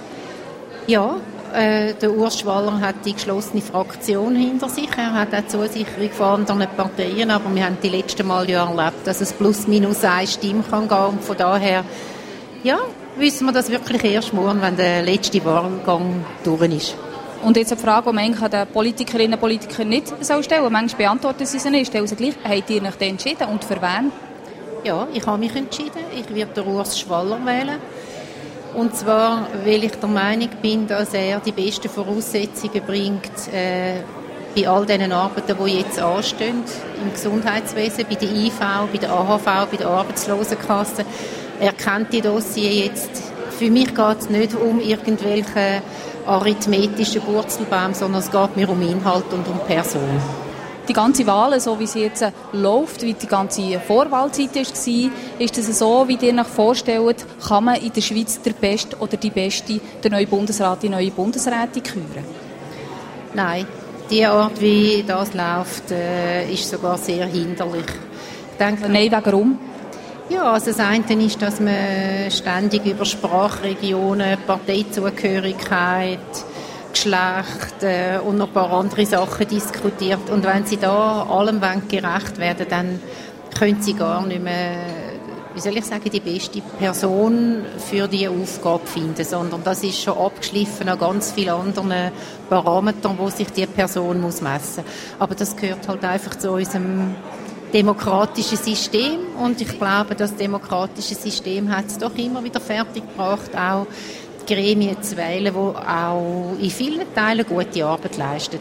Ja, der Urs Schwaller hat die geschlossene Fraktion hinter sich. Er hat auch Zusicherung von anderen Parteien, aber wir haben die letzten Mal ja erlebt, dass es plus minus 1 Stimme kann gehen. Und von daher, ja, wissen wir das wirklich erst morgen, wenn der letzte Wahlgang durch ist. Und jetzt eine Frage, die man eigentlich den Politikerinnen und Politikern nicht stellen soll. Manchmal beantworten sie nicht, stellen sie gleich. Habt ihr euch entschieden und für wen? Ja, ich habe mich entschieden. Ich werde den Urs Schwaller wählen. Und zwar, weil ich der Meinung bin, dass er die besten Voraussetzungen bringt bei all diesen Arbeiten, die jetzt anstehen, im Gesundheitswesen, bei der IV, bei der AHV, bei der Arbeitslosenkasse. Er kennt die Dossier jetzt. Für mich geht es nicht um irgendwelche arithmetischen Wurzelbaum, sondern es geht mir um Inhalt und um Person. Die ganze Wahl, so wie sie jetzt läuft, wie die ganze Vorwahlzeit war, ist es so, wie ihr euch vorstellt, kann man in der Schweiz der Beste oder die Beste, der neue Bundesrat, die neue Bundesrätin küren? Nein, die Art, wie das läuft, ist sogar sehr hinderlich. Ich denke, nein, warum? Ja, also das eine ist, dass man ständig über Sprachregionen, Parteizugehörigkeit, Geschlecht und noch ein paar andere Sachen diskutiert. Und wenn sie da allem gerecht werden, dann können sie gar nicht mehr, wie soll ich sagen, die beste Person für diese Aufgabe finden, sondern das ist schon abgeschliffen an ganz vielen anderen Parametern, wo sich die Person messen muss. Aber das gehört halt einfach zu unserem demokratischen System und ich glaube, das demokratische System hat es doch immer wieder fertiggebracht, auch Gremien zu wählen, die auch in vielen Teilen gute Arbeit leisten.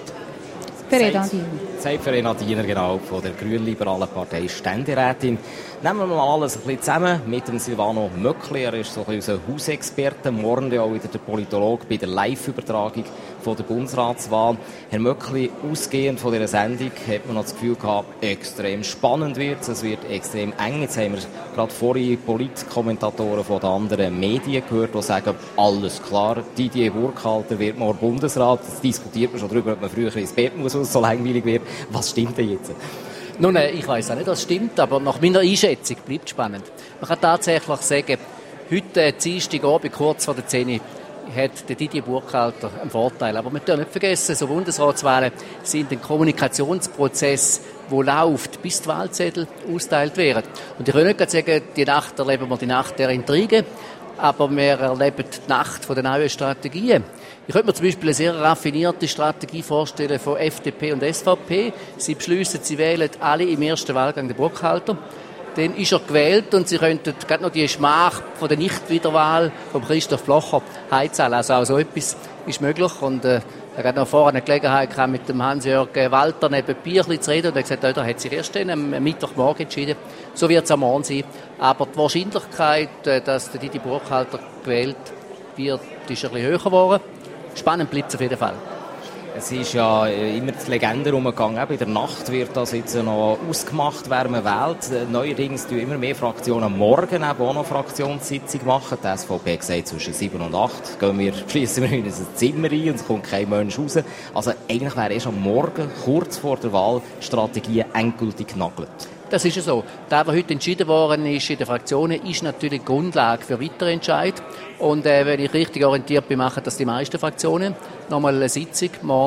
Sagt Verena Diener, genau, von der Grünliberalen Partei Ständerätin. Nehmen wir mal alles ein bisschen zusammen mit dem Silvano Möckli. Er ist so ein bisschen unser Hausexperte. Morgen ja auch wieder der Politologe bei der Live-Übertragung von der Bundesratswahl. Herr Möckli, ausgehend von dieser Sendung hat man noch das Gefühl gehabt, extrem spannend wird es. Es wird extrem eng. Jetzt haben wir gerade vorhin Politkommentatoren von den anderen Medien gehört, die sagen, alles klar, Didier Burkhalter wird morgen Bundesrat. Jetzt diskutiert man schon darüber, ob man früher ins Bett muss, weil es so langweilig wird. Was stimmt denn jetzt? Nun, ich weiss auch nicht, was stimmt, aber nach meiner Einschätzung bleibt es spannend. Man kann tatsächlich sagen, heute, Dienstagabend, kurz vor der 10 hat der Didier Burkhalter einen Vorteil. Aber wir dürfen nicht vergessen, so Bundesratswahlen sind ein Kommunikationsprozess, der läuft, bis die Wahlzettel ausgeteilt werden. Und ich will nicht sagen, die Nacht erleben wir die Nacht der Intrigen, aber wir erleben die Nacht der neuen Strategien. Ich könnte mir zum Beispiel eine sehr raffinierte Strategie vorstellen von FDP und SVP. Sie beschliessen, sie wählen alle im ersten Wahlgang den Burkhalter. Dann ist er gewählt und sie könnten gerade noch die Schmach von der Nichtwiederwahl von Christoph Blocher heimzahlen. Also auch so etwas ist möglich. Und er hat noch vorher eine Gelegenheit gehabt, mit dem Hans-Jörg Walter neben Bierchen zu reden. Und er hat gesagt, er hat sich erst am Mittwochmorgen entschieden. So wird es am Morgen sein. Aber die Wahrscheinlichkeit, dass der Didier Burkhalter gewählt wird, ist ein bisschen höher geworden. Spannend bleibt es auf jeden Fall. Es ist ja immer die Legende herumgegangen, in der Nacht wird das jetzt noch ausgemacht, wer man wählt. Neuerdings tun immer mehr Fraktionen morgen auch noch Fraktionssitzung machen. Die SVP hat gesagt, zwischen 7 und 8 schliessen wir in ein Zimmer ein und es kommt kein Mensch raus. Also eigentlich wäre erst am Morgen, kurz vor der Wahl, die Strategie endgültig genagelt. Das ist ja so. Das, was heute entschieden worden ist in den Fraktionen, ist natürlich Grundlage für weitere Entscheid. Und wenn ich richtig orientiert bin, machen das die meisten Fraktionen. Nochmal eine Sitzung,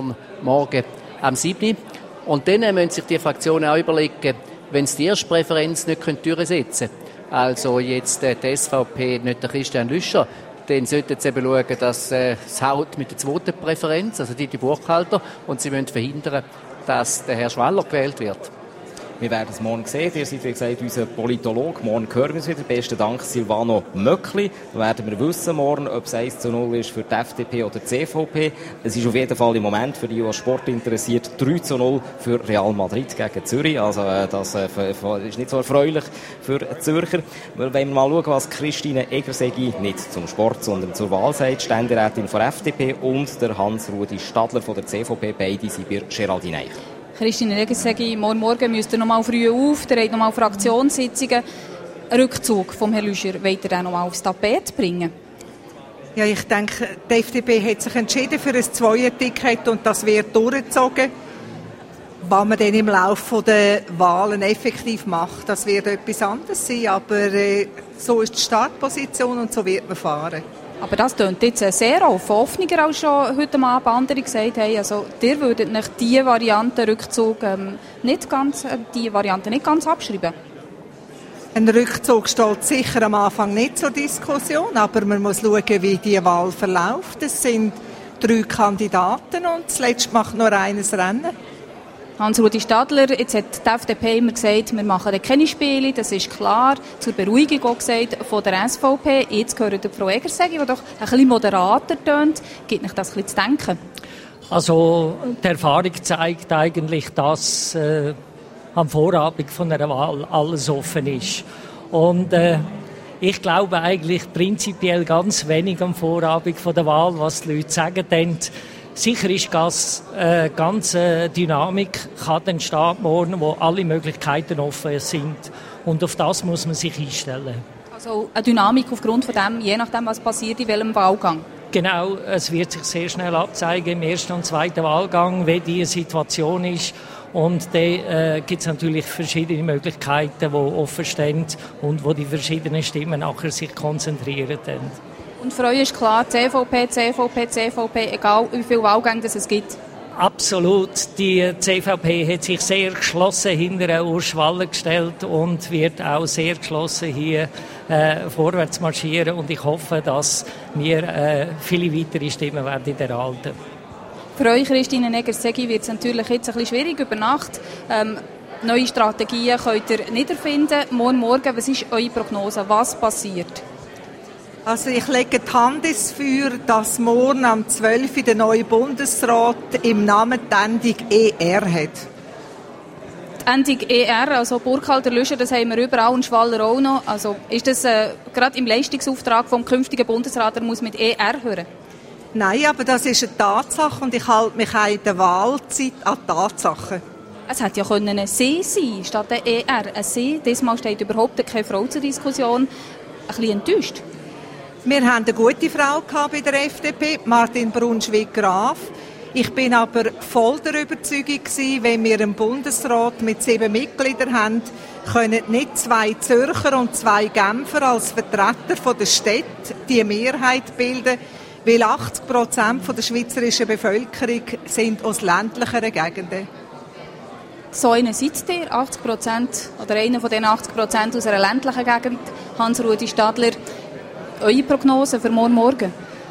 morgen am 7. Und dann müssen sich die Fraktionen auch überlegen, wenn sie die erste Präferenz nicht durchsetzen können, also jetzt die SVP, nicht der Christian Lüscher, dann sollten sie eben schauen, dass es haut mit der zweiten Präferenz, also die Buchhalter, und sie müssen verhindern, dass der Herr Schweller gewählt wird. Wir werden es morgen sehen. Ihr seid, wie gesagt, unser Politologe. Morgen hören wir es wieder. Besten Dank, Silvano Möckli. Dann werden wir wissen morgen, ob es 1:0 ist für die FDP oder die CVP. Es ist auf jeden Fall im Moment, für die, die Sport interessiert, 3:0 für Real Madrid gegen Zürich. Also das ist nicht so erfreulich für die Zürcher. Wenn wir mal schauen, was Christine Egersegi nicht zum Sport, sondern zur Wahl sagt, Ständerätin von FDP, und der Hans-Rudi Stadler von der CVP, beide sind bei Geraldine Eich. Christine Egersegi, morgen müsst ihr noch mal früh auf, ihr habt noch mal Fraktionssitzungen. Rückzug vom Herrn Lüscher, wollt ihr den noch mal aufs Tapet bringen? Ja, ich denke, die FDP hat sich entschieden für ein Zweierticket und das wird durchgezogen. Was man dann im Laufe der Wahlen effektiv macht, das wird etwas anderes sein, aber so ist die Startposition und so wird man fahren. Aber das tönt jetzt sehr offener, als schon heute Abend andere gesagt haben. Also, ihr würdet nicht diese Variante Rückzug nicht ganz abschreiben? Ein Rückzug steht sicher am Anfang nicht zur Diskussion, aber man muss schauen, wie die Wahl verläuft. Es sind 3 Kandidaten und zuletzt macht nur eines Rennen. Hans-Rudi Stadler, jetzt hat die FDP immer gesagt, wir machen keine Spiele, das ist klar. Zur Beruhigung auch gesagt von der SVP. Jetzt gehört Frau Egersegi, die doch ein bisschen moderater tönt. Gibt euch das ein bisschen zu denken? Also die Erfahrung zeigt eigentlich, dass am Vorabend von einer Wahl alles offen ist. Und ich glaube eigentlich prinzipiell ganz wenig am Vorabend von der Wahl, was die Leute sagen. Denn sicher ist das ganze Dynamik kann entstehen morgen, wo alle Möglichkeiten offen sind. Und auf das muss man sich einstellen. Also eine Dynamik aufgrund von dem, je nachdem, was passiert, in welchem Wahlgang? Genau, es wird sich sehr schnell abzeigen im ersten und zweiten Wahlgang, wie die Situation ist. Und dann gibt es natürlich verschiedene Möglichkeiten, die offen stehen und wo die verschiedenen Stimmen nachher sich konzentrieren. Und für euch ist klar, CVP, egal wie viele Wahlgänge es gibt? Absolut. Die CVP hat sich sehr geschlossen hinter Urs Schwaller gestellt und wird auch sehr geschlossen hier vorwärts marschieren. Und ich hoffe, dass wir viele weitere Stimmen werden erhalten. Für euch, Christine Egersegi, wird es natürlich jetzt ein bisschen schwierig über Nacht. Neue Strategien könnt ihr nicht erfinden. Morgen, was ist eure Prognose? Was passiert? Also ich lege die Hand ins Feuer, dass morgen am 12. der neue Bundesrat im Namen die Endung ER hat. Die Endung ER, also Burkhalter, Lüscher, das haben wir überall und Schwaller auch noch. Also ist das gerade im Leistungsauftrag vom künftigen Bundesrat, der muss mit ER hören? Nein, aber das ist eine Tatsache und ich halte mich auch in der Wahlzeit an Tatsachen. Es hätte ja ein C sein statt ein ER. Ein C, diesmal steht überhaupt keine Frau zur Diskussion. Ein bisschen enttäuscht. Wir hatten eine gute Frau bei der FDP, Martin Brunschwig-Graf. Ich bin aber voll der Überzeugung gewesen, wenn wir einen Bundesrat mit 7 Mitgliedern haben, können nicht 2 Zürcher und 2 Genfer als Vertreter der Städte die Mehrheit bilden, weil 80% der schweizerischen Bevölkerung sind aus ländlicheren Gegenden. So einen seid ihr, 80% oder einer von diesen 80% aus einer ländlichen Gegend, Hans-Rudi Stadler. Eure Prognose für morgen?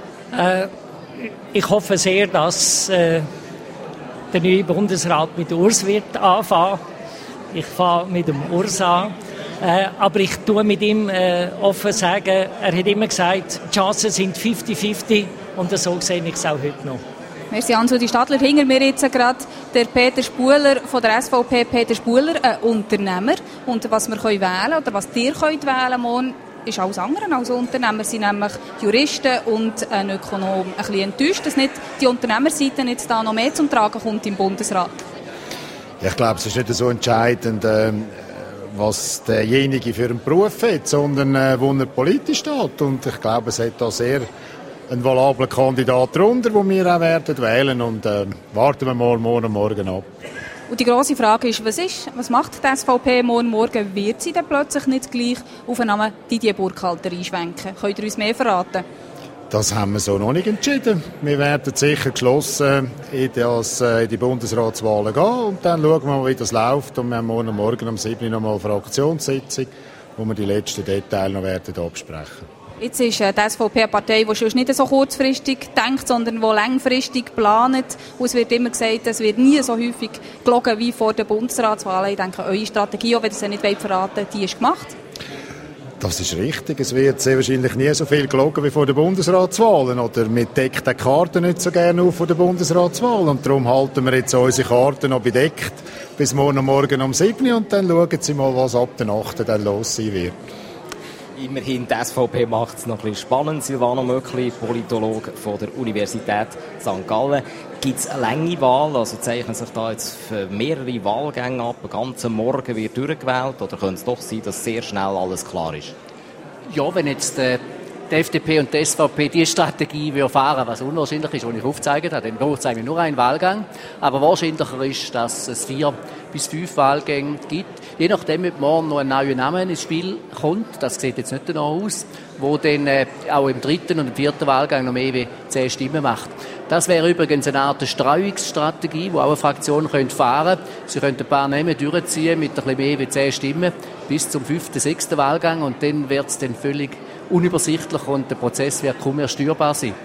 Ich hoffe sehr, dass der neue Bundesrat mit Urs wird anfangen. Ich fange mit dem Urs an. Aber ich tue mit ihm offen sagen, er hat immer gesagt, die Chancen sind 50-50 und so sehe ich es auch heute noch. Merci, Hans-Rudi Stadler. Hinter mir jetzt gerade der Peter Spuler von der SVP. Peter Spuler, ein Unternehmer. Und was wir wählen können oder was ihr könnt wählen morgen, ist alles andere als Unternehmer. Sie sind nämlich Juristen und ein Ökonom. Ein bisschen enttäuscht, dass nicht die Unternehmerseite jetzt da noch mehr zum Tragen kommt im Bundesrat. Ich glaube, es ist nicht so entscheidend, was derjenige für einen Beruf hat, sondern wo er politisch steht. Und ich glaube, es hat da sehr einen valablen Kandidat darunter, den wir auch werden wählen. Und warten wir mal morgen ab. Und die grosse Frage ist, was macht die SVP morgen? Wird sie dann plötzlich nicht gleich auf den Namen Didier Burkhalter einschwenken? Könnt ihr uns mehr verraten? Das haben wir so noch nicht entschieden. Wir werden sicher geschlossen in die Bundesratswahlen gehen und dann schauen wir mal, wie das läuft. Und wir haben morgen um 7 Uhr noch mal eine Fraktionssitzung, wo wir die letzten Details noch werden absprechen. Jetzt ist die SVP eine Partei, die schon nicht so kurzfristig denkt, sondern die langfristig plant. Und es wird immer gesagt, es wird nie so häufig gelogen wie vor der Bundesratswahl. Ich denke, eure Strategie, auch wenn ihr sie nicht verraten wollt, die ist gemacht. Das ist richtig. Es wird sehr wahrscheinlich nie so viel gelogen wie vor den Bundesratswahlen. Oder wir decken die Karten nicht so gerne auf vor der Bundesratswahl. Und darum halten wir jetzt unsere Karten noch bedeckt bis morgen um 7 Uhr. Und dann schauen Sie mal, was ab der 8. dann los sein wird. Immerhin, die SVP macht es noch ein bisschen spannend. Silvano Möckli, Politologe von der Universität St. Gallen. Gibt es eine lange Wahl? Also zeichnen sich da jetzt für mehrere Wahlgänge ab? Den ganzen Morgen wird durchgewählt? Oder könnte es doch sein, dass sehr schnell alles klar ist? Ja, wenn jetzt die FDP und die SVP die Strategie fahren, was unwahrscheinlich ist, die ich aufgezeigt habe, dann braucht es eigentlich nur einen Wahlgang. Aber wahrscheinlicher ist, dass es 4 bis 5 Wahlgänge gibt. Je nachdem, ob morgen noch ein neuer Name ins Spiel kommt, das sieht jetzt nicht danach aus, wo dann auch im 3. und im 4. Wahlgang noch mehr wie 10 Stimmen macht. Das wäre übrigens eine Art Streuungsstrategie, die auch eine Fraktion fahren könnte. Sie könnten ein paar Namen durchziehen mit ein bisschen mehr wie 10 Stimmen bis zum 5., 6. Wahlgang und dann wird es dann völlig unübersichtlich und der Prozess wird kaum mehr steuerbar sein.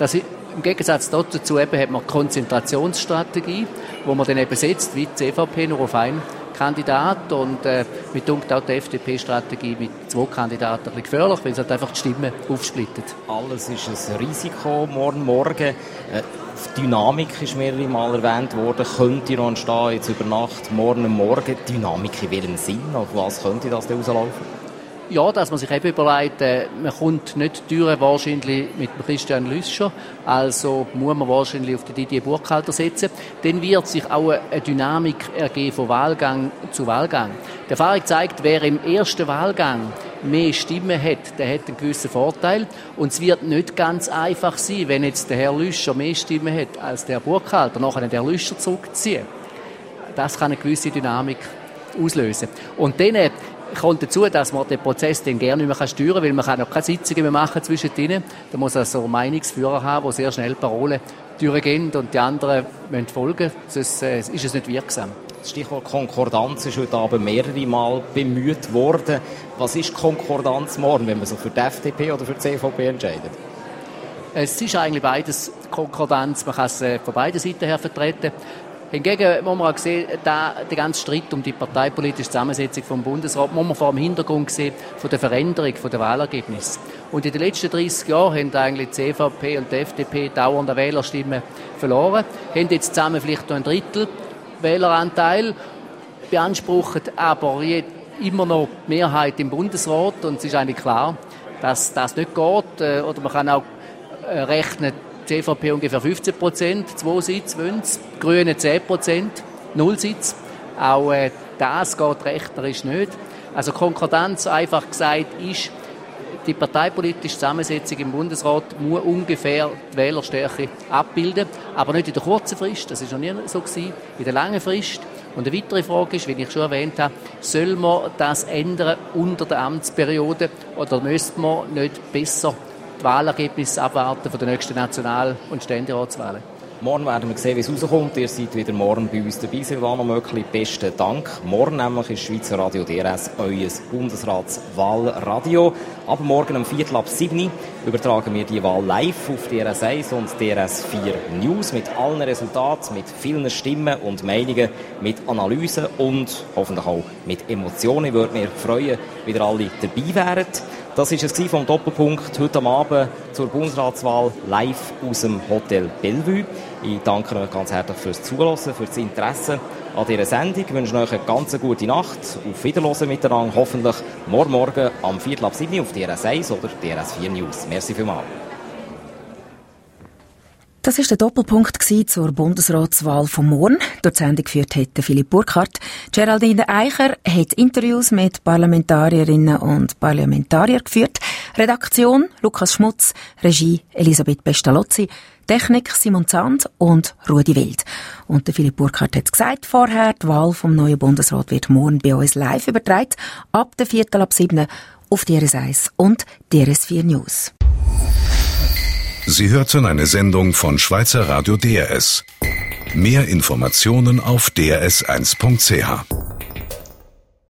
Im Gegensatz dazu hat man eine Konzentrationsstrategie, wo man dann eben setzt, wie die CVP, nur auf einen Kandidat und mir denkt auch die FDP-Strategie mit 2 Kandidaten ein bisschen gefährlich, weil es halt einfach die Stimmen aufsplittet. Alles ist ein Risiko morgen. Dynamik ist mehrere Mal erwähnt worden, könnte noch entstehen, jetzt über Nacht, morgen. Dynamik in welchem Sinn? Auf was könnte das denn rauslaufen? Ja, dass man sich eben überlegt, man kommt nicht durch wahrscheinlich mit dem Christian Lüscher, also muss man wahrscheinlich auf den Didier Burkhalter setzen. Dann wird sich auch eine Dynamik ergeben von Wahlgang zu Wahlgang. Die Erfahrung zeigt, wer im ersten Wahlgang mehr Stimmen hat, der hat einen gewissen Vorteil. Und es wird nicht ganz einfach sein, wenn jetzt der Herr Lüscher mehr Stimmen hat als der Burkhalter, nachher der Lüscher zurückziehen. Das kann eine gewisse Dynamik auslösen. Und dann kommt dazu, dass man den Prozess dann gerne nicht mehr steuern kann, weil man noch keine Sitzungen mehr machen zwischen ihnen. Da muss also einen Meinungsführer haben, der sehr schnell Parolen durchgehen und die anderen müssen folgen, sonst ist es nicht wirksam. Das Stichwort Konkordanz ist heute Abend mehrere Mal bemüht worden. Was ist Konkordanz morgen, wenn man sich für die FDP oder für die CVP entscheidet? Es ist eigentlich beides Konkordanz. Man kann es von beiden Seiten her vertreten. Hingegen muss man auch sehen, der ganze Streit um die parteipolitische Zusammensetzung vom Bundesrat muss man vor dem Hintergrund sehen von der Veränderung der Wahlergebnisse. Und in den letzten 30 Jahren haben eigentlich die CVP und die FDP dauernd an Wählerstimmen verloren, haben jetzt zusammen vielleicht noch ein Drittel Wähleranteil, beanspruchen aber immer noch die Mehrheit im Bundesrat und es ist eigentlich klar, dass das nicht geht. Oder man kann auch rechnen, die CVP ungefähr 15%, 2 Sitze wollen es, die Grünen 10%, 0 Sitze. Auch das geht rechnerisch nicht. Also Konkordanz, einfach gesagt, ist, die parteipolitische Zusammensetzung im Bundesrat muss ungefähr die Wählerstärke abbilden, aber nicht in der kurzen Frist, das ist noch nie so gewesen, in der langen Frist. Und eine weitere Frage ist, wie ich schon erwähnt habe, soll man das ändern unter der Amtsperiode oder müsste man nicht besser die Wahlergebnisse abwarten von den nächsten National- und Ständeratswahlen? Morgen werden wir sehen, wie es rauskommt. Ihr seid wieder morgen bei uns dabei, Silvano Möckli. Besten Dank. Morgen nämlich ist Schweizer Radio DRS euer Bundesratswahlradio. Ab morgen um 6:45 übertragen wir die Wahl live auf DRS 1 und DRS 4 News mit allen Resultaten, mit vielen Stimmen und Meinungen, mit Analysen und hoffentlich auch mit Emotionen. Ich würde mich freuen, wenn ihr alle dabei wäret. Das war es vom Doppelpunkt heute am Abend zur Bundesratswahl live aus dem Hotel Bellevue. Ich danke euch ganz herzlich fürs Zuhören, für das Interesse an dieser Sendung. Ich wünsche euch eine ganz gute Nacht. Auf Wiederhören miteinander. Hoffentlich morgen am 6:45 auf DRS 1 oder DRS 4 News. Merci vielmals. Das war der Doppelpunkt zur Bundesratswahl von morgen. Durch die Sendung geführt hat Philipp Burkhardt. Geraldine Eicher hat Interviews mit Parlamentarierinnen und Parlamentariern geführt. Redaktion Lukas Schmutz, Regie Elisabeth Pestalozzi, Technik Simon Zand und Rudi Wild. Und der Philipp Burkhardt hat es gesagt vorher, die Wahl vom neuen Bundesrat wird morgen bei uns live übertragen, ab der 6:45 auf DRS 1 und DRS 4 News. Sie hörten eine Sendung von Schweizer Radio DRS. Mehr Informationen auf drs1.ch.